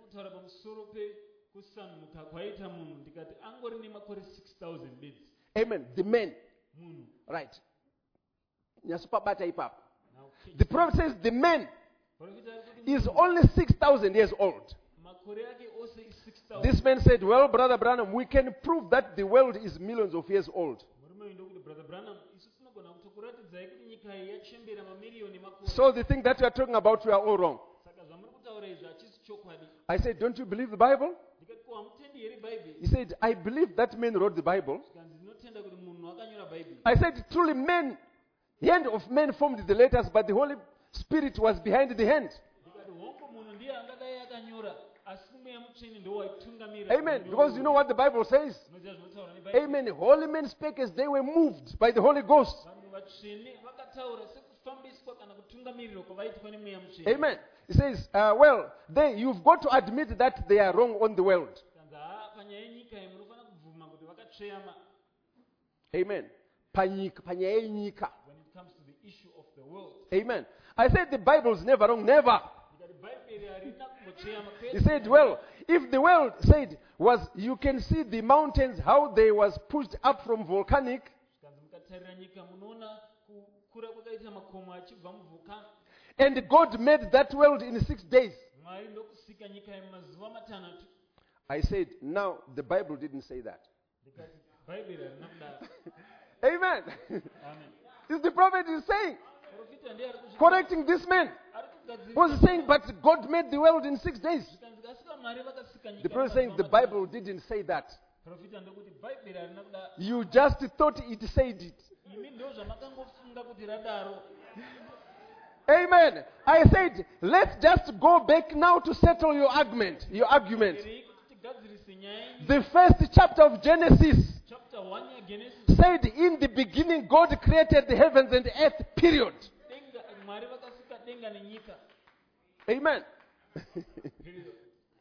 Speaker 2: Amen. The man. Right. The prophet says the man is only six thousand years old. This man said, well, Brother Branham, we can prove that the world is millions of years old. So the thing that you are talking about, you are all wrong. I said, don't you believe the Bible? He said, I believe that man wrote the Bible. I said, truly men, the hand of man formed the letters, but the Holy Spirit was behind the hand.
Speaker 1: mutsvene ndiwo waitungamira.
Speaker 2: Amen. Because you know what the Bible says?
Speaker 1: Unoziva zvinotaura neBhaibheri.
Speaker 2: Amen. Holy men spake as they were moved by the Holy Ghost.
Speaker 1: Vanhu vatsvene vakataura sekufambiswa kana kutungamirirwa kwavaitwa nemweya mutsvene.
Speaker 2: Amen. He says, uh, well, they, you've got to admit that they are wrong on the world.
Speaker 1: Kanzi ha panyaya yenyika iyi munofanira kubvuma kuti vakatsveyama.
Speaker 2: Amen. Panyika, panyaya yenyika.
Speaker 1: When it comes to the issue of the world.
Speaker 2: Amen. I said the Bible is never wrong. Never.
Speaker 1: Ndikati Bhaibheri harina kumbotsveyama.
Speaker 2: He said, well, if the world said was, you can see the mountains, how they was pushed up from volcanic.
Speaker 1: Kanzi mukatarira nyika munoona kukura kwakaita makomo achibva muvhulkano.
Speaker 2: And God made that world in six days.
Speaker 1: Mwari ndokusika nyika iyi mumazuva matanhatu.
Speaker 2: I said, now the Bible didn't say that.
Speaker 1: Ndikati Bhaibheri harina kudaro.
Speaker 2: Amen.
Speaker 1: Amen.
Speaker 2: This the prophet is saying,
Speaker 1: Profita ndiye ari kuzvi-
Speaker 2: correcting this man.
Speaker 1: ari kugadzirisa-
Speaker 2: Was saying, but God made the world in six days.
Speaker 1: Kanzi kasika Mwari vakasika nyika
Speaker 2: The prophet is saying the
Speaker 1: mumazuva
Speaker 2: Bible
Speaker 1: matanhatu.
Speaker 2: didn't say that.
Speaker 1: Profita ndokuti Bhaibheri harina kudaro.
Speaker 2: You just thought it said it.
Speaker 1: Imi ndo zvamakangofunga kuti radaro.
Speaker 2: Amen. I said, let's just go back now to settle your argument. Your argument.
Speaker 1: Bhaibheri kuti tigadzirise nyaya iyi.
Speaker 2: The first chapter of Genesis
Speaker 1: Chapter one yaGenesis.
Speaker 2: said, in the beginning, God created the heavens and the earth, period.
Speaker 1: Denga Mwari vakasika denga nenyika.
Speaker 2: Amen.
Speaker 1: Period.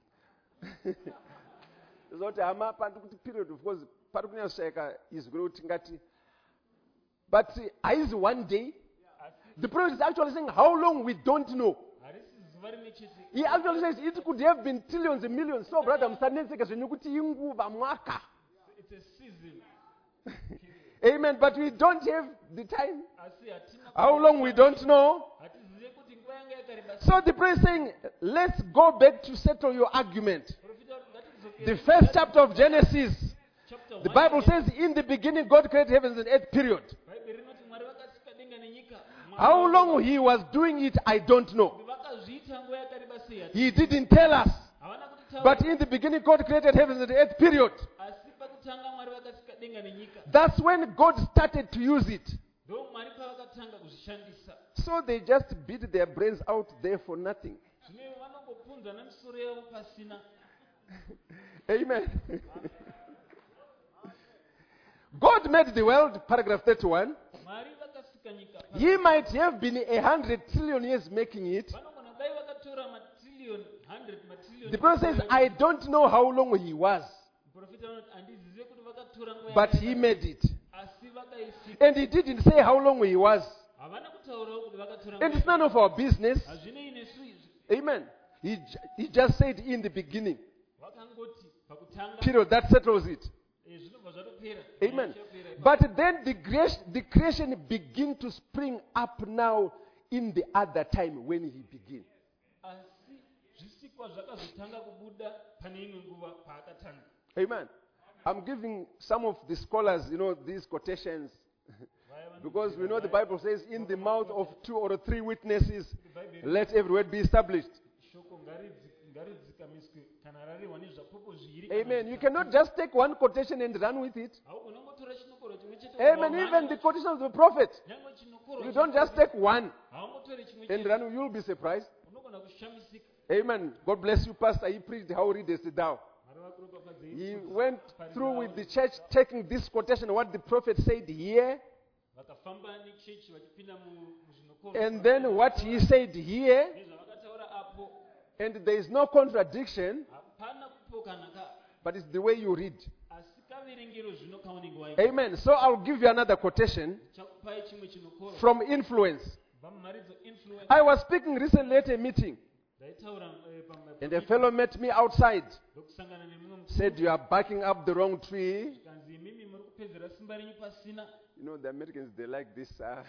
Speaker 2: Zoti hama pandikuti period, of course, parikunyashaika is going to ngati. But uh, is one day. The prophet is actually saying how long we don't know.
Speaker 1: Harisi zuva rimwe chete.
Speaker 2: He actually says it could have been trillions and millions. So, brother, musanetseka zvenyukuti inguva mwaka.
Speaker 1: It's a season.
Speaker 2: Amen. But we don't have the time.
Speaker 1: Asi hatina
Speaker 2: How long we don't know.
Speaker 1: hatizive kuti nguva yanga yakareba sei.
Speaker 2: So the prophet is saying, let's go back to settle your argument.
Speaker 1: Profita kuti ngatidzokere
Speaker 2: The first chapter of Genesis,
Speaker 1: chapter
Speaker 2: the
Speaker 1: one
Speaker 2: Bible
Speaker 1: yaGenesis.
Speaker 2: says, in the beginning, God created heavens and earth, period.
Speaker 1: Bhaibheri rinoti Mwari vakasika denga nenyika.
Speaker 2: How long he was doing it, I don't know.
Speaker 1: Kuti vakazviita nguva yakareba sei hati-
Speaker 2: He didn't tell us.
Speaker 1: havana kutitaura.
Speaker 2: But in the beginning, God created heavens and earth, period.
Speaker 1: Asi pakutanga Mwari vakasika denga nenyika.
Speaker 2: That's when God started to use it.
Speaker 1: Ndo Mwari pavakatanga kuzvishandisa.
Speaker 2: So they just beat their brains out there for nothing.
Speaker 1: Zvino vanongopunza nemisoro yavo pasina.
Speaker 2: Amen. God made the world, paragraph thirty-one.
Speaker 1: Mwari vakasika nyika.
Speaker 2: He might have been a hundred trillion years making it.
Speaker 1: Vanogona dai vakatora matrillion, hundred matrillion.
Speaker 2: The prophet says, I don't know how long he was,
Speaker 1: Profita vanoti handizive kuti vakatora nguva
Speaker 2: but he
Speaker 1: yakareba
Speaker 2: made it.
Speaker 1: sei. Asi vakaisika.
Speaker 2: And he didn't say how long he was.
Speaker 1: Havana kutaurawo kuti vakatora
Speaker 2: And
Speaker 1: nguva
Speaker 2: it's none of our business.
Speaker 1: hazvinei nesu izvi.
Speaker 2: Amen. He, j- he just said in the beginning.
Speaker 1: Vakangoti pakutanga.
Speaker 2: Period. That settles it.
Speaker 1: Eh, zvinobva zvatopera.
Speaker 2: Amen.
Speaker 1: Zvapera ipapo.
Speaker 2: But then the creation, the creation begin to spring up now in the other time when he began.
Speaker 1: Asi zvisikwa zvakazotanga kubuda pane imwe nguva paakatanga.
Speaker 2: Amen. I'm giving some of the scholars, you know, these quotations
Speaker 1: Vaya vanoti
Speaker 2: because we know the Bible says, in the mouth of two or three witnesses,
Speaker 1: kuti Bhaibheri
Speaker 2: let every word be established.
Speaker 1: shoko ngaridzi- ngaridzikamiswe kana rarehwa nezvapopo zviri. kana
Speaker 2: Amen. You
Speaker 1: zvitatu.
Speaker 2: cannot just take one quotation and run with it.
Speaker 1: Haugona kungotora chinokoro chimwe chete.
Speaker 2: Amen.
Speaker 1: wamhanya.
Speaker 2: Even the quotation of the prophet.
Speaker 1: Nyangwe chinokoro
Speaker 2: You don't just
Speaker 1: chinoprofita.
Speaker 2: take one
Speaker 1: Haungotori chimwe
Speaker 2: and
Speaker 1: chete.
Speaker 2: run. You'll be surprised.
Speaker 1: Unogona kushamisika.
Speaker 2: Amen. God bless you, Pastor. He preached how readest thou.
Speaker 1: Mwari vakuropafadzei.
Speaker 2: He went through with the church taking this quotation, what the prophet said here,
Speaker 1: Vakafamba nechechi vachipinda mu- muzvinokoro.
Speaker 2: and then what he said here,
Speaker 1: Nezvavakataura apo.
Speaker 2: and there is no contradiction,
Speaker 1: Hapana kupokana ka.
Speaker 2: but it's the way you read.
Speaker 1: Asi kaverengero zvino kaunenge waipa.
Speaker 2: Amen. So I'll give you another quotation
Speaker 1: Chakupai chimwe chinokoro.
Speaker 2: from influence.
Speaker 1: Vamumharidzo influence.
Speaker 2: I was speaking recently at a meeting,
Speaker 1: Ndaitaura eh, pama-
Speaker 2: and a fellow met me outside,
Speaker 1: ndokusangana nemumwe mukuru.
Speaker 2: said, you are backing up the wrong tree.
Speaker 1: Kanzi imimi muri kupedzera simba renyu pasina.
Speaker 2: You know, the Americans, they like this uh,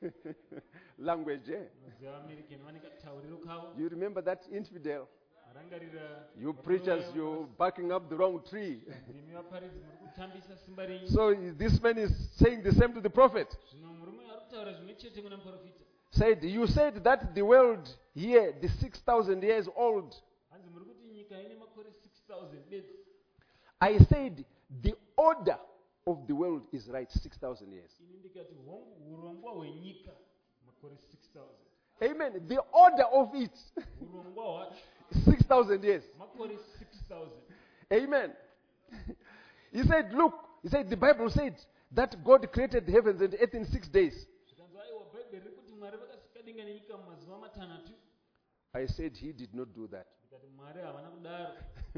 Speaker 2: language. Eh?
Speaker 1: Maziva American vane katauriro kavo.
Speaker 2: You remember that infidel?
Speaker 1: Arangarira.
Speaker 2: You preachers, you're backing up the wrong tree.
Speaker 1: Imi vaparidzi muri kutambisa simba renyu.
Speaker 2: So this man is saying the same to the prophet.
Speaker 1: Zvino murume ari kutaura zvimwe chete kuna muprofita.
Speaker 2: Said, you said that the world here, the six thousand years old.
Speaker 1: Hanzi muri kuti nyika ine makore six thousand bedzi.
Speaker 2: I said, the order of the world is right, six thousand years.
Speaker 1: Ini ndikati hongu urongwa hwenyika makore six thousand.
Speaker 2: Amen. The order of it,
Speaker 1: Urongwa hwacho
Speaker 2: six thousand years.
Speaker 1: makore six thousand.
Speaker 2: Amen. He said, look, he said, the Bible said that God created the heavens and earth in six days.
Speaker 1: Zvikanzi aiwa Bhaibheri riri kuti Mwari vakasika denga nenyika mumazuva matanhatu.
Speaker 2: I said he did not do that.
Speaker 1: Ndikati Mwari havana kudaro.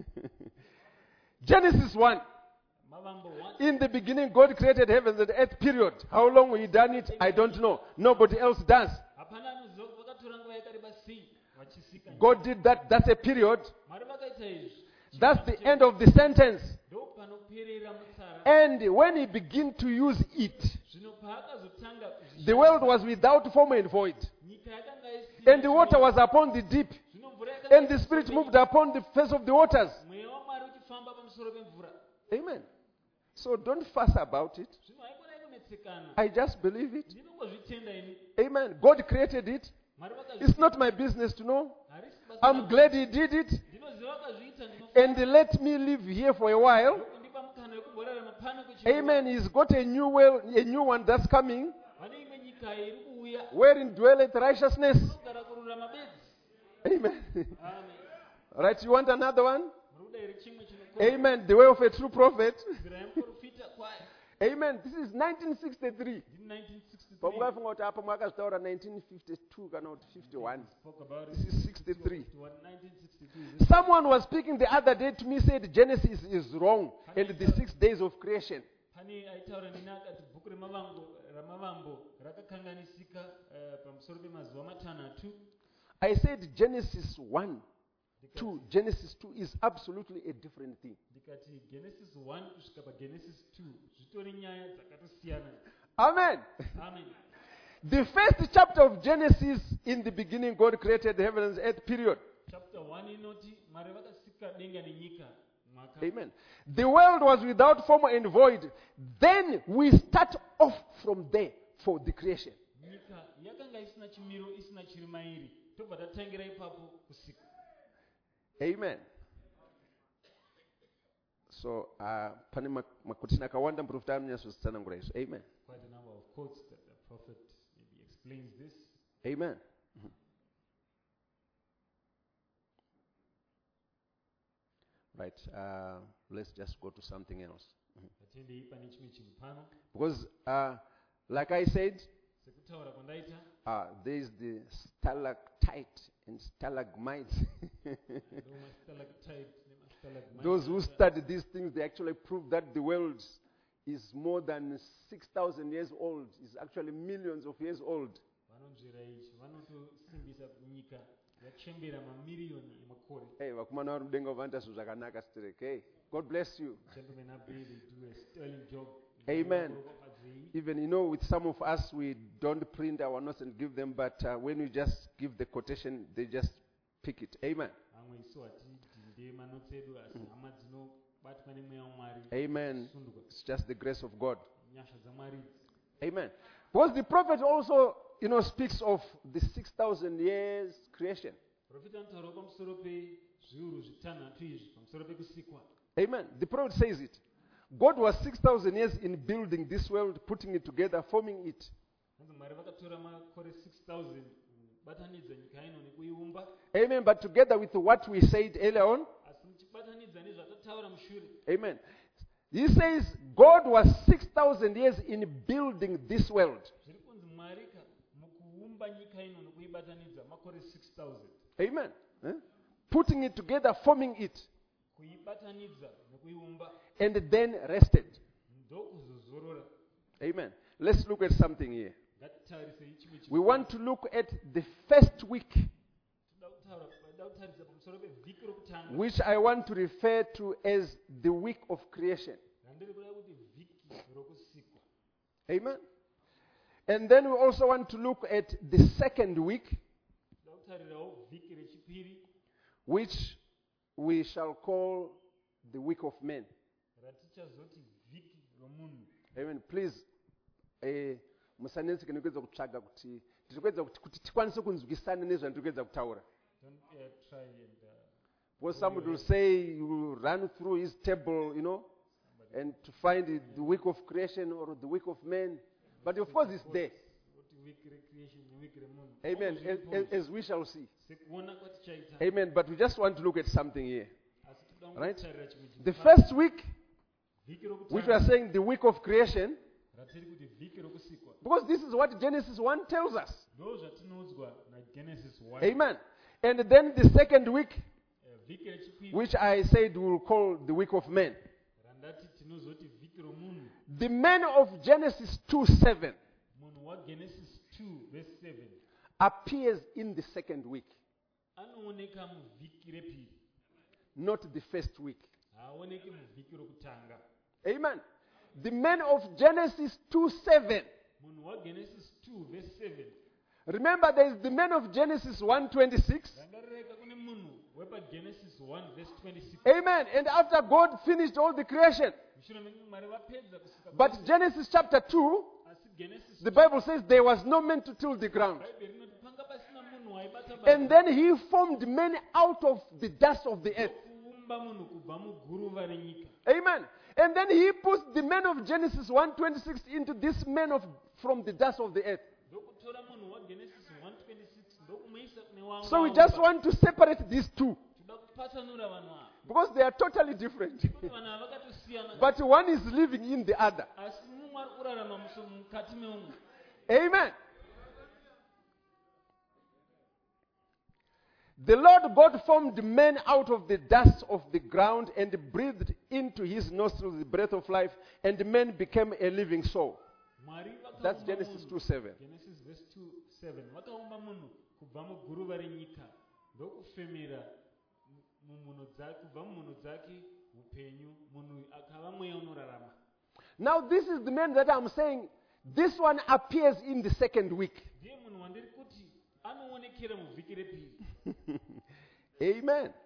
Speaker 2: Genesis one.
Speaker 1: Mavambo one.
Speaker 2: In the beginning, God created heavens and earth, period. How long he done it, I don't know. Nobody else does.
Speaker 1: Hapana anoziva vakatora nguva yakareba sei vachisika nyika.
Speaker 2: God did that. That's a period.
Speaker 1: Mwari vakaita izvi.
Speaker 2: That's the end of the sentence.
Speaker 1: Ndopanoperera mutsara.
Speaker 2: And when he began to use it,
Speaker 1: Zvino paakazotanga
Speaker 2: the world was without form and void.
Speaker 1: nyika yakanga isina.
Speaker 2: And the water was upon the deep.
Speaker 1: Zvino mvura yakanga
Speaker 2: And the Spirit moved upon the face of the waters.
Speaker 1: mweya waMwari uchifamba pamusoro pemvura.
Speaker 2: Amen. So don't fuss about it.
Speaker 1: Zvino haikona kunetsekana.
Speaker 2: I just believe it.
Speaker 1: Ndinongozvitenda ini.
Speaker 2: Amen. God created it.
Speaker 1: Mwari
Speaker 2: It's
Speaker 1: vakazvi.
Speaker 2: not my business to know.
Speaker 1: Harisi basa
Speaker 2: I'm
Speaker 1: rangu.
Speaker 2: glad he did it.
Speaker 1: Ndinoziva vakazviita ndinofa.
Speaker 2: And let me live here for a while.
Speaker 1: Ndokundipa mukana wekumborarama pano kwechinguva.
Speaker 2: Amen. He's got a new well, a new one that's coming,
Speaker 1: Pane imwe nyika iri kuuya.
Speaker 2: wherein dwelleth righteousness.
Speaker 1: Inogara kururama bedzi.
Speaker 2: Amen.
Speaker 1: Amen.
Speaker 2: Right? You want another one?
Speaker 1: Muri kuda here chimwe chinokora.
Speaker 2: Amen. The way of a true prophet.
Speaker 1: Nzira yemuprofita kwayo.
Speaker 2: Amen. This is nineteen sixty-three.
Speaker 1: Ndiri nineteen sixty-three.
Speaker 2: Pamukafunga kuti apa mwakazitaura nineteen fifty-two kana kuti fifty-one.
Speaker 1: Spoke about it.
Speaker 2: This is sixty-three.
Speaker 1: nineteen sixty-three.
Speaker 2: Someone was speaking the other day to me, said Genesis is wrong and the six days of creation.
Speaker 1: Pane aitaura neni akati bhuku remavambo ramavambo rakakanganisika eh, pamusoro pemazuva matanhatu.
Speaker 2: I said Genesis one, two, Genesis two is absolutely a different thing.
Speaker 1: Ndikati Genesis one kusvika paGenesis two zvitori nyaya dzakatosiyana.
Speaker 2: Amen.
Speaker 1: Amen.
Speaker 2: The first chapter of Genesis, in the beginning, God created the heavens and earth, period.
Speaker 1: Chapter one inoti Mwari vakasika denga nenyika mwaka.
Speaker 2: Amen. The world was without form and void. Then we start off from there for the creation.
Speaker 1: Nyika yakanga isina chimiro isina chiri mairi. Tobva tatangira ipapo kusika.
Speaker 2: Amen. So, uh, pane makutina akawanda muprofita anonyatsozitanangura izvo. Amen.
Speaker 1: Quite a number of quotes that the prophet maybe explains this.
Speaker 2: Amen. Mhm. Right. Uh, let's just go to something else.
Speaker 1: Atendei pane chimwe chinhu pano.
Speaker 2: Because, uh, like I said,
Speaker 1: Sekutaura kwandaita
Speaker 2: uh, there is the stalactite and stalagmites.
Speaker 1: ndomastalactite nemastalagmite.
Speaker 2: Those who study these things, they actually prove that the world is more than six thousand years old. It's actually millions of years old.
Speaker 1: Vanonzvera izvi vanotosimbisa kuti nyika yachembera mamiriyoni emakore.
Speaker 2: Hey, vakomana vari mudenga vanoita zvinhu zvakanaka straight. Hey, God bless you.
Speaker 1: Gentlemen up there, they do a sterling job.
Speaker 2: Amen. Even, you know, with some of us, we don't print our notes and give them, but uh, when we just give the quotation, they just pick it. Amen.
Speaker 1: Amwe isu hatidhinde manotsi edu asi hama dzinobatwa nemweya waMwari.
Speaker 2: Amen.
Speaker 1: Sunduka.
Speaker 2: It's just the grace of God.
Speaker 1: Nyasha dzaMwari.
Speaker 2: Amen. Because the prophet also, you know, speaks of the six thousand years creation.
Speaker 1: Profita anotaurawo pamusoro pezviuru zvitanhatu izvi pamusoro pekusikwa.
Speaker 2: Amen. The prophet says it. God was six thousand years in building this world, putting it together, forming it.
Speaker 1: Hanzi Mwari vakatora makore six thousand kubatanidza nyika ino nekuiumba.
Speaker 2: Amen. But together with what we said earlier on.
Speaker 1: Asi muchibatanidza nezvatataura mushure.
Speaker 2: Amen. He says God was six thousand years in building this world.
Speaker 1: Zviri kunzi Mwari ka mukuumba nyika ino nekuibatanidza makore six thousand.
Speaker 2: Amen. Eh? Putting it together, forming it,
Speaker 1: Kuibatanidza nekuiumba.
Speaker 2: and then rested.
Speaker 1: Ndokuzozorora.
Speaker 2: Amen. Let's look at something here.
Speaker 1: Ngatitarise chimwe chinhu.
Speaker 2: We want to look at the first week,
Speaker 1: Toda kutaura toda kutarisa pamusoro pevhiki rokutanga.
Speaker 2: which I want to refer to as the week of creation.
Speaker 1: Randiri kuda kuti vhiki rokusikwa.
Speaker 2: Amen. And then we also want to look at the second week,
Speaker 1: Toda kutarirawo vhiki rechipiri
Speaker 2: which we shall call the week of men.
Speaker 1: ratichazoti vhiki romunhu.
Speaker 2: Amen. Please, eh, musanetseke nekuedza kutsvaga kuti tiri kuedza kuti kuti tikwanise kunzwisana nezvandiri kuedza kutaura.
Speaker 1: Don't uh, try and uh,
Speaker 2: Because somebody will say you will run through his table, you know, and to find it, the week of creation or the week of men. But of course it's there.
Speaker 1: kuti vhiki recreation nevhiki remunhu.
Speaker 2: Amen.
Speaker 1: All
Speaker 2: As,
Speaker 1: zviripo.
Speaker 2: as, as we shall see.
Speaker 1: Sekuona kwatichaita.
Speaker 2: Amen. But we just want to look at something here.
Speaker 1: Asi Toda
Speaker 2: Right?
Speaker 1: kutarira chimwe chinhu.
Speaker 2: The first week,
Speaker 1: Vhiki
Speaker 2: which we are
Speaker 1: rokutanga,
Speaker 2: saying the week of creation,
Speaker 1: ratiri kuti vhiki rokusikwa.
Speaker 2: because this is what Genesis one tells us.
Speaker 1: Ndo zvatinoudzwa naGenesis one.
Speaker 2: Amen. And then the second week,
Speaker 1: Eh, Vhiki rechipiri,
Speaker 2: which I said we'll call the week of men.
Speaker 1: randati tinozoti vhiki romunhu.
Speaker 2: The men of Genesis two seven
Speaker 1: Munhu waGenesis two verse seven
Speaker 2: appears in the second week,
Speaker 1: anooneka muvhiki repiri,
Speaker 2: not the first week.
Speaker 1: haaoneki muvhiki rokutanga.
Speaker 2: Amen. The men of Genesis two seven.
Speaker 1: Munhu waGenesis two verse seven,
Speaker 2: Remember, there is the men of Genesis one twenty-six.
Speaker 1: rangareka kune munhu wepaGenesis one verse twenty-six.
Speaker 2: Amen. And after God finished all the creation.
Speaker 1: Mushure mekunge Mwari vapedza kusika
Speaker 2: But
Speaker 1: kwose,
Speaker 2: Genesis chapter two,
Speaker 1: asi Genesis
Speaker 2: the Bible says there was no man to till the ground.
Speaker 1: Bhaibheri rinoti panga pasina munhu waibata
Speaker 2: And then he formed men out of the dust of the earth.
Speaker 1: kuumba munhu kubva muguruva renyika.
Speaker 2: Amen. And then he puts the men of Genesis one twenty-six into this men of from the dust of the earth.
Speaker 1: Ndokutora munhu waGenesis one twenty-six ndokumuisa kune wamwe
Speaker 2: So we
Speaker 1: waumba.
Speaker 2: just want to separate these two
Speaker 1: Toda kupatsanura vanhu ava
Speaker 2: because they are totally different.
Speaker 1: kuti vanhu ava vakatosiyana,
Speaker 2: But one is living in the other.
Speaker 1: asi mumwe ari kurarama muso- mukati meumwe.
Speaker 2: Amen. The Lord God formed man out of the dust of the ground and breathed into his nostrils the breath of life, and man became a living soul.
Speaker 1: Mwari vakaumba
Speaker 2: That's Genesis
Speaker 1: munhu.
Speaker 2: two seven.
Speaker 1: Genesis verse two seven, vakaumba munhu kubva muguruva renyika ndokufemera mu- mumhuno dzake, kubva mumhuno dzake upenyu, munhu akava mweya unorarama.
Speaker 2: Now, this is the man that I'm saying, this one appears in the second week.
Speaker 1: Ndiye munhu wandiri kuti anoonekera muvhiki repiri.
Speaker 2: Amen.
Speaker 1: Amen.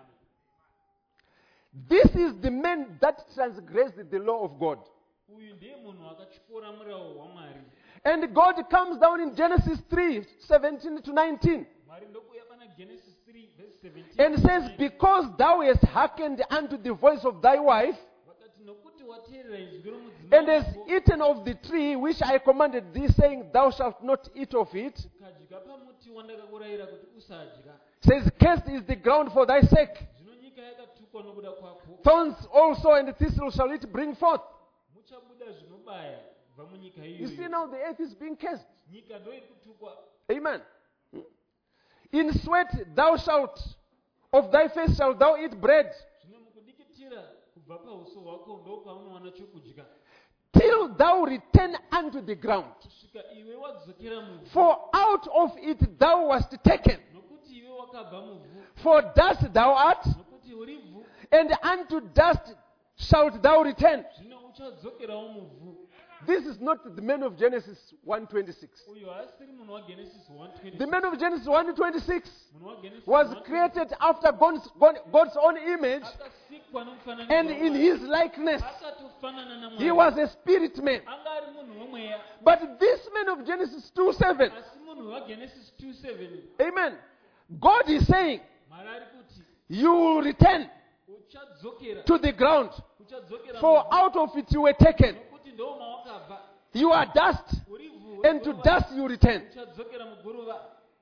Speaker 2: This is the man that transgressed the law of God.
Speaker 1: Uyu ndiye munhu akatyora murayiro waMwari.
Speaker 2: And God comes down in Genesis three seventeen to nineteen.
Speaker 1: Mwari ndokuuya pana Genesis three verse seventeen
Speaker 2: And says, because thou hast hearkened unto the voice of thy wife,
Speaker 1: vakati nokuti wateerera inzwi romudzimai
Speaker 2: and hast
Speaker 1: wako,
Speaker 2: eaten of the tree which I commanded thee, saying, thou shalt not eat of it,
Speaker 1: ukadya pamuti wandakakurayira kuti usadya.
Speaker 2: says, cursed is the ground for thy sake.
Speaker 1: Zvino nyika yakatukwa nokuda kwako.
Speaker 2: Thorns also and thistles shall it bring forth.
Speaker 1: Muchabuda zvinobaya kubva munyika
Speaker 2: You see
Speaker 1: iyoyo.
Speaker 2: now the earth is being cursed.
Speaker 1: Nyika ndo iri kutukwa.
Speaker 2: Amen. In sweat thou shalt, of thy face shalt thou eat bread,
Speaker 1: Zvino mukudikitira kubva pauso hwako ndo paunowana chokudya.
Speaker 2: till thou return unto the ground.
Speaker 1: Kusvika iwe wadzokera muvhu.
Speaker 2: For out of it thou wast taken.
Speaker 1: Nokuti iwe wakabva muvhu.
Speaker 2: For dust thou art,
Speaker 1: Nokuti uri vhu.
Speaker 2: and unto dust shalt thou return.
Speaker 1: Zvino uchadzokerawo muvhu.
Speaker 2: This is not the man of Genesis one twenty-six.
Speaker 1: Uyo haasiri munhu waGenesis one twenty.
Speaker 2: The man of Genesis one twenty-six
Speaker 1: Munhu waGenesis
Speaker 2: was
Speaker 1: one twenty
Speaker 2: created after God's, God- God's own image
Speaker 1: akasikwa nomufananidzo
Speaker 2: and in
Speaker 1: waMwari.
Speaker 2: his likeness.
Speaker 1: Akatofanana naMwari.
Speaker 2: He was a spirit man.
Speaker 1: anga ari munhu womweya.
Speaker 2: But this man of Genesis two seven,
Speaker 1: Asi munhu waGenesis two seven,
Speaker 2: amen, God is saying,
Speaker 1: Mwari ari kuti
Speaker 2: you will return
Speaker 1: uchadzokera.
Speaker 2: to the ground,
Speaker 1: Uchadzokera
Speaker 2: for
Speaker 1: muvhu.
Speaker 2: out of it you were taken.
Speaker 1: Nokuti ndo mawakabva.
Speaker 2: You are dust,
Speaker 1: Uri vhu.
Speaker 2: and to dust you return.
Speaker 1: Uchadzokera muguruva.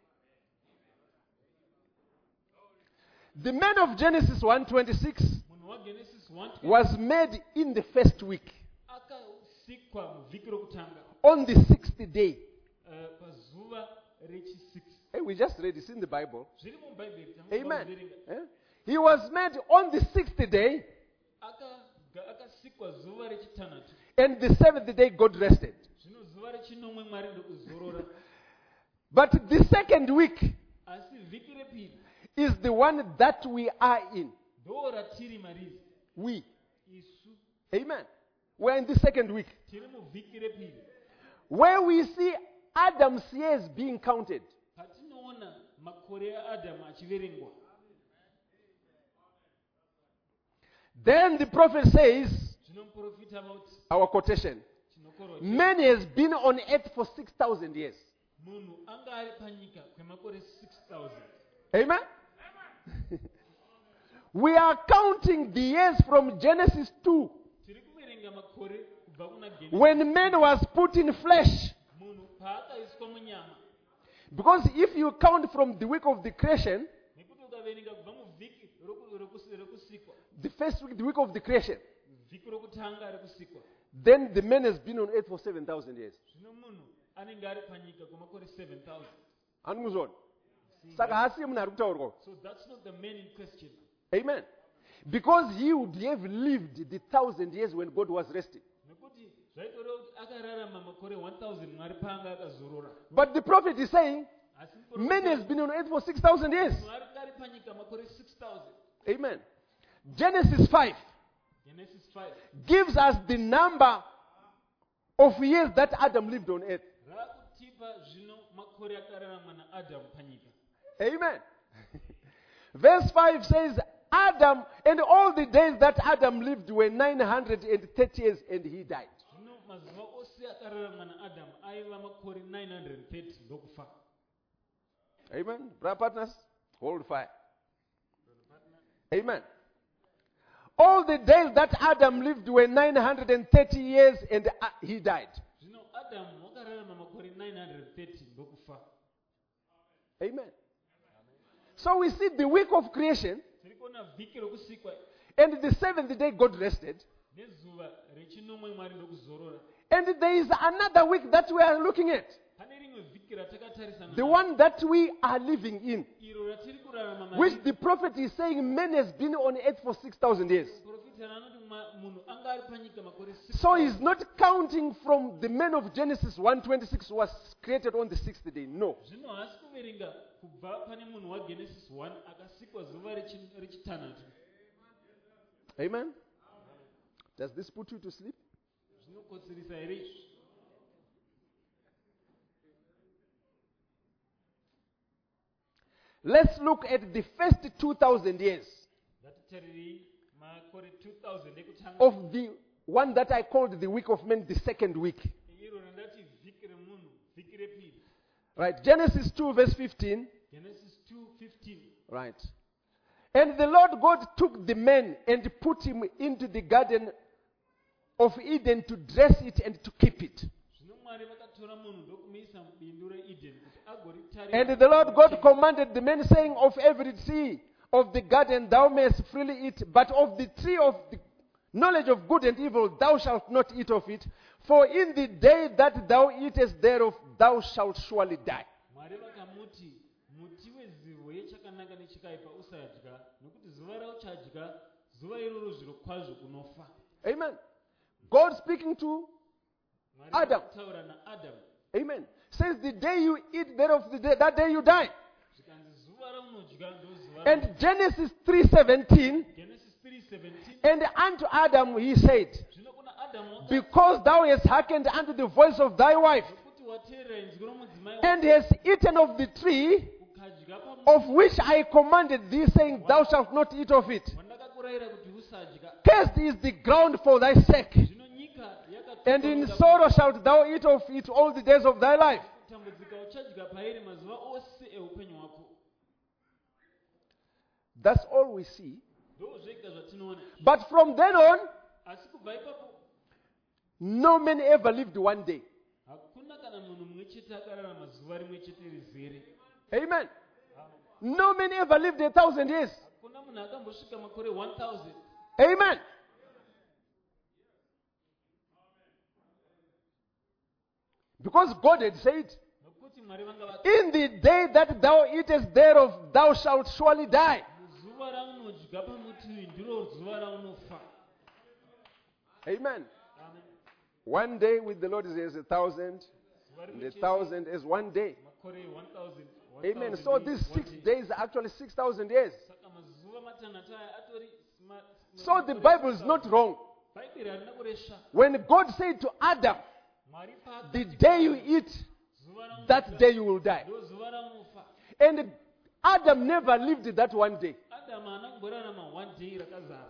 Speaker 2: The man of Genesis one twenty-six
Speaker 1: Munhu waGenesis one twenty
Speaker 2: was made in the first week,
Speaker 1: akasikwa muvhiki rokutanga.
Speaker 2: on the sixth day.
Speaker 1: eh, pazuva rechisiks.
Speaker 2: Hey, we just read this in the Bible.
Speaker 1: Zviri mubhaibheri.
Speaker 2: Amen.
Speaker 1: tamuverenga.
Speaker 2: Eh? He was made on the sixth day,
Speaker 1: Aka- ga- akasikwa zuva rechitanhatu.
Speaker 2: and the seventh day God rested.
Speaker 1: Zvino zuva rechinomwe Mwari ndokuzorora.
Speaker 2: But the second week
Speaker 1: Asi vhiki repiri
Speaker 2: is the one that we are in.
Speaker 1: ndo ratiri mariri.
Speaker 2: We.
Speaker 1: Isu
Speaker 2: Amen. We're in the second week,
Speaker 1: tiri muvhiki repiri.
Speaker 2: where we see Adam's years being counted.
Speaker 1: Patinoona makore aAdamu achiverengwa.
Speaker 2: Then the prophet says,
Speaker 1: Zvinomuprofita vauti
Speaker 2: our quotation,
Speaker 1: chinokoro
Speaker 2: man has been on earth for six thousand years.
Speaker 1: munhu anga ari panyika kwemakore six thousand.
Speaker 2: Amen. We are counting the years from Genesis two,
Speaker 1: Tiri kuverenga makore kubva kuna Genesis.
Speaker 2: when man was put in flesh.
Speaker 1: Munhu paakaiswa munyama.
Speaker 2: Because if you count from the week of the creation,
Speaker 1: Nekuti ukaverenga kubva muvhiki roku- roku- rokusikwa.
Speaker 2: the first week, the week of the creation,
Speaker 1: vhiki rokutanga rekusikwa,
Speaker 2: then the man has been on earth for seven thousand years.
Speaker 1: zvino munhu anenge ari panyika kwemakore seven thousand.
Speaker 2: Handimuzvona? Saka haasi munhu ari kutaurwa.
Speaker 1: So that's not the man in question.
Speaker 2: Amen. Because he would have lived the thousand years when God was resting.
Speaker 1: Nekuti zvaitoreva kuti akararama makore one thousand mwari paanga akazorora.
Speaker 2: But the prophet is saying,
Speaker 1: Asi
Speaker 2: man has been on earth for six thousand years.
Speaker 1: mwari ari panyika makore six thousand.
Speaker 2: Amen. Genesis five
Speaker 1: Genesis five.
Speaker 2: gives us the number of years that Adam lived on earth.
Speaker 1: Rakutipa zvino makore akararama naAdam panyika.
Speaker 2: Amen. Verse five says, Adam, and all the days that Adam lived were nine hundred thirty years, and he died.
Speaker 1: Zvino mazuva ose akararama naAdam aiva makore nine hundred thirty ndokufa.
Speaker 2: Amen. Brother partners, hold fire. Amen. All the days that Adam lived were nine hundred thirty years, and uh, he died.
Speaker 1: Zvino Adam wakararama makore nine hundred thirty ndokufa.
Speaker 2: Amen. So we see the week of creation,
Speaker 1: Tirikuona vhiki rokusikwa
Speaker 2: and the seventh day God rested.
Speaker 1: nezuva rechinomwe mwari ndokuzorora.
Speaker 2: And there is another week that we are looking at,
Speaker 1: Pane rimwe vhiki ratakatarisana
Speaker 2: the one that we are living in,
Speaker 1: iro ratiri kurarama
Speaker 2: which
Speaker 1: mariri.
Speaker 2: the prophet is saying man has been on earth for six thousand years.
Speaker 1: Profita anoti mwa- munhu anga ari panyika makore six
Speaker 2: So
Speaker 1: thousand.
Speaker 2: he's not counting from the man of Genesis one twenty-six who was created on the sixth day. No.
Speaker 1: Zvino haasi kuverenga kubva pane munhu wagenesis one akasikwa zuva rechi- rechitanhatu.
Speaker 2: Amen. Does this put you to sleep?
Speaker 1: Zvinokotsirisa here izvi.
Speaker 2: Let's look at the first two thousand years
Speaker 1: Ngatitariri makore two thousand ekutanga.
Speaker 2: of the one that I called the week of men, the second week.
Speaker 1: Iro randati vhiki remunhu, vhiki repiri.
Speaker 2: Right. Genesis two, verse fifteen.
Speaker 1: Genesis two fifteen.
Speaker 2: Right. And the Lord God took the man and put him into the garden of Eden to dress it and to keep it.
Speaker 1: Zvino Mwari vakatora munhu ndokumuisa mubindu reEden kuti agoritarira.
Speaker 2: And the Lord God commanded the man, saying, of every tree of the garden thou mayest freely eat, but of the tree of the knowledge of good and evil thou shalt not eat of it, for in the day that thou eatest thereof thou shalt surely die.
Speaker 1: Mwari vakamuti muti wezivo yechakanaka nechakaipa usadya, nokuti zuva rauchadya zuva iroro zviro kwazvo unofa.
Speaker 2: Amen. God speaking to
Speaker 1: Mwari
Speaker 2: Adam.
Speaker 1: vakataura naAdam.
Speaker 2: Amen. Says the day you eat thereof, the day, that day you die.
Speaker 1: Zvikanzi zuva raunodya ndozuva.
Speaker 2: And Genesis three seventeen,
Speaker 1: Genesis three seventeen.
Speaker 2: and unto Adam he said,
Speaker 1: Zvino kuna Adamu wakati,
Speaker 2: because thou hast hearkened unto the voice of thy wife,
Speaker 1: nokuti wateerera inzwi romudzimai
Speaker 2: and hast eaten of the tree
Speaker 1: ukadya pamuti
Speaker 2: of which I commanded thee, saying, thou shalt not eat of it.
Speaker 1: wandakakurayira kuti usadya.
Speaker 2: Cursed is the ground for thy sake,
Speaker 1: Zvino nyika
Speaker 2: and in
Speaker 1: yakatambudzika
Speaker 2: sorrow shalt thou eat of it all the days of thy life.
Speaker 1: uchadya pairi mazuva ose eupenyu hwako.
Speaker 2: That's all we see.
Speaker 1: Ndozvega zvatinoona.
Speaker 2: But from then on,
Speaker 1: Asi kubva ipapo
Speaker 2: no man ever lived one day.
Speaker 1: hakuna kana munhu mumwe chete akararama zuva rimwe chete rizere.
Speaker 2: Amen. No man ever lived a thousand years.
Speaker 1: Hakuna munhu akambosvika makore one thousand.
Speaker 2: Amen. Because God had said,
Speaker 1: Nokuti Mwari vanga vati
Speaker 2: in the day that thou eatest thereof, thou shalt surely die.
Speaker 1: zuva raunodya pamuti uyu ndiro zuva raunofa.
Speaker 2: Amen.
Speaker 1: Amen.
Speaker 2: One day with the Lord is as a thousand,
Speaker 1: Zuva
Speaker 2: and
Speaker 1: rimwe
Speaker 2: a
Speaker 1: chete
Speaker 2: thousand is one day.
Speaker 1: makore one thousand.
Speaker 2: Amen. So these six days are actually six thousand years.
Speaker 1: Saka mazuva matanhatu aya atori ma-
Speaker 2: So the Bible is not wrong.
Speaker 1: Bhaibheri harina kuresva.
Speaker 2: When God said to Adam,
Speaker 1: Mwari paakati
Speaker 2: the day you eat,
Speaker 1: zuva raunodya,
Speaker 2: that day you will die.
Speaker 1: ndo zuva raunofa.
Speaker 2: And Adam never lived that one day.
Speaker 1: Adamu haana kumborarama one day rakazara.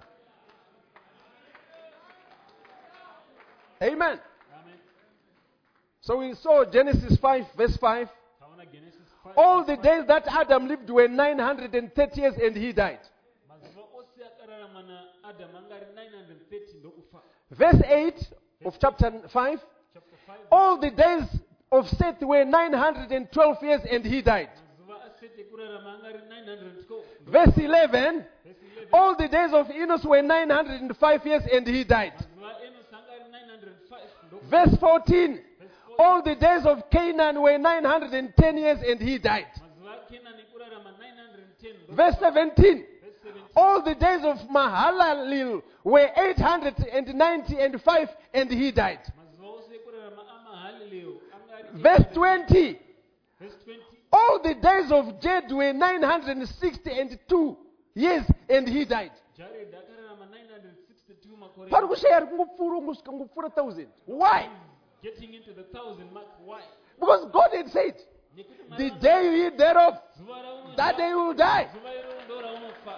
Speaker 2: Amen.
Speaker 1: Amen.
Speaker 2: So we saw Genesis five, verse five.
Speaker 1: Taona Genesis five.
Speaker 2: All the days that Adam lived were nine hundred thirty years, and he died.
Speaker 1: Mazuva ose akararama naAdamu anga ari nine hundred thirty ndokufa.
Speaker 2: Verse eight of chapter five.
Speaker 1: Chapter five.
Speaker 2: All the days of Seth were nine hundred twelve years, and he died.
Speaker 1: Mazuva aseti ekurarama anga ari nine hundred twelve.
Speaker 2: Verse eleven,
Speaker 1: Verse eleven.
Speaker 2: all the days of Enos were nine hundred five years and he died.
Speaker 1: Mazuva aEnosi anga ari nine hundred five. Ndokufa.
Speaker 2: Verse fourteen,
Speaker 1: Verse fourteen.
Speaker 2: all the days of Canaan were nine hundred ten years and he died.
Speaker 1: Mazuva aKenani ekurarama nine hundred ten. Ndokufa.
Speaker 2: Verse seventeen,
Speaker 1: Verse seventeen.
Speaker 2: all the days of Mahalalel were eight hundred ninety and five and he died.
Speaker 1: Mazuva ose ekurarama aMahalalel anga ari
Speaker 2: Verse twenty,
Speaker 1: Verse twenty.
Speaker 2: all the days of Jed were nine hundred sixty and two years and he died.
Speaker 1: Jared akararama nine hundred sixty-two makore.
Speaker 2: Pari kushaya kungopfuura ungosvika ngopfuura thousand. Why?
Speaker 1: Getting into the thousand mark. Why?
Speaker 2: Because God had said,
Speaker 1: Nekuti
Speaker 2: the
Speaker 1: Mwari
Speaker 2: day you eat thereof,
Speaker 1: zuva raunoda-
Speaker 2: that day you will die.
Speaker 1: zuva iroro ndo raunofa.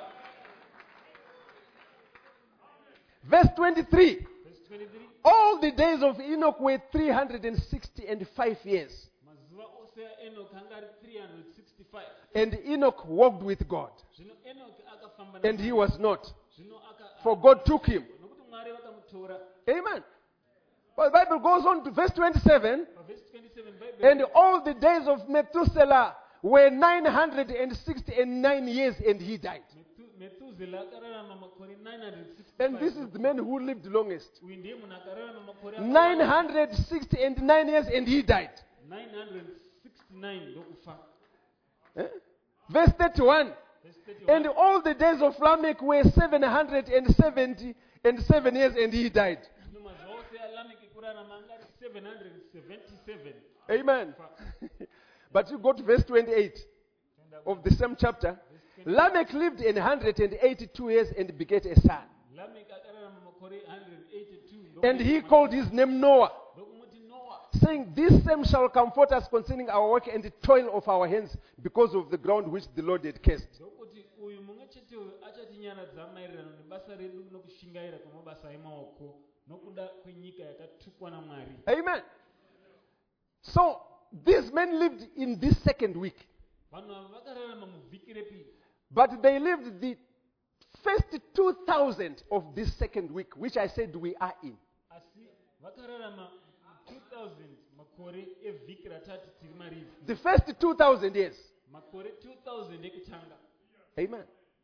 Speaker 2: Verse twenty-three,
Speaker 1: Verse twenty-three.
Speaker 2: all the days of Enoch were three hundred sixty and five years.
Speaker 1: Mazuva ose aEnoch anga ari three hundred sixty-five.
Speaker 2: And Enoch walked with God,
Speaker 1: Zvino Enoch akafamba
Speaker 2: and he was not,
Speaker 1: Zvino aka-
Speaker 2: for God took him.
Speaker 1: nokuti Mwari vakamutora.
Speaker 2: Amen. But the Bible goes on to verse twenty-seven,
Speaker 1: Verse twenty-seven. Bible.
Speaker 2: and all the days of Methuselah were nine hundred sixty and nine years, and he died.
Speaker 1: Methu- Methuselah akararama makore nine hundred sixty-five.
Speaker 2: And this is the man who lived longest.
Speaker 1: Uyu ndiye munhu akararama makore
Speaker 2: nine
Speaker 1: akawanda.
Speaker 2: hundred sixty and nine years, and he died.
Speaker 1: nine hundred sixty-nine ndokufa.
Speaker 2: Eh? Verse thirty-one,
Speaker 1: Verse thirty-one.
Speaker 2: and all the days of Lamech were seven hundred seventy and seven years, and he died.
Speaker 1: Zvino mazuva ose aLameki kurarama anga ari seven hundred seventy-seven.
Speaker 2: Amen. But you go to verse twenty-eight of the same chapter. Lamech lived in one hundred eighty-two years and begat a son.
Speaker 1: Lameki akararama makore one hundred eighty-two.
Speaker 2: And he called his name Noah,
Speaker 1: Ndokumuti Noah.
Speaker 2: saying, this same shall comfort us concerning our work and the toil of our hands, because of the ground which the Lord had cursed.
Speaker 1: Ndokuti uyu mumwe chete uyu achatinyaradza maererano nebasa redu nokushingaira kwamabasa emaoko nokuda kwenyika yakatukwa naMwari.
Speaker 2: Amen. So these men lived in this second week,
Speaker 1: Vanhu ava vakararama muvhiki repiri.
Speaker 2: but they lived the first two thousand of this second week, which I said we are in.
Speaker 1: Asi vakararama two thousand makore evhiki ratati tiri mariri.
Speaker 2: The first two thousand years.
Speaker 1: Makore two thousand ekutanga.
Speaker 2: Amen.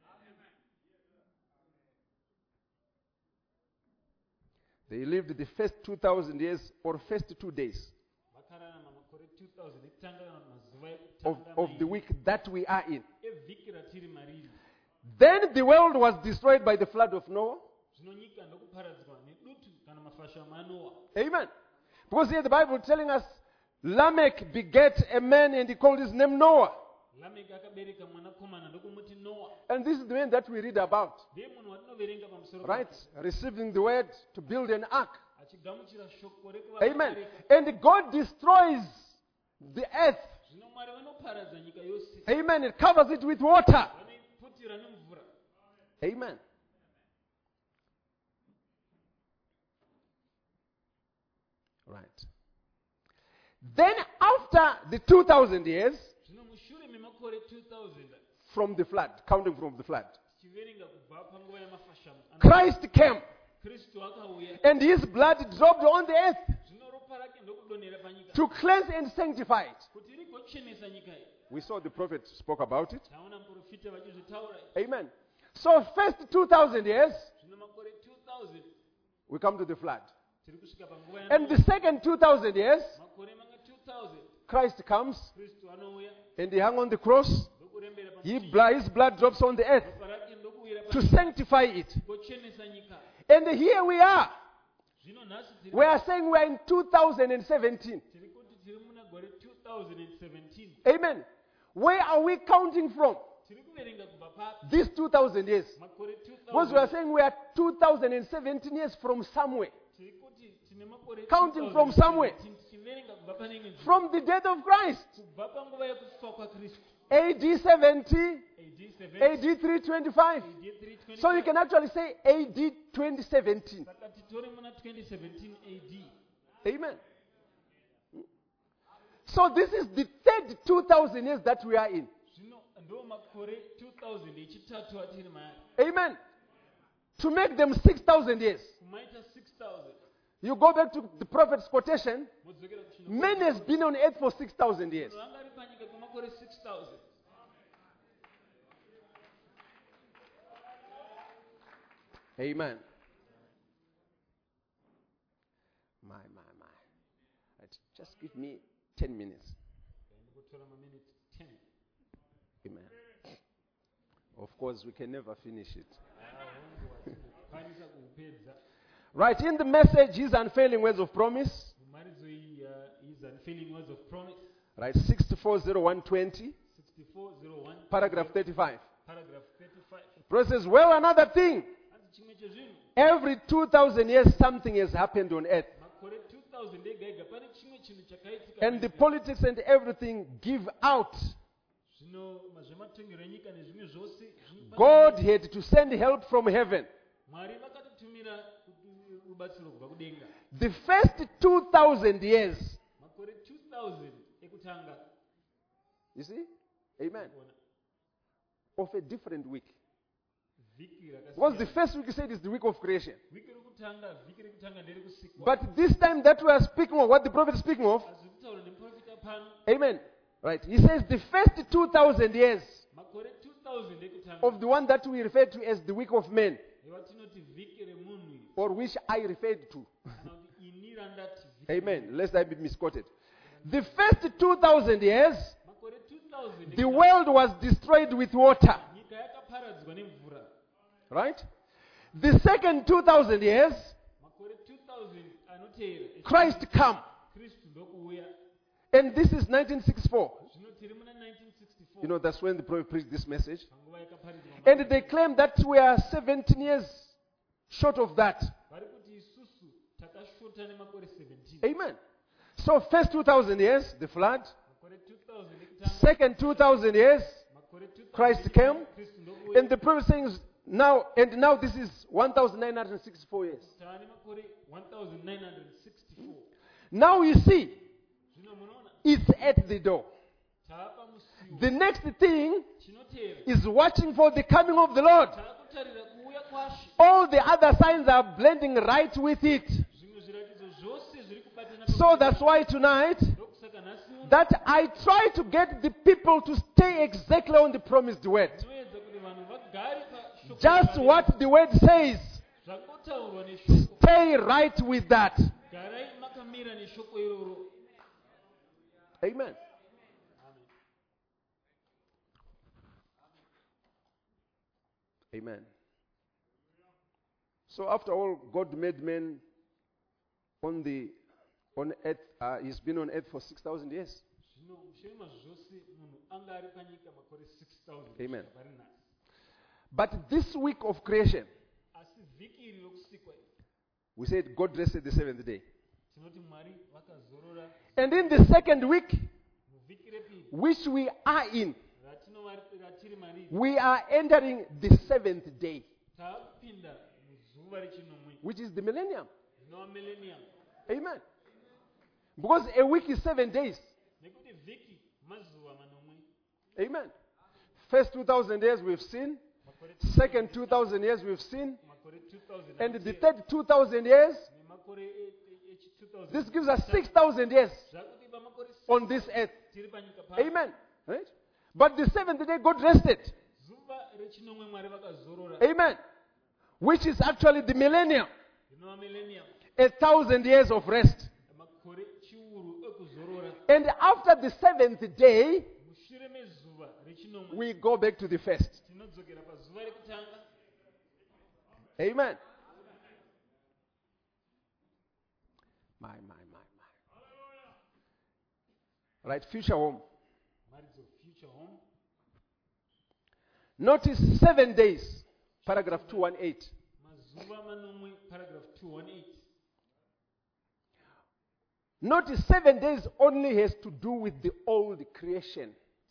Speaker 2: They lived the first two thousand years or first two days
Speaker 1: Vakararama makore two thousand ekutanga kana mazuva
Speaker 2: of,
Speaker 1: ekutanga
Speaker 2: of the
Speaker 1: mairi.
Speaker 2: week that we are in.
Speaker 1: Evhiki ratiri mariri.
Speaker 2: Then the world was destroyed by the flood of Noah.
Speaker 1: Zvino nyika ndokuparadzwa nedutu kana mafashamo aNoah.
Speaker 2: Amen. Because here the Bible telling us Lamech begat a man and he called his name Noah.
Speaker 1: Lameki akabereka mwanakomana ndokumuti Noah.
Speaker 2: And this is the man that we read about,
Speaker 1: Ndiye munhu watinoverenga pamusoro
Speaker 2: right?
Speaker 1: pake.
Speaker 2: Receiving the word to build an ark.
Speaker 1: Achigamuchira shoko
Speaker 2: Amen.
Speaker 1: rekuvabereka.
Speaker 2: And God destroys the earth.
Speaker 1: Zvino Mwari vanoparadza nyika yose.
Speaker 2: Amen. It covers it with water.
Speaker 1: Vanoiputira nemvura.
Speaker 2: Amen. Right. Then after the two thousand years
Speaker 1: Zvino mushure memakore two thousand
Speaker 2: from the flood, counting from the flood,
Speaker 1: tichiverenga kubva panguva yamafashamo.
Speaker 2: Christ came
Speaker 1: Kristu akauya.
Speaker 2: and his blood dropped on the earth
Speaker 1: Zvino ropa rake ndokudonhera panyika.
Speaker 2: to cleanse and sanctify it.
Speaker 1: Kuti rigochenesa nyika iyi.
Speaker 2: We saw the prophet spoke about it.
Speaker 1: Taona muprofita vachizvitaura.
Speaker 2: Amen. So first two thousand years,
Speaker 1: Zvino makore two thousand
Speaker 2: we come to the flood.
Speaker 1: tiri kusvika panguva
Speaker 2: And the
Speaker 1: yanoa.
Speaker 2: second two thousand years,
Speaker 1: Makore manga two thousand
Speaker 2: Christ comes
Speaker 1: Kristu anouya
Speaker 2: and he hung on the cross.
Speaker 1: ndokurembera
Speaker 2: He
Speaker 1: pamuti.
Speaker 2: blood, his blood drops on the earth
Speaker 1: Ropa rake ndokuwira
Speaker 2: to
Speaker 1: panyika.
Speaker 2: sanctify it.
Speaker 1: Gochenesa nyika.
Speaker 2: And here we are.
Speaker 1: Zvino nhasi tiri
Speaker 2: We are saying we are in two thousand seventeen.
Speaker 1: tiri kuti tiri muna gore two thousand seventeen.
Speaker 2: Amen. Where are we counting from?
Speaker 1: Tiri kuverenga kubva papi.
Speaker 2: These two thousand years.
Speaker 1: Makore two
Speaker 2: Because we are
Speaker 1: thousand.
Speaker 2: saying we are two thousand seventeen years from somewhere.
Speaker 1: Tiri kuti tine makore
Speaker 2: Counting from somewhere.
Speaker 1: tichiverenga kubva pane imwe nzvimbo.
Speaker 2: From the death of Christ.
Speaker 1: Kubva panguva yekufa kwaKristu.
Speaker 2: A D seventy,
Speaker 1: A D seven.
Speaker 2: A D three twenty-five.
Speaker 1: A D three twenty.
Speaker 2: So you can actually say A D twenty seventeen.
Speaker 1: Saka titore muna twenty seventeen A D.
Speaker 2: Amen. So this is the third two thousand years that we are in.
Speaker 1: Zvino ndo makore two thousand echitatu atiri maari.
Speaker 2: Amen. To make them six thousand years.
Speaker 1: Kumaita six thousand.
Speaker 2: You go back to the prophet's quotation.
Speaker 1: Modzokera kuchino.
Speaker 2: Man has been on earth for six thousand years.
Speaker 1: Vanga vari panyika kwemakore six thousand.
Speaker 2: Amen. My, my, my. Right. Just give me ten minutes.
Speaker 1: Ndikutora maminutes ten.
Speaker 2: Amen. Of course, we can never finish it.
Speaker 1: Kwanisa kuupedza.
Speaker 2: Right, in the message, his unfailing words of promise.
Speaker 1: Mumaridzo iyi uh, is unfailing words of promise.
Speaker 2: Right, sixty-four oh one twenty,
Speaker 1: sixty-four oh one.
Speaker 2: paragraph thirty-five.
Speaker 1: Paragraph thirty-five.
Speaker 2: Prophet says, well, another thing.
Speaker 1: Anzi chimwe chezvinhu.
Speaker 2: Every two thousand years, something has happened on earth.
Speaker 1: Makore two thousand ega ega pane chimwe chinhu chakaitika.
Speaker 2: And the politics and everything give out.
Speaker 1: Zvino mazvematongero enyika nezvimwe zvose.
Speaker 2: God had to send help from heaven.
Speaker 1: Mwari vakatitumira rubatsiro kubva kudenga.
Speaker 2: The first two thousand years.
Speaker 1: Makore two thousand ekutanga.
Speaker 2: You see? Amen. Of a different week. Because the first week you said is the week of creation. But this time that we are speaking of, what the prophet is speaking of. Amen. Right. He says the first two thousand years of the one that we refer to as the week of men. Or which I referred to. Amen. Lest I be misquoted. The first two thousand years, the world was destroyed with water. Right? The second two thousand years, Christ come. And this is nineteen sixty-four. You know, that's when the prophet preached this message. And they claim that we are seventeen years short of that. Amen. So first two thousand years, the flood. Second two thousand years, Christ came. And the prophet saying now, and now this is one thousand nine hundred sixty-four years. Now you see, it's at the door. The next thing is watching for the coming of the Lord. All the other signs are blending right with it. So that's why tonight, that I try to get the people to stay exactly on the promised word. Just what the word says. Stay right with that. Amen. Amen. So after all, God made man on the on earth. Uh, he's been on earth for six thousand years. Amen. But this week of creation, we said God rested the seventh day. And in the second week, which we are in, we are entering the seventh day, which is the millennium. Amen. Because a week is seven days. Amen. First two thousand years we've seen. Second two thousand years we've seen. And the third two thousand years, this gives us six thousand years on this earth. Amen. Right? But the seventh day God rested. Amen. Which is actually the millennium. A thousand years of rest. And after the seventh day, we go back to the first. Amen. My, my, my, my. Right, future home. Notice seven days. Paragraph two eighteen.
Speaker 1: Paragraph two eighteen.
Speaker 2: Notice seven days only has to do with the old creation.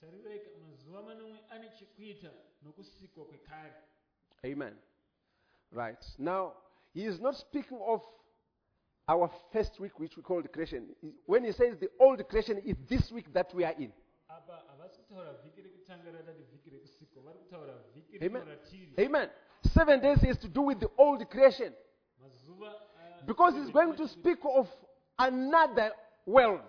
Speaker 2: Amen. Right. Now, he is not speaking of our first week, which we call the creation. When he says the old creation, is this week that we are in. Amen. Amen. Seven days has to do with the old creation. Because he's going to speak of another world,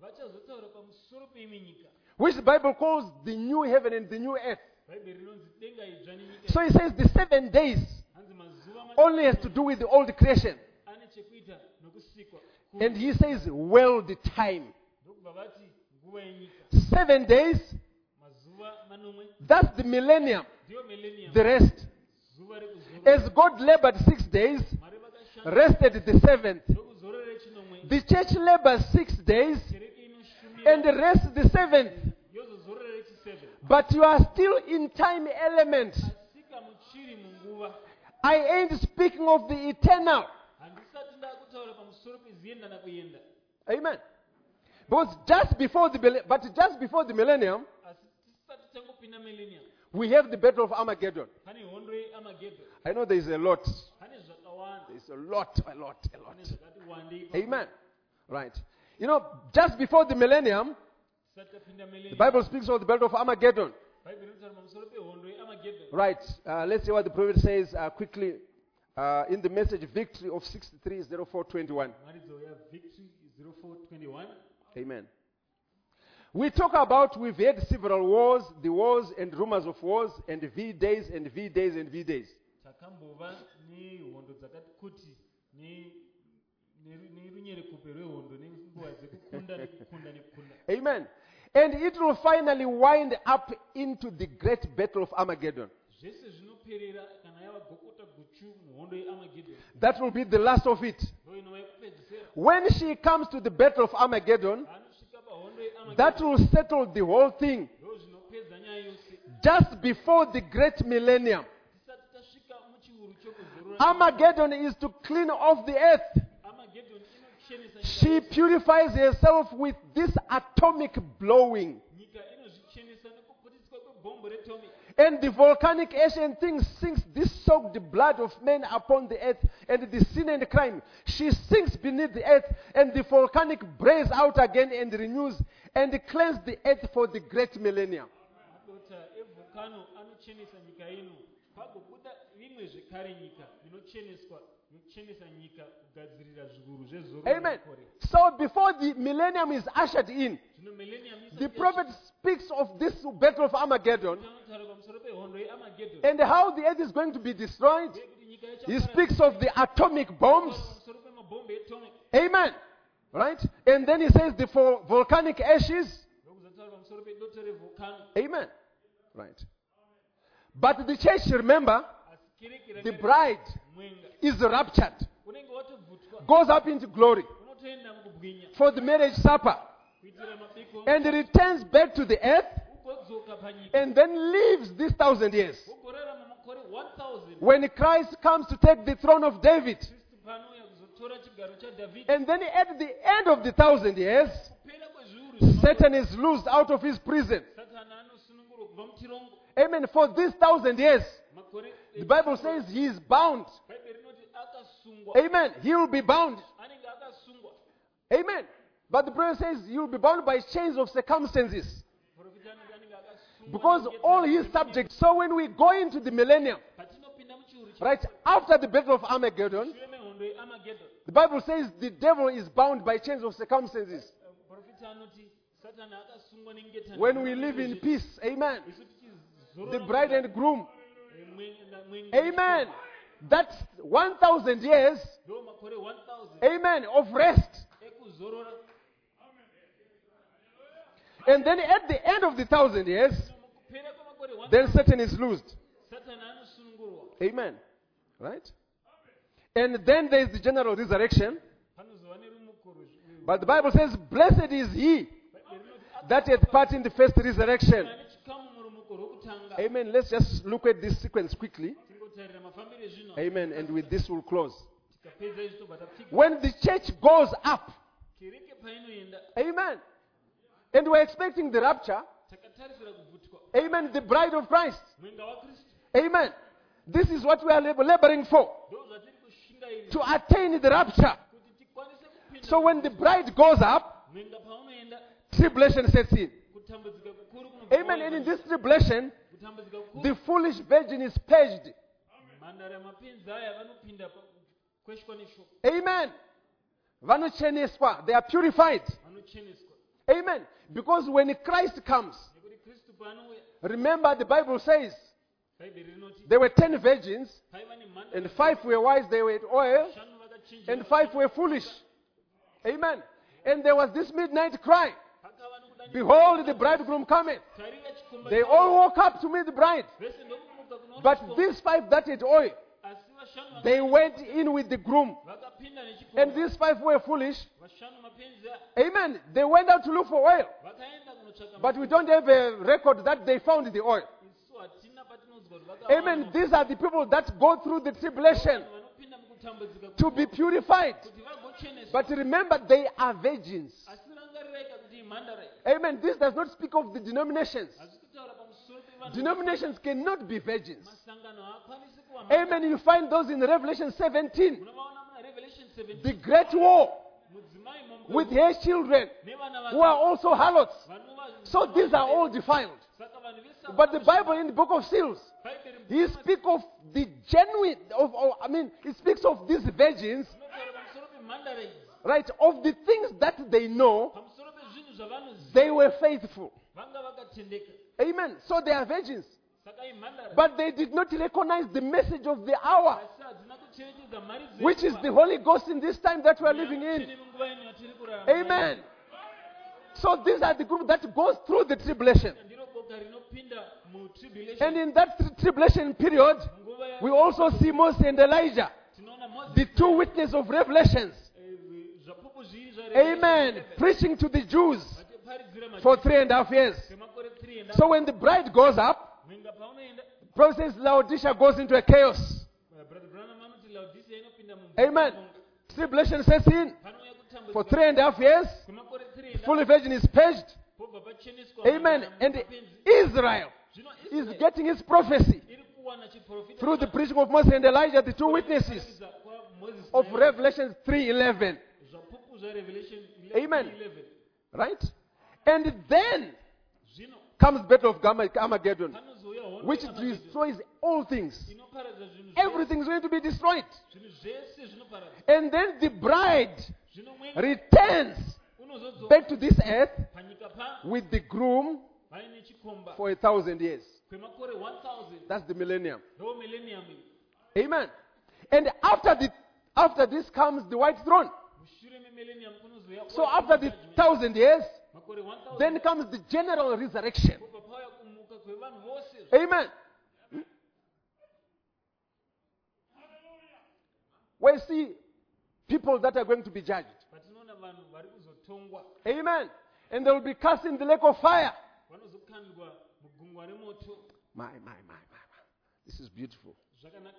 Speaker 2: which the Bible calls the new heaven and the new earth. So he says the seven days only has to do with the old creation.
Speaker 1: ane chekuita nokusikwa.
Speaker 2: And he says, world time.
Speaker 1: Ndokubva vati nguva yenyika.
Speaker 2: Seven days,
Speaker 1: Mazuva manomwe.
Speaker 2: that's the millennium.
Speaker 1: Ndiyo millennium.
Speaker 2: The rest.
Speaker 1: Zuva rekuzorora.
Speaker 2: As God labored six days,
Speaker 1: Mwari vakashanda.
Speaker 2: rested the seventh.
Speaker 1: Ndokuzorora chinomwe.
Speaker 2: The church labors six days
Speaker 1: Kereke inoshumira.
Speaker 2: and rests the seventh.
Speaker 1: Yozozorora chiseven.
Speaker 2: But you are still in time element.
Speaker 1: Asika muchiri munguva.
Speaker 2: I ain't speaking of the eternal.
Speaker 1: Handisati ndakutaura pamusoro peziyenda nakuyenda.
Speaker 2: Amen. Because just before the mille- but just before the millennium,
Speaker 1: Asi tisati tangopinda millennium.
Speaker 2: we have the battle of Armageddon.
Speaker 1: Pane hondo yeArmageddon.
Speaker 2: I know there is a lot.
Speaker 1: Pane zvakawanda.
Speaker 2: There's a lot, a lot, a lot.
Speaker 1: Pane zvakati wandei.
Speaker 2: Amen. Right. You know, just before the millennium,
Speaker 1: Tisati tapinda
Speaker 2: the
Speaker 1: millennium.
Speaker 2: Bible speaks of the battle of Armageddon.
Speaker 1: Bhaibheri rinotaura pamusoro pehondo yeArmageddon.
Speaker 2: Right. Uh, let's see what the prophet says uh, quickly uh, in the message victory of sixty-three oh four twenty-one.
Speaker 1: Maridzo ya Victory zero four twenty-one.
Speaker 2: Amen. We talk about, we've had several wars, the wars and rumors of wars, and V days and V days and V days.
Speaker 1: Takambova nehondo dzakati kuti ne- ne- nerunyerekope rwehondo nenguva dzekukunda nekukunda nekukunda.
Speaker 2: Amen. And it will finally wind up into the great battle of Armageddon.
Speaker 1: Zvese zvinoperera kana yava gokota guchu muhondo yeArmageddon.
Speaker 2: That will be the last of it.
Speaker 1: Ndo inova yekupedzisira.
Speaker 2: When she comes to the battle of Armageddon,
Speaker 1: Anosvika pahondo yeArmageddon.
Speaker 2: that will settle the whole thing.
Speaker 1: Ndo zvinopedza nyaya yose.
Speaker 2: Just before the great millennium.
Speaker 1: Tisati tasvika muchiuru chokuzorora.
Speaker 2: Armageddon is to clean off the earth.
Speaker 1: Armageddon inochenesa
Speaker 2: She
Speaker 1: nyika.
Speaker 2: purifies herself with this atomic blowing.
Speaker 1: Nyika inozvichenesa nekuputiswa kwebhombo retomic.
Speaker 2: And the volcanic ash and things sinks this soaked blood of men upon the earth, and the sin and crime. She sinks beneath the earth, and the volcanic breaks out again and renews and cleanses the earth for the great millennium.
Speaker 1: Madota evhokano anochenesa nyika ino. Pagobuda rimwe zvekare nyika inocheneswa inochenesa nyika kugadzirira zviuru zvezororo
Speaker 2: Amen.
Speaker 1: nekore.
Speaker 2: So before the millennium is ushered in,
Speaker 1: Zvino millennium isati
Speaker 2: the
Speaker 1: yasvika.
Speaker 2: prophet speaks of this battle of Armageddon
Speaker 1: Tinotaura pamusoro pehondo yeArmageddon.
Speaker 2: and how the earth is going to be destroyed.
Speaker 1: Uye kuti nyika
Speaker 2: He
Speaker 1: ichaparara.
Speaker 2: speaks of the atomic bombs.
Speaker 1: Pamusoro pemabhombo etomic.
Speaker 2: Amen. Right? And then he says the vol- volcanic ashes.
Speaker 1: Ndokuzotaura pamusoro pedoto revhokano.
Speaker 2: Amen. Right. But the church, remember,
Speaker 1: Asi kereke
Speaker 2: the
Speaker 1: rakati
Speaker 2: bride
Speaker 1: mwenga.
Speaker 2: is raptured,
Speaker 1: Unenge watovhutwa.
Speaker 2: goes up into glory
Speaker 1: Unotoenda mukubwinya.
Speaker 2: for the marriage supper,
Speaker 1: Kuitira mabiko.
Speaker 2: and returns back to the earth,
Speaker 1: Ugodzoka panyika.
Speaker 2: and then lives this thousand years.
Speaker 1: Ugorarama makore one thousand.
Speaker 2: When Christ comes to take the throne of David,
Speaker 1: Kristu panouya kuzotora chigaro chaDhavhidhi.
Speaker 2: and then at the end of the thousand years,
Speaker 1: Kupera kwezviuru zvemakore.
Speaker 2: Satan is loosed out of his prison.
Speaker 1: Satani anosunungurwa kubva mutirongo.
Speaker 2: Amen. For this thousand years,
Speaker 1: Makore.
Speaker 2: the Bible says he is bound.
Speaker 1: Bhaibheri rinoti akasungwa.
Speaker 2: Amen. He will be bound.
Speaker 1: Anenge akasungwa.
Speaker 2: Amen. But the prophet says you will be bound by chains of circumstances.
Speaker 1: Profita anenge anenge akasungwa.
Speaker 2: Because all his subjects. So when we go into the millennium,
Speaker 1: Patinopinda muchiuru
Speaker 2: right, after the battle of Armageddon,
Speaker 1: shure mehondo yeArmageddon.
Speaker 2: the Bible says the devil is bound by chains of circumstances.
Speaker 1: Profita anoti Satani akasungwa nengetani.
Speaker 2: When we live in peace, amen.
Speaker 1: Isu tichizorora
Speaker 2: The bride and groom,
Speaker 1: mwenga- mwenga-
Speaker 2: amen. That's one thousand years,
Speaker 1: Ndo makore one thousand.
Speaker 2: amen, of rest.
Speaker 1: Ekuzorora.
Speaker 2: And then at the end of the thousand years,
Speaker 1: Kupera kwemakore one
Speaker 2: then
Speaker 1: thousand.
Speaker 2: Satan is loosed.
Speaker 1: Satani anosunungurwa.
Speaker 2: Amen. Right? And then there is the general resurrection.
Speaker 1: Panozova nerumuko rwezvi-
Speaker 2: But the Bible says, blessed is he
Speaker 1: Bhaibheri rinoti
Speaker 2: that hath part in the first resurrection.
Speaker 1: ane chikamu murumuko rwokutanga.
Speaker 2: Amen. Let's just look at this sequence quickly.
Speaker 1: Tingotarira mafambiro ezvino.
Speaker 2: Amen. And with this we'll close.
Speaker 1: Tikapedza izvi tobva tapfika.
Speaker 2: When the church goes up,
Speaker 1: Kereke painoenda
Speaker 2: amen. And we're expecting the rapture,
Speaker 1: takatarisira kuvhutwa.
Speaker 2: amen, the bride of Christ.
Speaker 1: Mwenga waKristu.
Speaker 2: Amen. This is what we are lab- laboring for,
Speaker 1: Ndo zvatiri kushingairira
Speaker 2: to attain the rapture.
Speaker 1: kuti tikwanise kupinda.
Speaker 2: So when the bride goes up,
Speaker 1: Mwenga paunoenda
Speaker 2: tribulation sets in.
Speaker 1: kutambudzika kukuru kunobva
Speaker 2: Amen. And in
Speaker 1: kwaari.
Speaker 2: this tribulation,
Speaker 1: Kutambudzika kukuru.
Speaker 2: the foolish virgin is purged.
Speaker 1: Mhandara mapenzi aya vanopinda pa- kweshwa neshoko.
Speaker 2: Amen. Vanocheneswa. They are purified.
Speaker 1: Vanocheneswa.
Speaker 2: Amen. Because when Christ comes,
Speaker 1: Nekuti Kristu paanouya
Speaker 2: remember the Bible says,
Speaker 1: bhaibheri rinoti
Speaker 2: There were ten virgins,
Speaker 1: paiva nemhanda
Speaker 2: and five were wise, they were at oil,
Speaker 1: vashanu vakachinja
Speaker 2: and five were foolish. Amen. And there was this midnight cry,
Speaker 1: pakava nokudani
Speaker 2: behold, the bridegroom cometh.
Speaker 1: tarira chikomba
Speaker 2: They all woke up to meet the bride.
Speaker 1: vese ndokumuka kunoona
Speaker 2: But
Speaker 1: chikomba.
Speaker 2: these five that had oil,
Speaker 1: asi vashanu
Speaker 2: they went in with the groom.
Speaker 1: vakapinda
Speaker 2: And
Speaker 1: nechikomba
Speaker 2: these five were foolish.
Speaker 1: vashanu mapenzi
Speaker 2: Amen. They went out to look for oil.
Speaker 1: vakaenda kunotsvaka
Speaker 2: But we don't have a record that they found the oil.
Speaker 1: isu hatina patinonzwa kuti vakawana
Speaker 2: Amen. These are the people that go through the tribulation
Speaker 1: vanhu vanopinda mukutambudzika
Speaker 2: to be purified.
Speaker 1: kuti vagocheneswa
Speaker 2: But remember, they are virgins.
Speaker 1: asi rangarireka kuti imhandara
Speaker 2: Amen. This does not speak of the denominations.
Speaker 1: hazisi kutaura pamusoro pevanhu
Speaker 2: Denominations cannot be virgins.
Speaker 1: masangano haakwanisi kuva
Speaker 2: Amen. You find those in Revelation seventeen.
Speaker 1: munavaona muna revelation seventeen
Speaker 2: The great war
Speaker 1: mudzimai
Speaker 2: with
Speaker 1: mombe
Speaker 2: her children
Speaker 1: nevana
Speaker 2: who are also harlots.
Speaker 1: vanova
Speaker 2: So these are all defiled.
Speaker 1: saka vanhu vese
Speaker 2: But the Bible in the book of Seals,
Speaker 1: bhaibheri
Speaker 2: he speaks of the genuine, of, of, I mean, he speaks of these virgins,
Speaker 1: rinotaura pamusoro pemhandara idzi
Speaker 2: right, of the things that they know,
Speaker 1: pamusoro pezvinhu zvavanoziva
Speaker 2: they were faithful.
Speaker 1: vanga vakatendeka
Speaker 2: Amen. So they are virgins.
Speaker 1: saka imhandara
Speaker 2: But they did not recognize the message of the hour,
Speaker 1: asi hadzina kucherechedza mari
Speaker 2: which is the Holy Ghost in this time that we are living in.
Speaker 1: munguva ino yatiri kurarama
Speaker 2: Amen. So these are the group that goes through the tribulation.
Speaker 1: ndiro boka rinopinda mutribulation
Speaker 2: And in that tri- tribulation period,
Speaker 1: nguva ya
Speaker 2: we also see Moses and Elijah,
Speaker 1: tinoona moses
Speaker 2: the two witnesses of Revelations.
Speaker 1: eh, zvapupu zviri zva
Speaker 2: Amen. Preaching to the Jews
Speaker 1: vachiparidzira
Speaker 2: for three and a half years.
Speaker 1: kwemakore three and
Speaker 2: So when the bride goes up,
Speaker 1: mwenga paunoenda
Speaker 2: Prophet says Laodicea goes into a chaos.
Speaker 1: eh, brother branham anoti laodicea inopinda mu
Speaker 2: Amen. Tribulation sets in.
Speaker 1: panouya
Speaker 2: For
Speaker 1: kutambudzika
Speaker 2: three and a half years,
Speaker 1: kwemakore three and
Speaker 2: fully virgin is purged.
Speaker 1: pobva pacheneswa
Speaker 2: Amen.
Speaker 1: vanhu
Speaker 2: And
Speaker 1: mapenzi.
Speaker 2: Israel
Speaker 1: Zvino
Speaker 2: is
Speaker 1: Israel
Speaker 2: getting his prophecy
Speaker 1: iri kuwana chiprofita
Speaker 2: through the preaching of Moses and Elijah, the two witnesses
Speaker 1: kuratidza kwaMoses
Speaker 2: of
Speaker 1: naElia.
Speaker 2: Revelation three eleven.
Speaker 1: zvapupu zvarevelation
Speaker 2: Amen.
Speaker 1: eleven
Speaker 2: Right? And then
Speaker 1: zvino
Speaker 2: comes Battle of Gama- Armageddon,
Speaker 1: panozouya hondo
Speaker 2: which
Speaker 1: yaMaragedoni,
Speaker 2: destroys all things.
Speaker 1: inoparadza zvinhu zvese.
Speaker 2: Everything is going to be destroyed.
Speaker 1: Zvinhu zvese zvinoparadza
Speaker 2: And then the bride
Speaker 1: zvino mwenga
Speaker 2: returns
Speaker 1: unozodzoka
Speaker 2: back to this earth
Speaker 1: panyika pa
Speaker 2: with the groom
Speaker 1: vaine chikomba
Speaker 2: for a thousand years.
Speaker 1: kwemakore one thousand
Speaker 2: That's the millennium.
Speaker 1: ndo millennium iyi.
Speaker 2: Amen. And after the after this comes the white throne.
Speaker 1: mushure memillennium kunozouya
Speaker 2: So after the thousand years,
Speaker 1: makore one thousand
Speaker 2: then comes the general resurrection.
Speaker 1: pobva pauya kumuka kwevanhu vose
Speaker 2: Amen. We see people that are going to be judged.
Speaker 1: patinoona vanhu vari kuzotongwa
Speaker 2: Amen. And they will be cast in the lake of fire.
Speaker 1: vanozokandwa mugungwa remoto
Speaker 2: My, my, my, my, my. This is beautiful.
Speaker 1: zvakanaka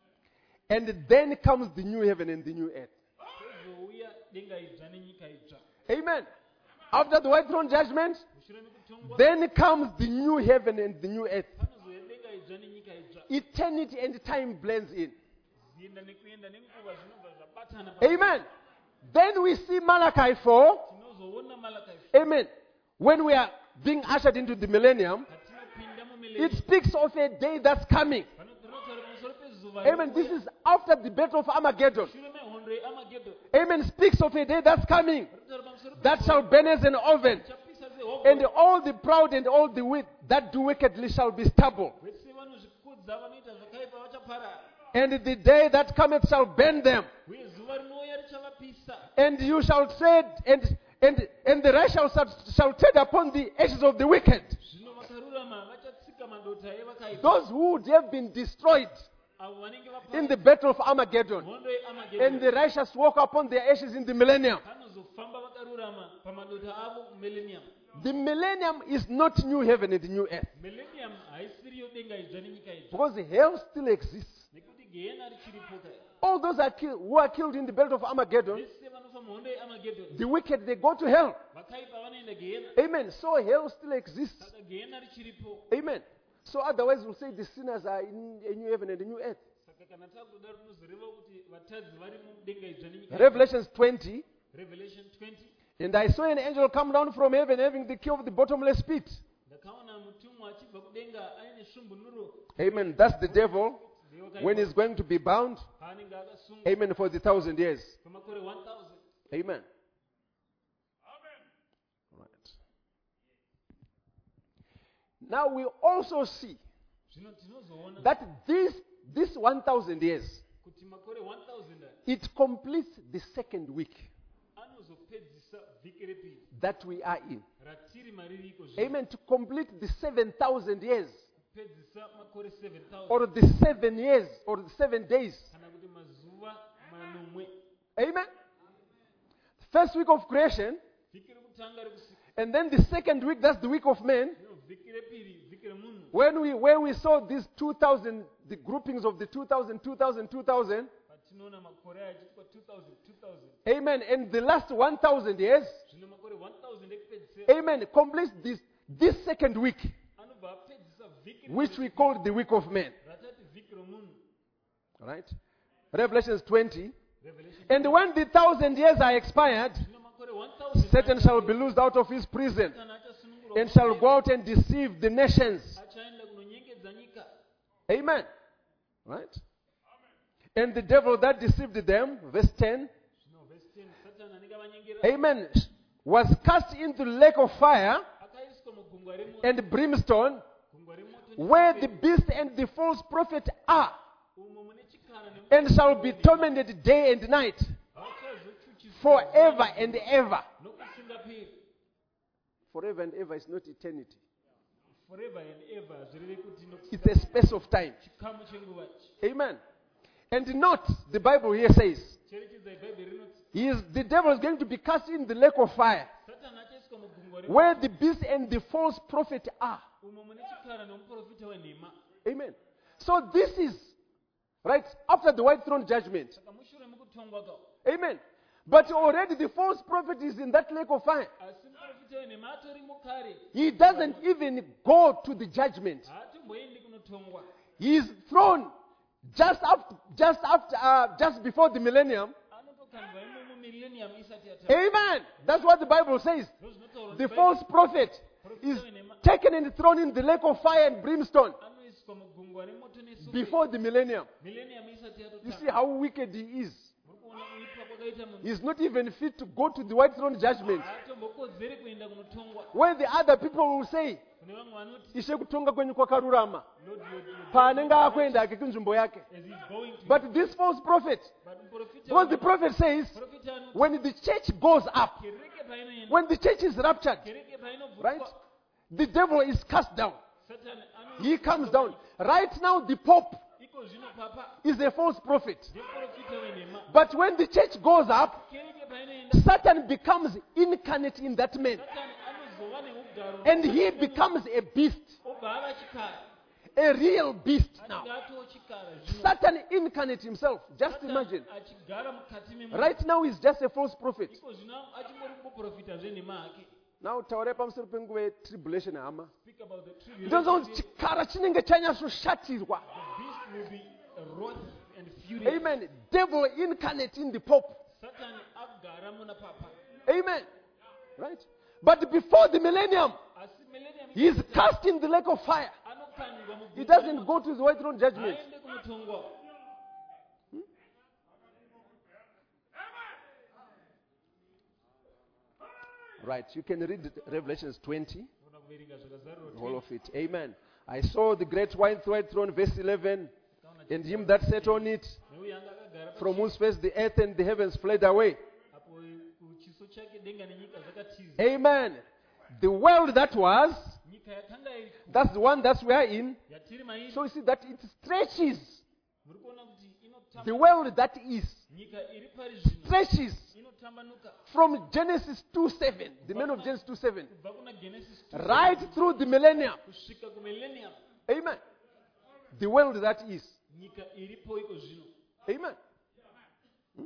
Speaker 2: And then comes the new heaven and the new earth.
Speaker 1: kwozouya denga idzva nenyika idzva
Speaker 2: Amen. After the white throne judgment,
Speaker 1: mushure mekutongwa
Speaker 2: then comes the new heaven and the new earth.
Speaker 1: panozouya denga idzva nenyika idzva
Speaker 2: Eternity and time blends in.
Speaker 1: zienda nekuenda nenguva zvinobva zvabatana pa-
Speaker 2: Amen. Then we see Malachi four.
Speaker 1: tinozoona malakai
Speaker 2: Amen. When we are being ushered into the millennium,
Speaker 1: patinopinda
Speaker 2: it
Speaker 1: mumillennium
Speaker 2: speaks of a day that's coming.
Speaker 1: panotaura pamusoro pezuva
Speaker 2: Amen. This is after the battle of Armageddon.
Speaker 1: shure mehondo yeamagedhoni
Speaker 2: Amen. Speaks of a day that's coming
Speaker 1: panotaura pamusoro
Speaker 2: that shall burn as an oven,
Speaker 1: chapisa sehovo
Speaker 2: and all the proud and all the wicked that do wickedly shall be stubble.
Speaker 1: vese vanozvikudza vanoita zvakaipa vachaparara
Speaker 2: And the day that cometh shall burn them,
Speaker 1: uye zuva rinouya richavapisa
Speaker 2: and you shall tread, and and and the righteous shall, shall tread upon the ashes of the wicked.
Speaker 1: zvino vakarurama vachatsika madota evakaipa
Speaker 2: Those who would have been destroyed
Speaker 1: avo vanenge
Speaker 2: in the
Speaker 1: vapara
Speaker 2: battle of Armageddon,
Speaker 1: hondo
Speaker 2: and
Speaker 1: yeamagedhoni
Speaker 2: the righteous walk upon their ashes in the millennium.
Speaker 1: panozofamba vakarurama pamadota avo millennium
Speaker 2: The millennium is not new heaven and new earth,
Speaker 1: millennium haisiriyo denga idzva nenyika idzva
Speaker 2: because hell still exists.
Speaker 1: nekuti gehena richiripo kai
Speaker 2: All those are kill, who are killed in the battle of Armageddon,
Speaker 1: vese vanofa muhondo yeamagedhoni
Speaker 2: the wicked, they go to hell.
Speaker 1: vakaipa vanoenda gehena
Speaker 2: Amen. So hell still exists.
Speaker 1: saka gehena richiripo
Speaker 2: Amen. So otherwise we'll say the sinners are in a new heaven and a new earth.
Speaker 1: saka kana takudaro tinozoreva kuti vatadzi vari mudenga idzva nenyika idzva.
Speaker 2: Revelations twenty.
Speaker 1: revelation twenty
Speaker 2: And I saw an angel come down from heaven having the key of the bottomless pit.
Speaker 1: ndakaona mutumwa achibva kudenga aine svumbunuro
Speaker 2: Amen. That's the devil
Speaker 1: ndeyevakaipa
Speaker 2: when he's going to be bound.
Speaker 1: paanenge akasungwa
Speaker 2: Amen. For the thousand years.
Speaker 1: kwemakore one thousand
Speaker 2: Amen. Right. Now we also see
Speaker 1: Zvino tinozoona
Speaker 2: that this, this one thousand years,
Speaker 1: kuti makore one thousand
Speaker 2: it completes the second week
Speaker 1: anozopedzisa vhiki repiri
Speaker 2: that we are in.
Speaker 1: ratiri mariri iko zvino.
Speaker 2: Amen. To complete the seven thousand years,
Speaker 1: Kupedzisa makore seven thousand
Speaker 2: or the seven years, or the seven days.
Speaker 1: kana kuti mazuva manomwe.
Speaker 2: Amen. First week of creation,
Speaker 1: Vhiki rekutanga rekusika.
Speaker 2: and then the second week, that's the week of man.
Speaker 1: Zvino vhiki repiri vhiki remunhu.
Speaker 2: When we, where we saw these two thousand, the groupings of the two thousand, two thousand, two thousand.
Speaker 1: Patinoona makore achitwa two thousand two thousand.
Speaker 2: Amen. And the last one thousand years,
Speaker 1: Zvino makore one thousand ekupedzisira.
Speaker 2: amen, completes this, this second week,
Speaker 1: Anobva apedzisa vhiki
Speaker 2: which we call the week of man.
Speaker 1: ratati vhiki remunhu.
Speaker 2: All right? Revelations twenty.
Speaker 1: Revelation.
Speaker 2: And when the thousand years are expired,
Speaker 1: Zvino makore one thousand
Speaker 2: Satan shall be loosed out of his prison
Speaker 1: Satan achasunungurwa
Speaker 2: and shall go out and deceive the nations.
Speaker 1: achaenda kunonyengedza nyika.
Speaker 2: Amen. Right? And the devil that deceived them, verse ten,
Speaker 1: Zvino verse ten, Satan anenge avanyengera
Speaker 2: amen, was cast into the lake of fire
Speaker 1: akaiswa mugungwa remoto.
Speaker 2: and brimstone,
Speaker 1: Gungwa remoto
Speaker 2: where the
Speaker 1: nechipfeko.
Speaker 2: beast and the false prophet are,
Speaker 1: Umo mune chikara
Speaker 2: and shall be tormented day and night
Speaker 1: vachazochuchiswa
Speaker 2: forever and ever.
Speaker 1: nokusingaperi.
Speaker 2: Forever and ever is not eternity.
Speaker 1: Forever and ever zvireve kuti
Speaker 2: It's a space of time.
Speaker 1: chikamu chenguva ichi.
Speaker 2: Amen. And note, the Bible here says,
Speaker 1: Cherechedza ibhaibheri rinoti
Speaker 2: he is, the devil is going to be cast in the lake of fire,
Speaker 1: Satan achaiswa mugungwa remoto
Speaker 2: where the beast and the false prophet are.
Speaker 1: umo mune chikara nomuprofita wenhema.
Speaker 2: Amen. So this is, right, after the white throne judgment.
Speaker 1: Saka mushure mukutongwa kawo.
Speaker 2: Amen. But already the false prophet is in that lake of fire.
Speaker 1: Asi muprofita wenhema atori mukare.
Speaker 2: He doesn't even go to the judgment.
Speaker 1: Haatomboendi kunotongwa.
Speaker 2: He is thrown just after, just after, uh, just before the millennium.
Speaker 1: Anotokandwa imomo millennium isati yatanga.
Speaker 2: Amen. That's what the Bible says.
Speaker 1: Ndozvinotaura
Speaker 2: The
Speaker 1: kuti
Speaker 2: false prophet is taken and thrown in the lake of fire and brimstone
Speaker 1: anoiswa mugungwa remoto nesuke.
Speaker 2: before the millennium.
Speaker 1: Millennium isati
Speaker 2: You see
Speaker 1: yatotanga.
Speaker 2: how wicked he is.
Speaker 1: Muri kuona kuipa kwakaita munhu.
Speaker 2: He's not even fit to go to the white throne judgment,
Speaker 1: Haatombokodzeri kuenda kunotongwa.
Speaker 2: where the other people will say,
Speaker 1: Kune vamwe vanoti
Speaker 2: ishe kutonga kwenyu kwakarurama,
Speaker 1: Lord, you- you-
Speaker 2: paanenge akwenda hake kunzvimbo yake.
Speaker 1: as he's going to
Speaker 2: But this false prophet,
Speaker 1: but muprofita
Speaker 2: because the
Speaker 1: wenhema-
Speaker 2: prophet says,
Speaker 1: profita anoti
Speaker 2: when the church goes up,
Speaker 1: kereke painoenda
Speaker 2: when the church is raptured,
Speaker 1: kereke painobvutwa
Speaker 2: right, the devil is cast down.
Speaker 1: Satan ano-
Speaker 2: He comes down. Right now, the Pope
Speaker 1: iko zvino papa
Speaker 2: is a false prophet.
Speaker 1: ndeprofita wenhema.
Speaker 2: But when the church goes up,
Speaker 1: Kereke painoenda
Speaker 2: Satan becomes incarnate in that man.
Speaker 1: Satan anozova neugaro
Speaker 2: And he becomes a beast,
Speaker 1: obva ava chikara.
Speaker 2: a real beast now.
Speaker 1: Anenge atoo chikara zvino.
Speaker 2: Satan incarnate himself. Just
Speaker 1: Satan
Speaker 2: imagine.
Speaker 1: achigara mukati memunhu.
Speaker 2: Right now, he's just a false prophet.
Speaker 1: Iko zvino achimbori kuprofita zvenhema hake.
Speaker 2: Now, taure pamusoro penguva yetribulation hama.
Speaker 1: Speak about the
Speaker 2: Ndinoziva kuti
Speaker 1: tribulation.
Speaker 2: chikara chinenge chanyasoshatirwa.
Speaker 1: The beast will be wrath and furious.
Speaker 2: Amen. Devil incarnate in the Pope.
Speaker 1: Satan agara muna papa.
Speaker 2: Amen. Right? But before the millennium,
Speaker 1: Asi millennium
Speaker 2: he is cast in the lake of fire.
Speaker 1: anokandwa mugungwa
Speaker 2: He doesn't
Speaker 1: remoto.
Speaker 2: go to the white throne judgment.
Speaker 1: Haende kunotongwa.
Speaker 2: Right. You can read Revelations twenty,
Speaker 1: Tinoda kuverenga zvakazarurwa
Speaker 2: the whole
Speaker 1: twenty.
Speaker 2: of it. Amen. I saw the great white white throne, verse eleven,
Speaker 1: Takaona
Speaker 2: and him that sat on it,
Speaker 1: neuyo anga akagara
Speaker 2: from
Speaker 1: pachi-
Speaker 2: whose face the earth and the heavens fled away.
Speaker 1: apo kuchiso chake denga nenyika zvakatiza.
Speaker 2: Amen. The world that was,
Speaker 1: Nyika yakanga iri
Speaker 2: that's the one that we are in.
Speaker 1: yatiri mairi.
Speaker 2: So you see that it stretches.
Speaker 1: Muri kuona kuti inotamba-
Speaker 2: The world that is
Speaker 1: nyika iri pari zvino
Speaker 2: stretches
Speaker 1: inotambanuka
Speaker 2: from Genesis two seven, the men of Genesis two seven,
Speaker 1: kubva kuna Genesis two
Speaker 2: right through the millennium.
Speaker 1: kusvika kumillennium.
Speaker 2: Amen. The world that is.
Speaker 1: Nyika iripo iko zvino.
Speaker 2: Amen. Hmm?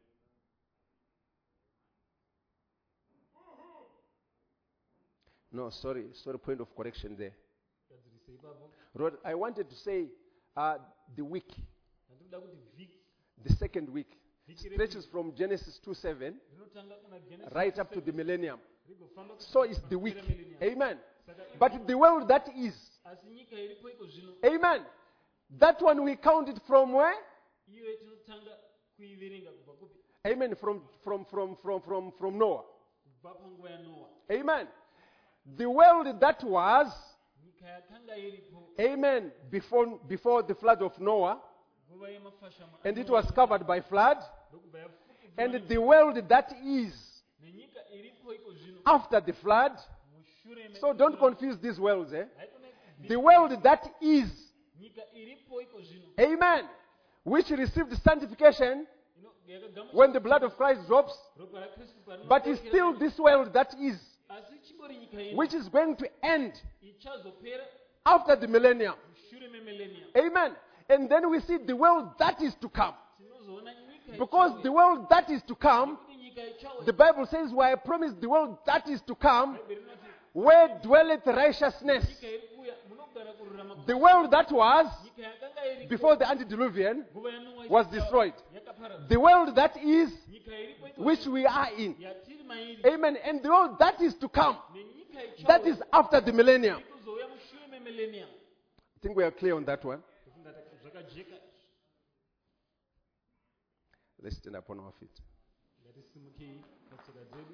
Speaker 2: No, sorry, sorry, point of correction there.
Speaker 1: Gadzirise ipapo.
Speaker 2: Lord, I wanted to say uh, the week,
Speaker 1: Ndinoda kuti vhiki
Speaker 2: the second week,
Speaker 1: vhiki
Speaker 2: stretches from Genesis two seven
Speaker 1: rinotanga kuna Genesis
Speaker 2: right up to the millennium.
Speaker 1: rigofamba
Speaker 2: So
Speaker 1: kusvika
Speaker 2: it's the week.
Speaker 1: kupera millennium.
Speaker 2: Amen.
Speaker 1: Saka
Speaker 2: But the world that is,
Speaker 1: asi nyika iripo iko zvino
Speaker 2: amen. That one we counted from where?
Speaker 1: iyoyo tinotanga kuiverenga kubva kupi
Speaker 2: Amen. From from from from from from Noah.
Speaker 1: kubva panguva yaNoa.
Speaker 2: Amen. The world that was,
Speaker 1: nyika yakanga iripo
Speaker 2: Amen. Before, before the flood of Noah.
Speaker 1: nguva yemafashamo
Speaker 2: And it was covered by flood.
Speaker 1: ndokubva yafukidza
Speaker 2: And the world that is
Speaker 1: nenyika iripo iko zvino
Speaker 2: after the flood.
Speaker 1: mushure me-
Speaker 2: So don't confuse these worlds. Eh?
Speaker 1: Haikona-
Speaker 2: The world that is.
Speaker 1: nyika iripo iko zvino
Speaker 2: Amen. Which received sanctification
Speaker 1: ino- yakagamuchirwa
Speaker 2: when the blood of Christ drops.
Speaker 1: ropa raKristu parino-
Speaker 2: But it's still this world that is.
Speaker 1: asi chimbori nyika ino
Speaker 2: Which is going to end
Speaker 1: ichazopera
Speaker 2: after the millennium.
Speaker 1: mushure memillennium
Speaker 2: Amen. And then we see the world that is to come.
Speaker 1: tinozoona nyika
Speaker 2: Because
Speaker 1: ichauya.
Speaker 2: the world that is to come,
Speaker 1: Nekuti nyika ichauya.
Speaker 2: the Bible says, where I promised the world that is to come,
Speaker 1: Bhaibheri rinoti,
Speaker 2: where dwelleth righteousness.
Speaker 1: nyika iri kuuya munogara kururama
Speaker 2: The world that was
Speaker 1: nyika yakanga iri
Speaker 2: before the antediluvian
Speaker 1: nguva yaNoa
Speaker 2: was
Speaker 1: ichauya,
Speaker 2: destroyed.
Speaker 1: yakaparadzwa.
Speaker 2: The world that is,
Speaker 1: nyika iripo iko
Speaker 2: which we are in.
Speaker 1: yatiri mairi
Speaker 2: Amen. And the world that is to come,
Speaker 1: nenyika
Speaker 2: that
Speaker 1: ichauya
Speaker 2: is after the millennium.
Speaker 1: iri kuzouya mushure memillennium.
Speaker 2: I think we are clear on that one.
Speaker 1: Tofunga ta- zvakajeka.
Speaker 2: Let's stand up on our feet.
Speaker 1: Ngatisimukei patsoka dzedu.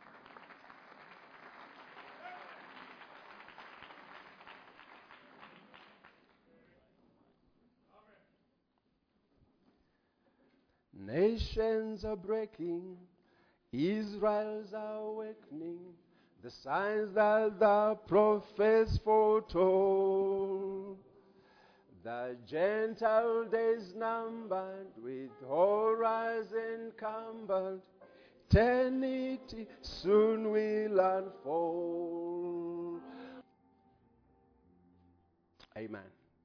Speaker 2: Nations are breaking, Israel's awakening, the signs that the prophets foretold. The Gentile days numbered, with horrors encumbered, eternity soon will unfold. Amen.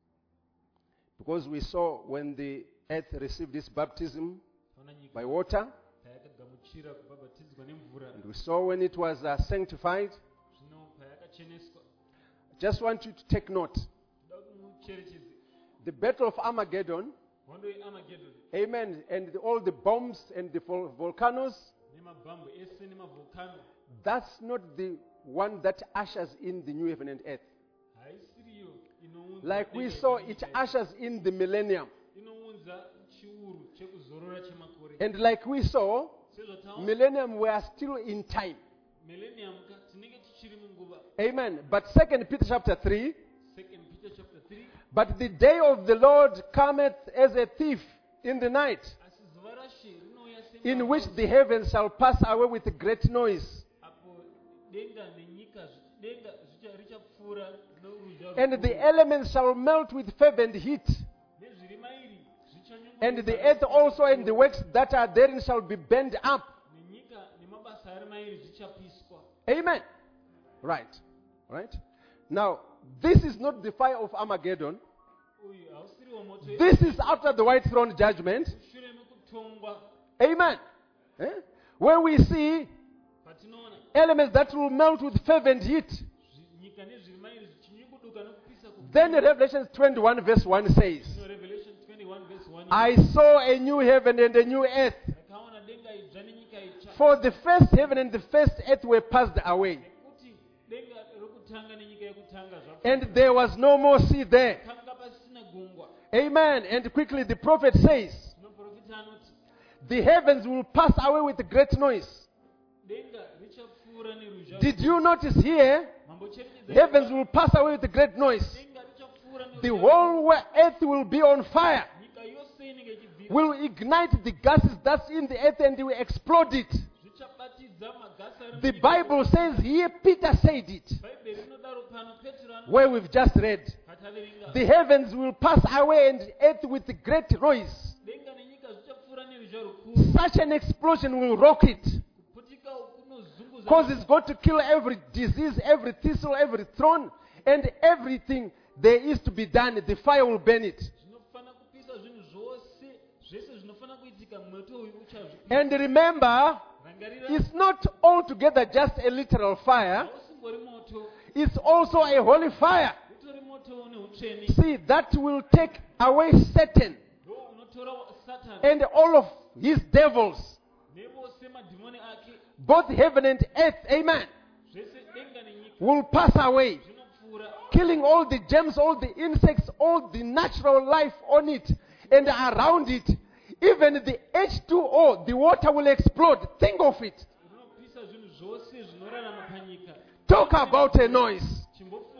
Speaker 2: Because we saw when the earth received its baptism
Speaker 1: Taona nyika
Speaker 2: by water,
Speaker 1: payakagamuchira kubhabhatidzwa nemvura.
Speaker 2: and we saw when it was uh, sanctified.
Speaker 1: Zvino payakacheneswa.
Speaker 2: Just want you to take note.
Speaker 1: Toda kuti mucherechedze.
Speaker 2: The battle of Armageddon,
Speaker 1: Hondo yeArmageddon
Speaker 2: amen, and the, all the bombs and the vol- volcanoes,
Speaker 1: nemabhambu ese nemavolcano
Speaker 2: that's not the one that ushers in the new heaven and earth.
Speaker 1: haisiriyo inounza
Speaker 2: Like we
Speaker 1: denga
Speaker 2: saw,
Speaker 1: yenyika
Speaker 2: it
Speaker 1: ino.
Speaker 2: ushers in the millennium.
Speaker 1: Inounza chiuru chekuzorora chemakore.
Speaker 2: And like we saw,
Speaker 1: Sezvataona
Speaker 2: millennium we are still in time.
Speaker 1: millennium ka tinenge tichiri munguva.
Speaker 2: Amen. But Second Peter chapter three,
Speaker 1: Second Peter chapter three.
Speaker 2: but the day of the Lord cometh as a thief in the night,
Speaker 1: Asi zuva raShe rinouya
Speaker 2: in which
Speaker 1: semavhutsi,
Speaker 2: the heavens shall pass away with a great noise,
Speaker 1: apo denga nenyika zvi- denga zvicha- richapfuura noruzha
Speaker 2: and
Speaker 1: rukuru.
Speaker 2: the elements shall melt with fervent heat,
Speaker 1: Nezviri mairi zvichanyungudika.
Speaker 2: and the earth also and the works that are therein shall be burned up.
Speaker 1: Nenyika nemabasa ari mairi zvichapiswa.
Speaker 2: Amen. Right. Right. Now, this is not the fire of Armageddon.
Speaker 1: Uyu hausiriwo moto
Speaker 2: This is after the white throne judgment.
Speaker 1: mushure mekutongwa.
Speaker 2: Amen. Eh? Where we see
Speaker 1: Patinoona
Speaker 2: elements that will melt with fervent heat.
Speaker 1: zvi- nyika nezviri mairi zvichinyunguduka nokupisa kukuru.
Speaker 2: Then Revelation twenty-one verse one says,
Speaker 1: Zvino Revelation twenty-one verse one.
Speaker 2: I saw a new heaven and a new earth.
Speaker 1: Ndakaona denga idzva nenyika itsva.
Speaker 2: For the first heaven and the first earth were passed away,
Speaker 1: Nekuti denga rokutanga nenyika yekutanga
Speaker 2: and there was no more sea there.
Speaker 1: zvakanga pasina gungwa.
Speaker 2: Amen. And quickly the prophet says,
Speaker 1: Zvinoprofita anoti
Speaker 2: the heavens will pass away with a great noise.
Speaker 1: denga richapfuura neruzha.
Speaker 2: Did you notice here?
Speaker 1: Mambocherechedza
Speaker 2: Heavens will pass away with a great noise.
Speaker 1: denga richapfuura
Speaker 2: The
Speaker 1: neruzha.
Speaker 2: whole wa- earth will be on fire.
Speaker 1: Nyika yose inenge ichibvira.
Speaker 2: Will ignite the gases that's in the earth and will explode it.
Speaker 1: Zvichabatidza magasi ari
Speaker 2: The
Speaker 1: munyika.
Speaker 2: Bible says here, Peter said it,
Speaker 1: Bhaibheri rinodaro pano Petro ano-
Speaker 2: where we've just read.
Speaker 1: pataverenga.
Speaker 2: The heavens will pass away and earth with a great noise.
Speaker 1: Denga nenyika zvichapfuura neruzha rukuru.
Speaker 2: Such an explosion will rock it.
Speaker 1: Kuputika uku kunozunguza.
Speaker 2: Because it's going to kill every disease, every thistle, every thorn, and everything there is to be done. The fire will burn it.
Speaker 1: Zvinofana kupisa zvinhu zvose zvese zvinofana kuitika mwoto uyu uchazvipisa.
Speaker 2: And remember,
Speaker 1: Rangarira
Speaker 2: it's not altogether just a literal fire,
Speaker 1: hausingori moto,
Speaker 2: it's also a holy fire.
Speaker 1: utori moto neutsvene.
Speaker 2: See, that will take away Satan
Speaker 1: Ndo unotora Satan
Speaker 2: and all of his devils,
Speaker 1: nevose madhimoni ake,
Speaker 2: both heaven and earth, amen,
Speaker 1: zvese denga nenyika
Speaker 2: will pass away,
Speaker 1: zvinopfuura.
Speaker 2: killing all the germs, all the insects, all the natural life on it and around it. Even the H two O, the water will explode. Think of it.
Speaker 1: Rinopisa zvinhu zvose zvinorarama panyika.
Speaker 2: Talk about a noise.
Speaker 1: Chimbofunga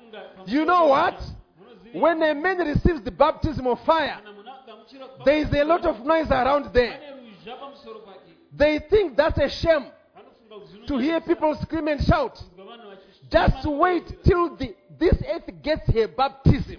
Speaker 2: You know what? When a man receives the baptism of fire, there is a lot of noise around there. They think that's a shame to hear people scream and shout. Just wait till the, this earth gets her baptism.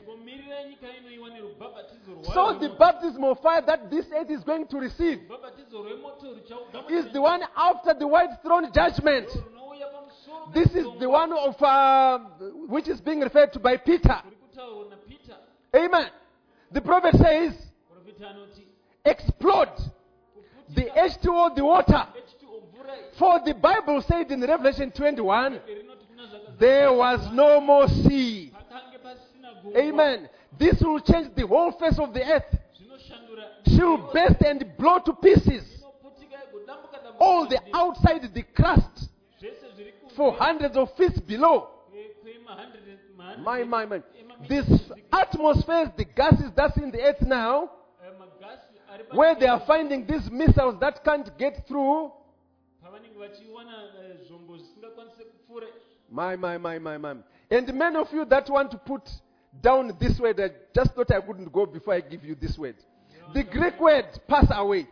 Speaker 2: So the baptism of fire that this earth is going to receive is the one after the white throne judgment. This is the one of uh, which is being referred to by Peter. Amen. The prophet says, explode the H two O, the water. For the Bible said in Revelation twenty-one, there was no more sea. Amen. This will change the whole face of the earth. She will burst and blow to pieces all the outside, the crust, for hundreds of feet below. My, my, my. This atmosphere, the gases that's in the earth now, where they are finding these missiles that can't get through. My, my, my, my, my. And many of you that want to put down this word, I just thought I wouldn't go before I give you this word. The Greek word, pass away.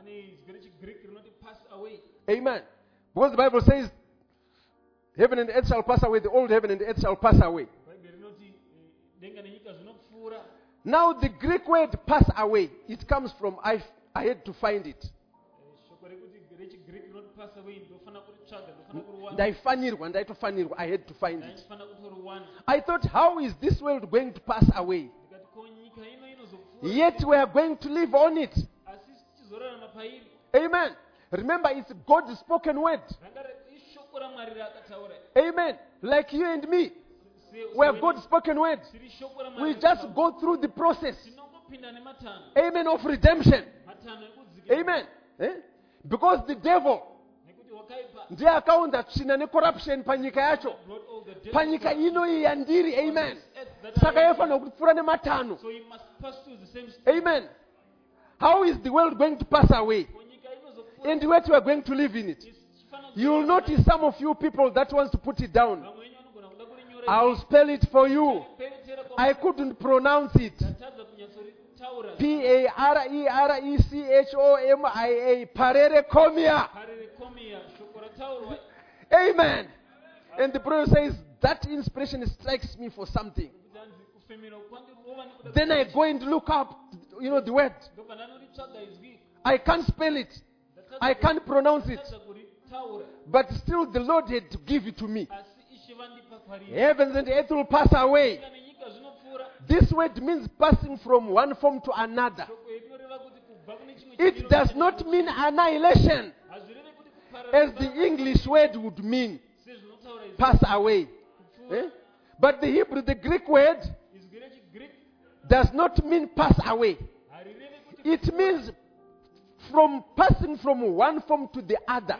Speaker 2: Amen. Because the Bible says, heaven and earth shall pass away, the old heaven and earth shall pass away. Now the Greek word pass away, it comes from, I, I had to find it. I had to find it. I thought, how is this world going to pass away? Yet we are going to live on it. Amen. Remember, it's God's spoken word. Amen. Like you and me. We are God's spoken word. We just go through the process. Amen. Of redemption. Amen. Eh? Because the devil ndiye akaunda tsvina necorruption panyika yacho. Panyika ino iyi yandiri. Amen. Saka yafana kupfuura nematano. Amen. How is the world going to pass away? And what we are going to live in it? You will notice some of you people that wants to put it down. I'll spell it for you. I couldn't pronounce it. P A R E R E C H O M I A. Parerecomia. Amen. And the prophet says, that inspiration strikes me for something. Then I go and look up, you know, the word. I can't spell it. I can't pronounce it. But still the Lord had to give it to me. Heavens and earth will pass away. This word means passing from one form to another. It does not mean annihilation, as the English word would mean. Pass away. Eh? But the Hebrew, the Greek word, does not mean pass away. It means from passing from one form to the other.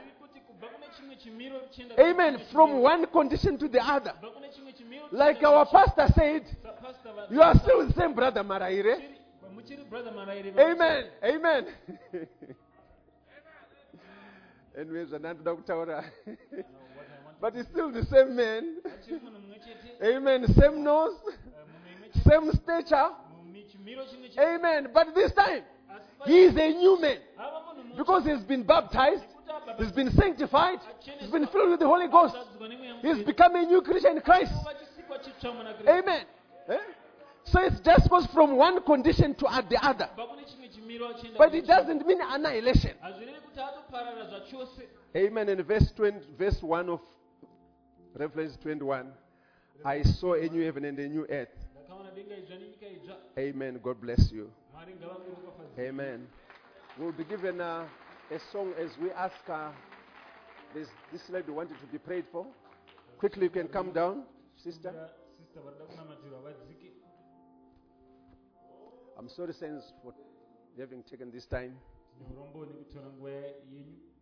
Speaker 2: Amen. From one condition to the other. Like our pastor said, you are still the same brother Maraire. Amen. Amen. But he's still the same man. Amen. Same nose. Same stature. Amen. But this time, he is a new man. Because he's been baptized. He's been sanctified. He's been filled with the Holy Ghost. He's become a new creature in Christ. Amen. Eh? So it just goes from one condition to the other. But it doesn't mean annihilation. Amen. In verse twenty, verse one of Revelation twenty-one, I saw a new heaven and a new earth. Amen. God bless you. Amen. We'll be given uh, a song as we ask uh, this, this lady wanted to be prayed for. Quickly, you can come down, sister. I'm sorry, saints, for having taken this time.